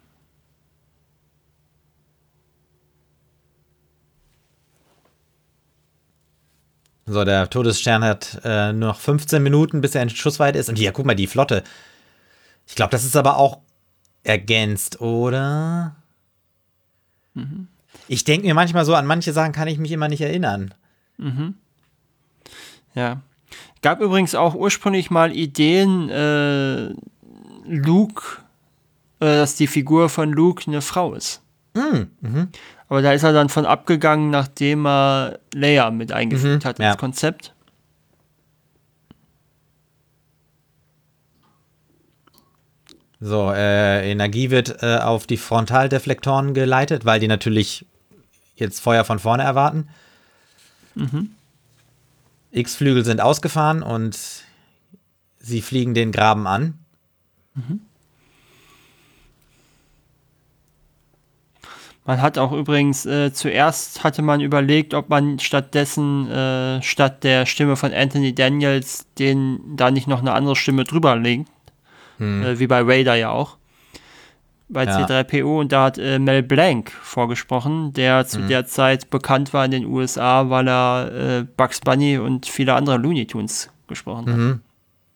So, der Todesstern hat äh, nur noch fünfzehn Minuten, bis er in Schussweite ist. Und ja, guck mal, die Flotte. Ich glaube, das ist aber auch ergänzt, oder? Mhm. Ich denke mir manchmal so, an manche Sachen kann ich mich immer nicht erinnern. Mhm. Ja. Gab übrigens auch ursprünglich mal Ideen, äh, Luke, äh, dass die Figur von Luke eine Frau ist. Mhm. Mhm. Aber da ist er dann von abgegangen, nachdem er Leia mit eingefügt mhm, hat ins ja. Konzept. So, äh, Energie wird äh, auf die Frontaldeflektoren geleitet, weil die natürlich jetzt Feuer von vorne erwarten. Mhm. X-Flügel sind ausgefahren und sie fliegen den Graben an. Mhm. Man hat auch übrigens, äh, zuerst hatte man überlegt, ob man stattdessen, äh, statt der Stimme von Anthony Daniels, den da nicht noch eine andere Stimme drüber legt. Hm. Äh, wie bei Raider ja auch. Bei ja. C drei P O. Und da hat äh, Mel Blanc vorgesprochen, der zu hm. der Zeit bekannt war in den U S A, weil er äh, Bugs Bunny und viele andere Looney Tunes gesprochen hat. Mhm.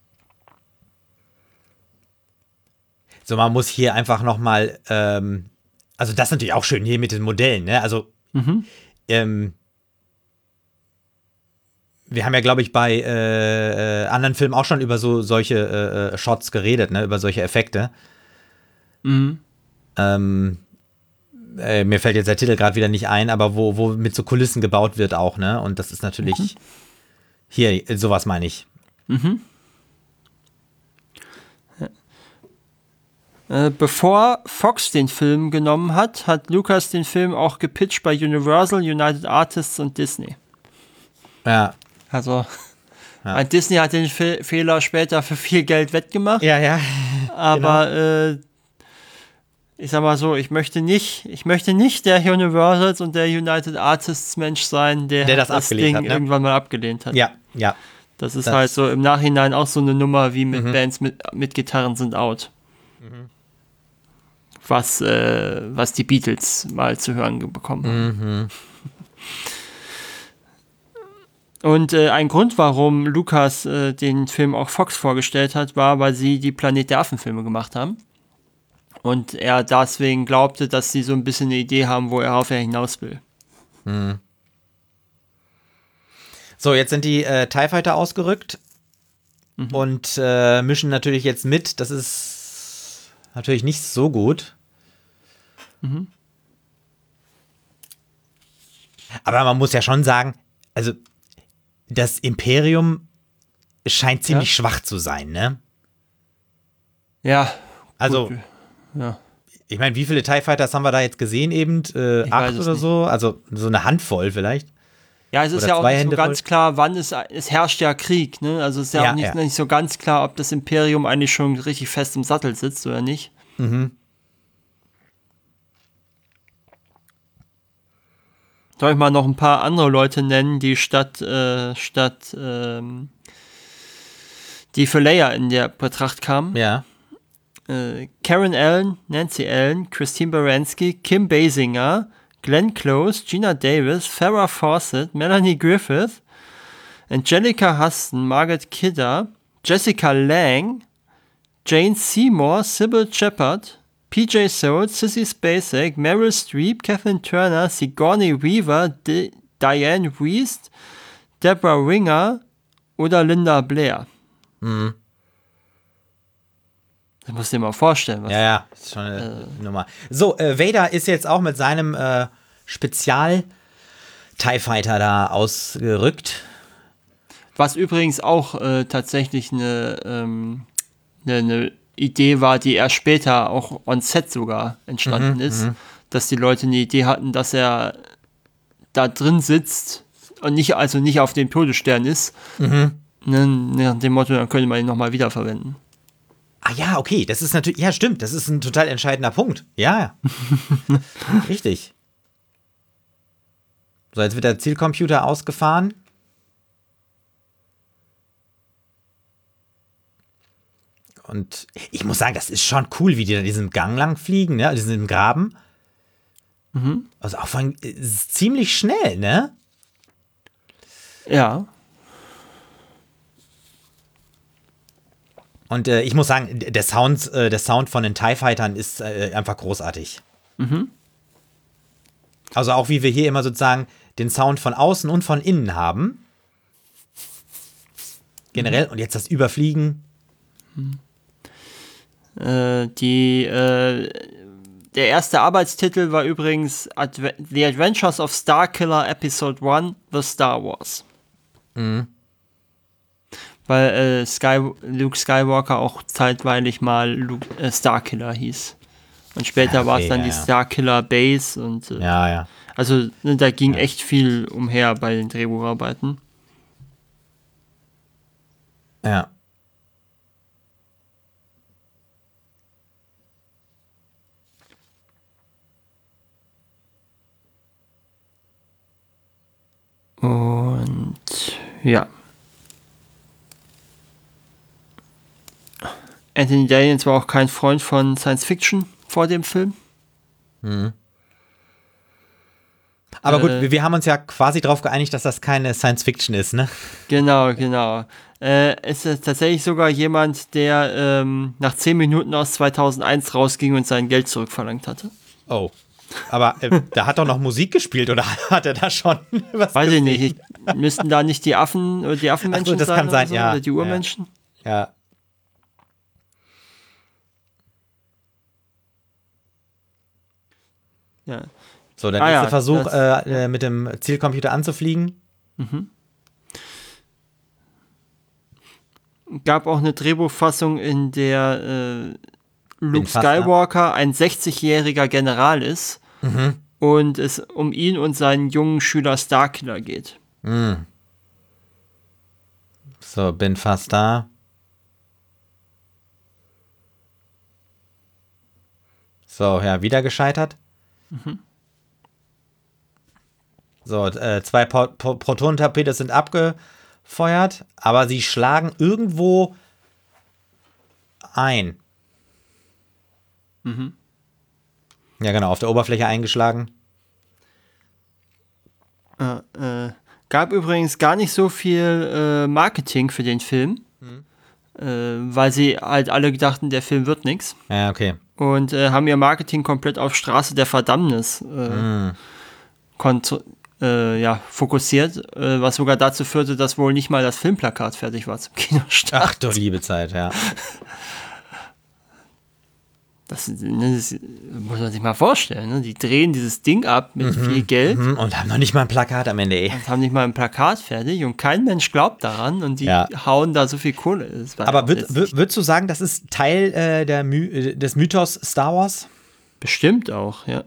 So, man muss hier einfach noch mal ähm also das ist natürlich auch schön hier mit den Modellen, ne? Also mhm. ähm, wir haben ja, glaube ich, bei äh, äh, anderen Filmen auch schon über so solche äh, Shots geredet, ne? Über solche Effekte. Mhm. Ähm, äh, mir fällt jetzt der Titel gerade wieder nicht ein, aber wo, wo mit so Kulissen gebaut wird auch, ne? Und das ist natürlich mhm. hier, sowas meine ich. Mhm. Äh, bevor Fox den Film genommen hat, hat Lucas den Film auch gepitcht bei Universal, United Artists und Disney. Ja. Also, ja. Disney hat den Fe- Fehler später für viel Geld wettgemacht. Ja, ja. Aber genau. äh, ich sag mal so, ich möchte nicht, ich möchte nicht der Universals und der United Artists Mensch sein, der, der das, das Ding hat, ne? irgendwann mal abgelehnt hat. Ja, ja. Das ist das halt so im Nachhinein auch so eine Nummer wie mit mhm. Bands mit, mit Gitarren sind out. Mhm. Was, äh, was die Beatles mal zu hören bekommen haben. Mhm. Und äh, ein Grund, warum Lucas äh, den Film auch Fox vorgestellt hat, war, weil sie die Planet der Affen-Filme gemacht haben. Und er deswegen glaubte, dass sie so ein bisschen eine Idee haben, worauf er hinaus will. Mhm. So, jetzt sind die äh, TIE Fighter ausgerückt mhm. und äh, mischen natürlich jetzt mit. Das ist natürlich nicht so gut. Mhm. Aber man muss ja schon sagen, also das Imperium scheint ziemlich ja. schwach zu sein, ne? Ja. Also, gut. Ja. Ich meine, wie viele TIE Fighters haben wir da jetzt gesehen eben? Äh, acht oder nicht. so? Also so eine Handvoll vielleicht? Ja, es ist oder ja auch nicht so ganz voll. klar, wann es, es herrscht ja Krieg, ne? Also es ist ja, ja auch nicht, ja. nicht so ganz klar, ob das Imperium eigentlich schon richtig fest im Sattel sitzt oder nicht. Mhm. Soll ich mal noch ein paar andere Leute nennen, die statt, äh, statt ähm, die für Leia in der Betracht kamen? Ja. Äh, Karen Allen, Nancy Allen, Christine Baranski, Kim Basinger, Glenn Close, Gina Davis, Farrah Fawcett, Melanie Griffith, Angelica Huston, Margaret Kidder, Jessica Lange, Jane Seymour, Sybil Shepherd, P J Soule, Sissy Spacek, Meryl Streep, Kathleen Turner, Sigourney Weaver, D- Diane Wiest, Deborah Winger oder Linda Blair. Mhm. Das musst du dir mal vorstellen. Was ja, ja, ist schon eine äh, Nummer. So, äh, Vader ist jetzt auch mit seinem äh, Spezial-TIE Fighter da ausgerückt. Was übrigens auch äh, tatsächlich eine, ähm, eine, eine Idee war, die erst später auch on set sogar entstanden mhm, ist, m- dass die Leute eine Idee hatten, dass er da drin sitzt und nicht, also nicht auf dem Todesstern ist. Mhm. Ne, nach dem Motto, dann könnte man ihn nochmal wiederverwenden. Ah ja, okay, das ist natürlich, ja stimmt, das ist ein total entscheidender Punkt. Ja, richtig. So, jetzt wird der Zielcomputer ausgefahren. Und ich muss sagen, das ist schon cool, wie die da diesen Gang lang fliegen, ne, diesen Graben. Mhm. Also auch von, ist ziemlich schnell, ne? Ja. Und äh, ich muss sagen, der Sound, äh, der Sound von den TIE Fightern ist äh, einfach großartig. Mhm. Also auch wie wir hier immer sozusagen den Sound von außen und von innen haben. Generell. Mhm. Und jetzt das Überfliegen. Mhm. Äh, die, äh, der erste Arbeitstitel war übrigens Adve- The Adventures of Starkiller Episode one, The Star Wars. Mhm. Weil äh, Sky, Luke Skywalker auch zeitweilig mal Luke, äh, Starkiller hieß. Und später ja, okay, war es dann ja, die ja. Starkiller Base. Und, äh, ja, ja. Also ne, da ging ja. echt viel umher bei den Drehbucharbeiten. Ja. Und ja. Anthony Daniels war auch kein Freund von Science Fiction vor dem Film. Mhm. Aber äh, gut, wir, wir haben uns ja quasi darauf geeinigt, dass das keine Science Fiction ist, ne? Genau, genau. Äh, es ist tatsächlich sogar jemand, der ähm, nach zehn Minuten aus zweitausendeins rausging und sein Geld zurückverlangt hatte. Oh. Aber äh, da hat doch noch Musik gespielt, oder hat er da schon was Weiß gesehen? Ich nicht. Ich, müssten da nicht die Affen oder die Affenmenschen Ach so, das sein? Kann sein, so, ja. Oder die Urmenschen? Ja. ja. Ja. So, der ah, nächste ja, Versuch, äh, mit dem Zielcomputer anzufliegen. Mhm. Gab auch eine Drehbuchfassung, in der äh, Luke Skywalker ein sechzigjähriger General ist mhm. und es um ihn und seinen jungen Schüler Starkiller geht. Mhm. So, bin fast da. So, ja, wieder gescheitert. Mhm. So, äh, zwei Pro- Pro- Protonentorpedos sind abgefeuert, aber sie schlagen irgendwo ein. Mhm. Ja, genau, auf der Oberfläche eingeschlagen. Äh, äh, gab übrigens gar nicht so viel äh, Marketing für den Film, mhm. äh, weil sie halt alle dachten, der Film wird nichts. Ja, okay. Und äh, haben ihr Marketing komplett auf Straße der Verdammnis äh, mhm. kont- äh, ja, fokussiert, äh, was sogar dazu führte, dass wohl nicht mal das Filmplakat fertig war zum Kinostart. Ach du liebe Zeit, ja. Das, ne, das muss man sich mal vorstellen. Ne? Die drehen dieses Ding ab mit mhm, viel Geld. Mhm, und haben noch nicht mal ein Plakat am Ende, ey. Und haben nicht mal ein Plakat fertig und kein Mensch glaubt daran und die ja. hauen da so viel Kohle. Aber würd, würd, würdest du sagen, das ist Teil äh, der My- des Mythos Star Wars? Bestimmt auch, ja.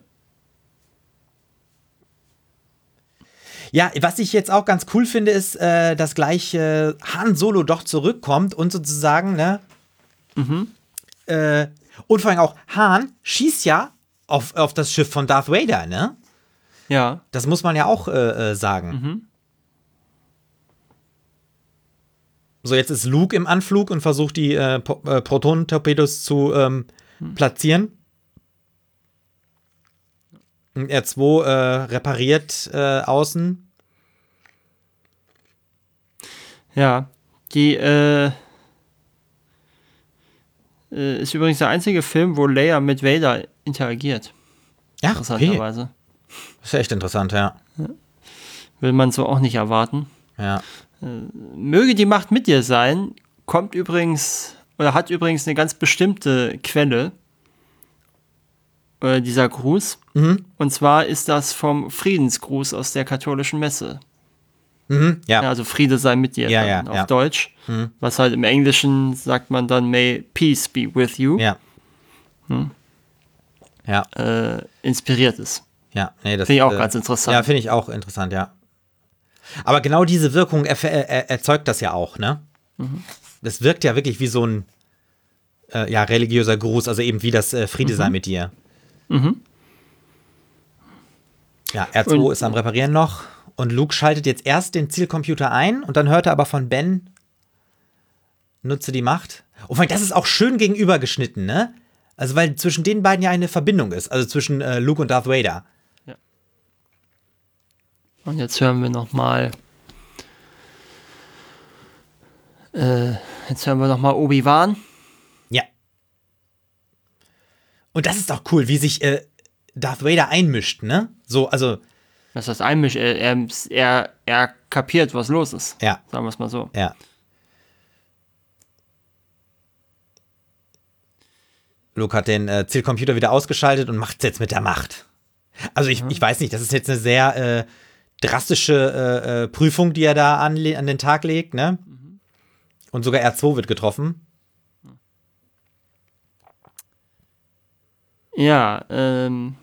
Ja, was ich jetzt auch ganz cool finde, ist, äh, dass gleich äh, Han Solo doch zurückkommt und sozusagen, ne? Mhm. Äh, und vor allem auch Han schießt ja auf, auf das Schiff von Darth Vader, ne? Ja. Das muss man ja auch äh, äh, sagen. Mhm. So, jetzt ist Luke im Anflug und versucht, die äh, po- äh, Protonentorpedos zu ähm, mhm. platzieren. Und R zwei äh, repariert äh, außen. Ja, die äh, äh, ist übrigens der einzige Film, wo Leia mit Vader interagiert. Ja, interessanterweise. Okay. Das ist ja echt interessant, ja. ja. Will man so auch nicht erwarten. Ja. Äh, möge die Macht mit dir sein, kommt übrigens, oder hat übrigens eine ganz bestimmte Quelle, äh, dieser Gruß. Mhm. Und zwar ist das vom Friedensgruß aus der katholischen Messe. Mhm, ja. ja. Also Friede sei mit dir, ja, ja, auf ja. Deutsch. Mhm. Was halt im Englischen sagt man dann, may peace be with you. Ja. Hm. Ja. Äh, inspiriert ist. Ja, nee, das finde ich auch äh, ganz interessant. Ja, finde ich auch interessant, ja. Aber genau diese Wirkung er, er, erzeugt das ja auch, ne? Mhm. Das wirkt ja wirklich wie so ein äh, ja, religiöser Gruß, also eben wie das äh, Friede mhm. sei mit dir. Mhm. Ja, R zwei und, ist am Reparieren noch und Luke schaltet jetzt erst den Zielcomputer ein und dann hört er aber von Ben, nutze die Macht. Und das ist auch schön gegenüber geschnitten, ne? Also weil zwischen den beiden ja eine Verbindung ist, also zwischen äh, Luke und Darth Vader. Ja. Und jetzt hören wir noch mal äh, jetzt hören wir noch mal Obi-Wan. Ja. Und das ist auch cool, wie sich äh, Darth Vader einmischt, ne? So, also was heißt einmischt? Er, er, er, er kapiert, was los ist. Ja. Sagen wir es mal so. Ja. Luke hat den äh, Zielcomputer wieder ausgeschaltet und macht es jetzt mit der Macht. Also ich, mhm. ich weiß nicht, das ist jetzt eine sehr äh, drastische äh, äh, Prüfung, die er da an, an den Tag legt, ne? Mhm. Und sogar R zwei wird getroffen. Ja, ähm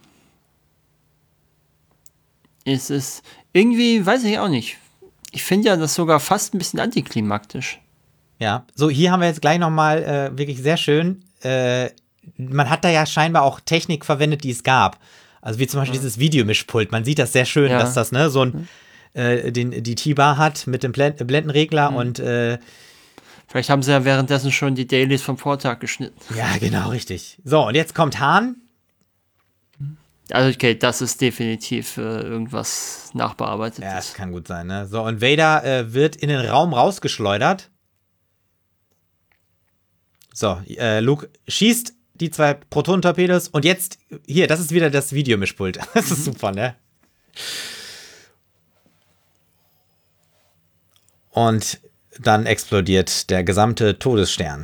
es ist irgendwie, weiß ich auch nicht. Ich finde ja das sogar fast ein bisschen antiklimaktisch. Ja, so hier haben wir jetzt gleich nochmal äh, wirklich sehr schön, äh, man hat da ja scheinbar auch Technik verwendet, die es gab. Also wie zum Beispiel ja. dieses Videomischpult. Man sieht das sehr schön, ja. dass das ne so ein äh, den, die T-Bar hat mit dem Blend- Blendenregler mhm. und äh, vielleicht haben sie ja währenddessen schon die Dailies vom Vortag geschnitten. Ja, genau, richtig. So, und jetzt kommt Han. Also okay, das ist definitiv äh, irgendwas nachbearbeitet. Ja, das kann gut sein, ne? So, und Vader äh, wird in den Raum rausgeschleudert. So, äh, Luke schießt die zwei Protonentorpedos und jetzt, hier, das ist wieder das Videomischpult. Das ist mhm. super, ne? Und dann explodiert der gesamte Todesstern.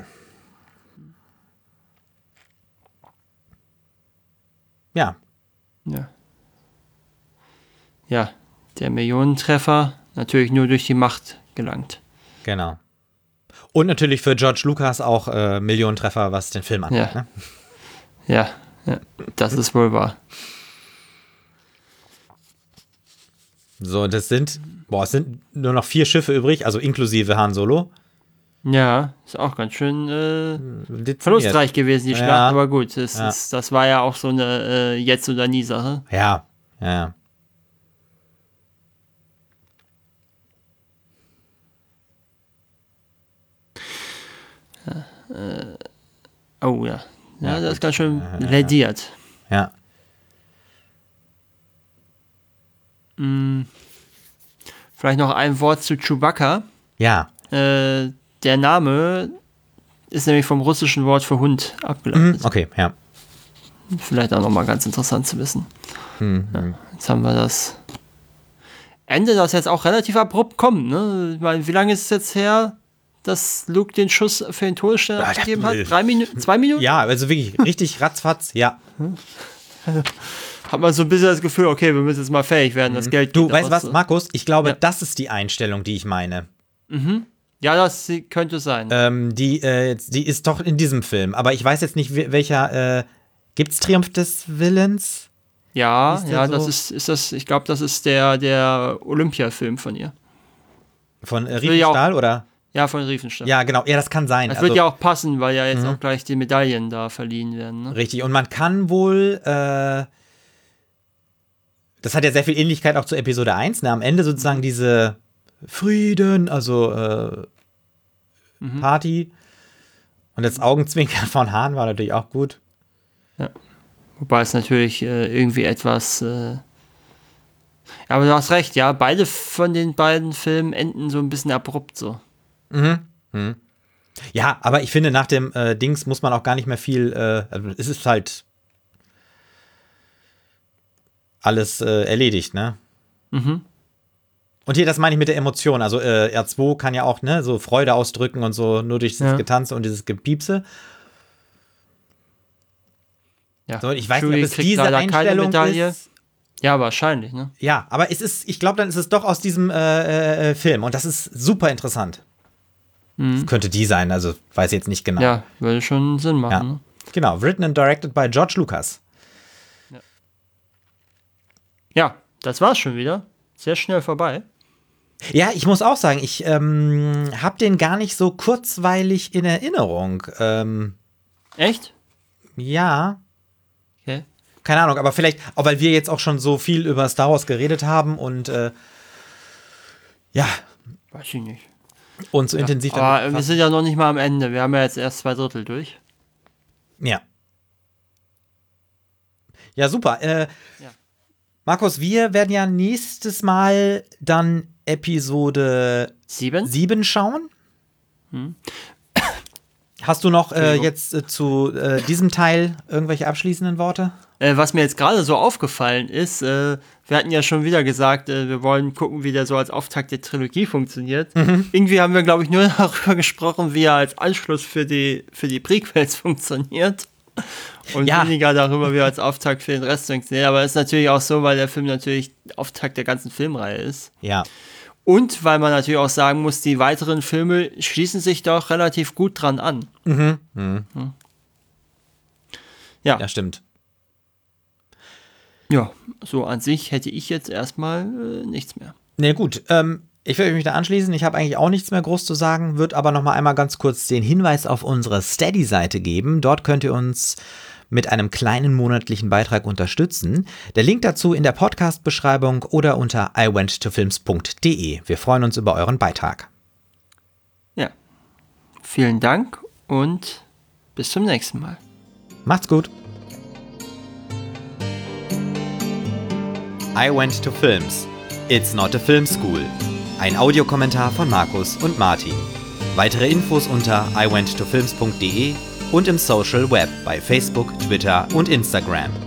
Ja. Ja. Ja, der Millionentreffer natürlich nur durch die Macht gelangt. Genau. Und natürlich für George Lucas auch äh, Millionentreffer, was den Film angeht. Ja. Ne? Ja, ja, das ist wohl wahr. So, das sind, boah, es sind nur noch vier Schiffe übrig, also inklusive Han Solo. Ja, ist auch ganz schön äh, verlustreich gewesen, die Schlacht, ja. Aber gut, das, ja. ist, das war ja auch so eine äh, Jetzt- oder Nie-Sache. Ja, ja. ja äh, oh ja, ja, ja das gut. Ist ganz schön ja, lädiert. Ja. Hm. Vielleicht noch ein Wort zu Chewbacca. Ja. Äh, der Name ist nämlich vom russischen Wort für Hund abgeleitet. Mhm, okay, ja. Vielleicht auch nochmal ganz interessant zu wissen. Mhm. Ja, jetzt haben wir das Ende, das jetzt auch relativ abrupt kommt. Ne? Ich meine, wie lange ist es jetzt her, dass Luke den Schuss für den Todesstern ja, abgegeben hat? Drei Minuten? Zwei Minuten? Ja, also wirklich richtig ratzfatz, ja. Hat man so ein bisschen das Gefühl, okay, wir müssen jetzt mal fähig werden, das Geld. Du, weißt was, Markus? Ich glaube, ja. das ist die Einstellung, die ich meine. Mhm. Ja, das könnte sein. Ähm, die, äh, die ist doch in diesem Film, aber ich weiß jetzt nicht, welcher, äh, gibt's Triumph des Willens? Ja, ja, so? das ist, ist das, ich glaube, das ist der, der Olympia-Film von ihr. Von äh, Riefenstahl, ja oder? Ja, von Riefenstahl. Ja, genau, ja, das kann sein. Das also, wird ja auch passen, weil ja jetzt mhm. auch gleich die Medaillen da verliehen werden. Ne? Richtig, und man kann wohl, äh, das hat ja sehr viel Ähnlichkeit auch zu Episode eins, ne? Am Ende sozusagen diese Frieden, also äh, mhm. Party. Und das Augenzwinkern von Han war natürlich auch gut. Ja. Wobei es natürlich äh, irgendwie etwas. Äh aber du hast recht, ja. Beide von den beiden Filmen enden so ein bisschen abrupt so. Mhm. Mhm. Ja, aber ich finde, nach dem äh, Dings muss man auch gar nicht mehr viel. Äh, also es ist halt alles äh, erledigt, ne? Mhm. Und hier, das meine ich mit der Emotion. Also äh, R zwei kann ja auch, ne, so Freude ausdrücken und so, nur durch das ja. Getanze und dieses Gepiepse. Ja. So, ich weiß nicht, ob es diese Einstellung ist. Ja, wahrscheinlich, ne? Ja, aber es ist, ich glaube, dann ist es doch aus diesem äh, äh, Film. Und das ist super interessant. Mhm. Das könnte die sein, also weiß jetzt nicht genau. Ja, würde schon Sinn machen. Ja. Ne? Genau, written and directed by George Lucas. Ja. ja, das war's schon wieder. Sehr schnell vorbei. Ja, ich muss auch sagen, ich ähm, habe den gar nicht so kurzweilig in Erinnerung. Ähm, Echt? Ja. Okay. Keine Ahnung, aber vielleicht, auch weil wir jetzt auch schon so viel über Star Wars geredet haben und äh, ja. Weiß ich nicht. Und so ja, intensiv. Aber wir sind ja noch nicht mal am Ende. Wir haben ja jetzt erst zwei Drittel durch. Ja. Ja, super. Äh, ja. Markus, wir werden ja nächstes Mal dann Episode sieben schauen. Hm. Hast du noch äh, jetzt äh, zu äh, diesem Teil irgendwelche abschließenden Worte? Äh, was mir jetzt gerade so aufgefallen ist, äh, wir hatten ja schon wieder gesagt, äh, wir wollen gucken, wie der so als Auftakt der Trilogie funktioniert. Mhm. Irgendwie haben wir, glaube ich, nur darüber gesprochen, wie er als Anschluss für die, für die Prequels funktioniert. Und ja. weniger darüber, wie er als Auftakt für den Rest funktioniert. Aber es ist natürlich auch so, weil der Film natürlich Auftakt der ganzen Filmreihe ist. Ja. Und weil man natürlich auch sagen muss, die weiteren Filme schließen sich doch relativ gut dran an. Mhm. Mhm. Hm. Ja. Ja, stimmt. Ja, so an sich hätte ich jetzt erstmal äh, nichts mehr. Na nee, gut, ähm, ich würde mich da anschließen. Ich habe eigentlich auch nichts mehr groß zu sagen, würde aber noch mal einmal ganz kurz den Hinweis auf unsere Steady-Seite geben. Dort könnt ihr uns mit einem kleinen monatlichen Beitrag unterstützen. Der Link dazu in der Podcast-Beschreibung oder unter i went to films punkt de. Wir freuen uns über euren Beitrag. Ja, vielen Dank und bis zum nächsten Mal. Macht's gut. I Went to Films. It's not a film school. Ein Audiokommentar von Markus und Martin. Weitere Infos unter i went to films punkt de und im Social Web bei Facebook, Twitter und Instagram.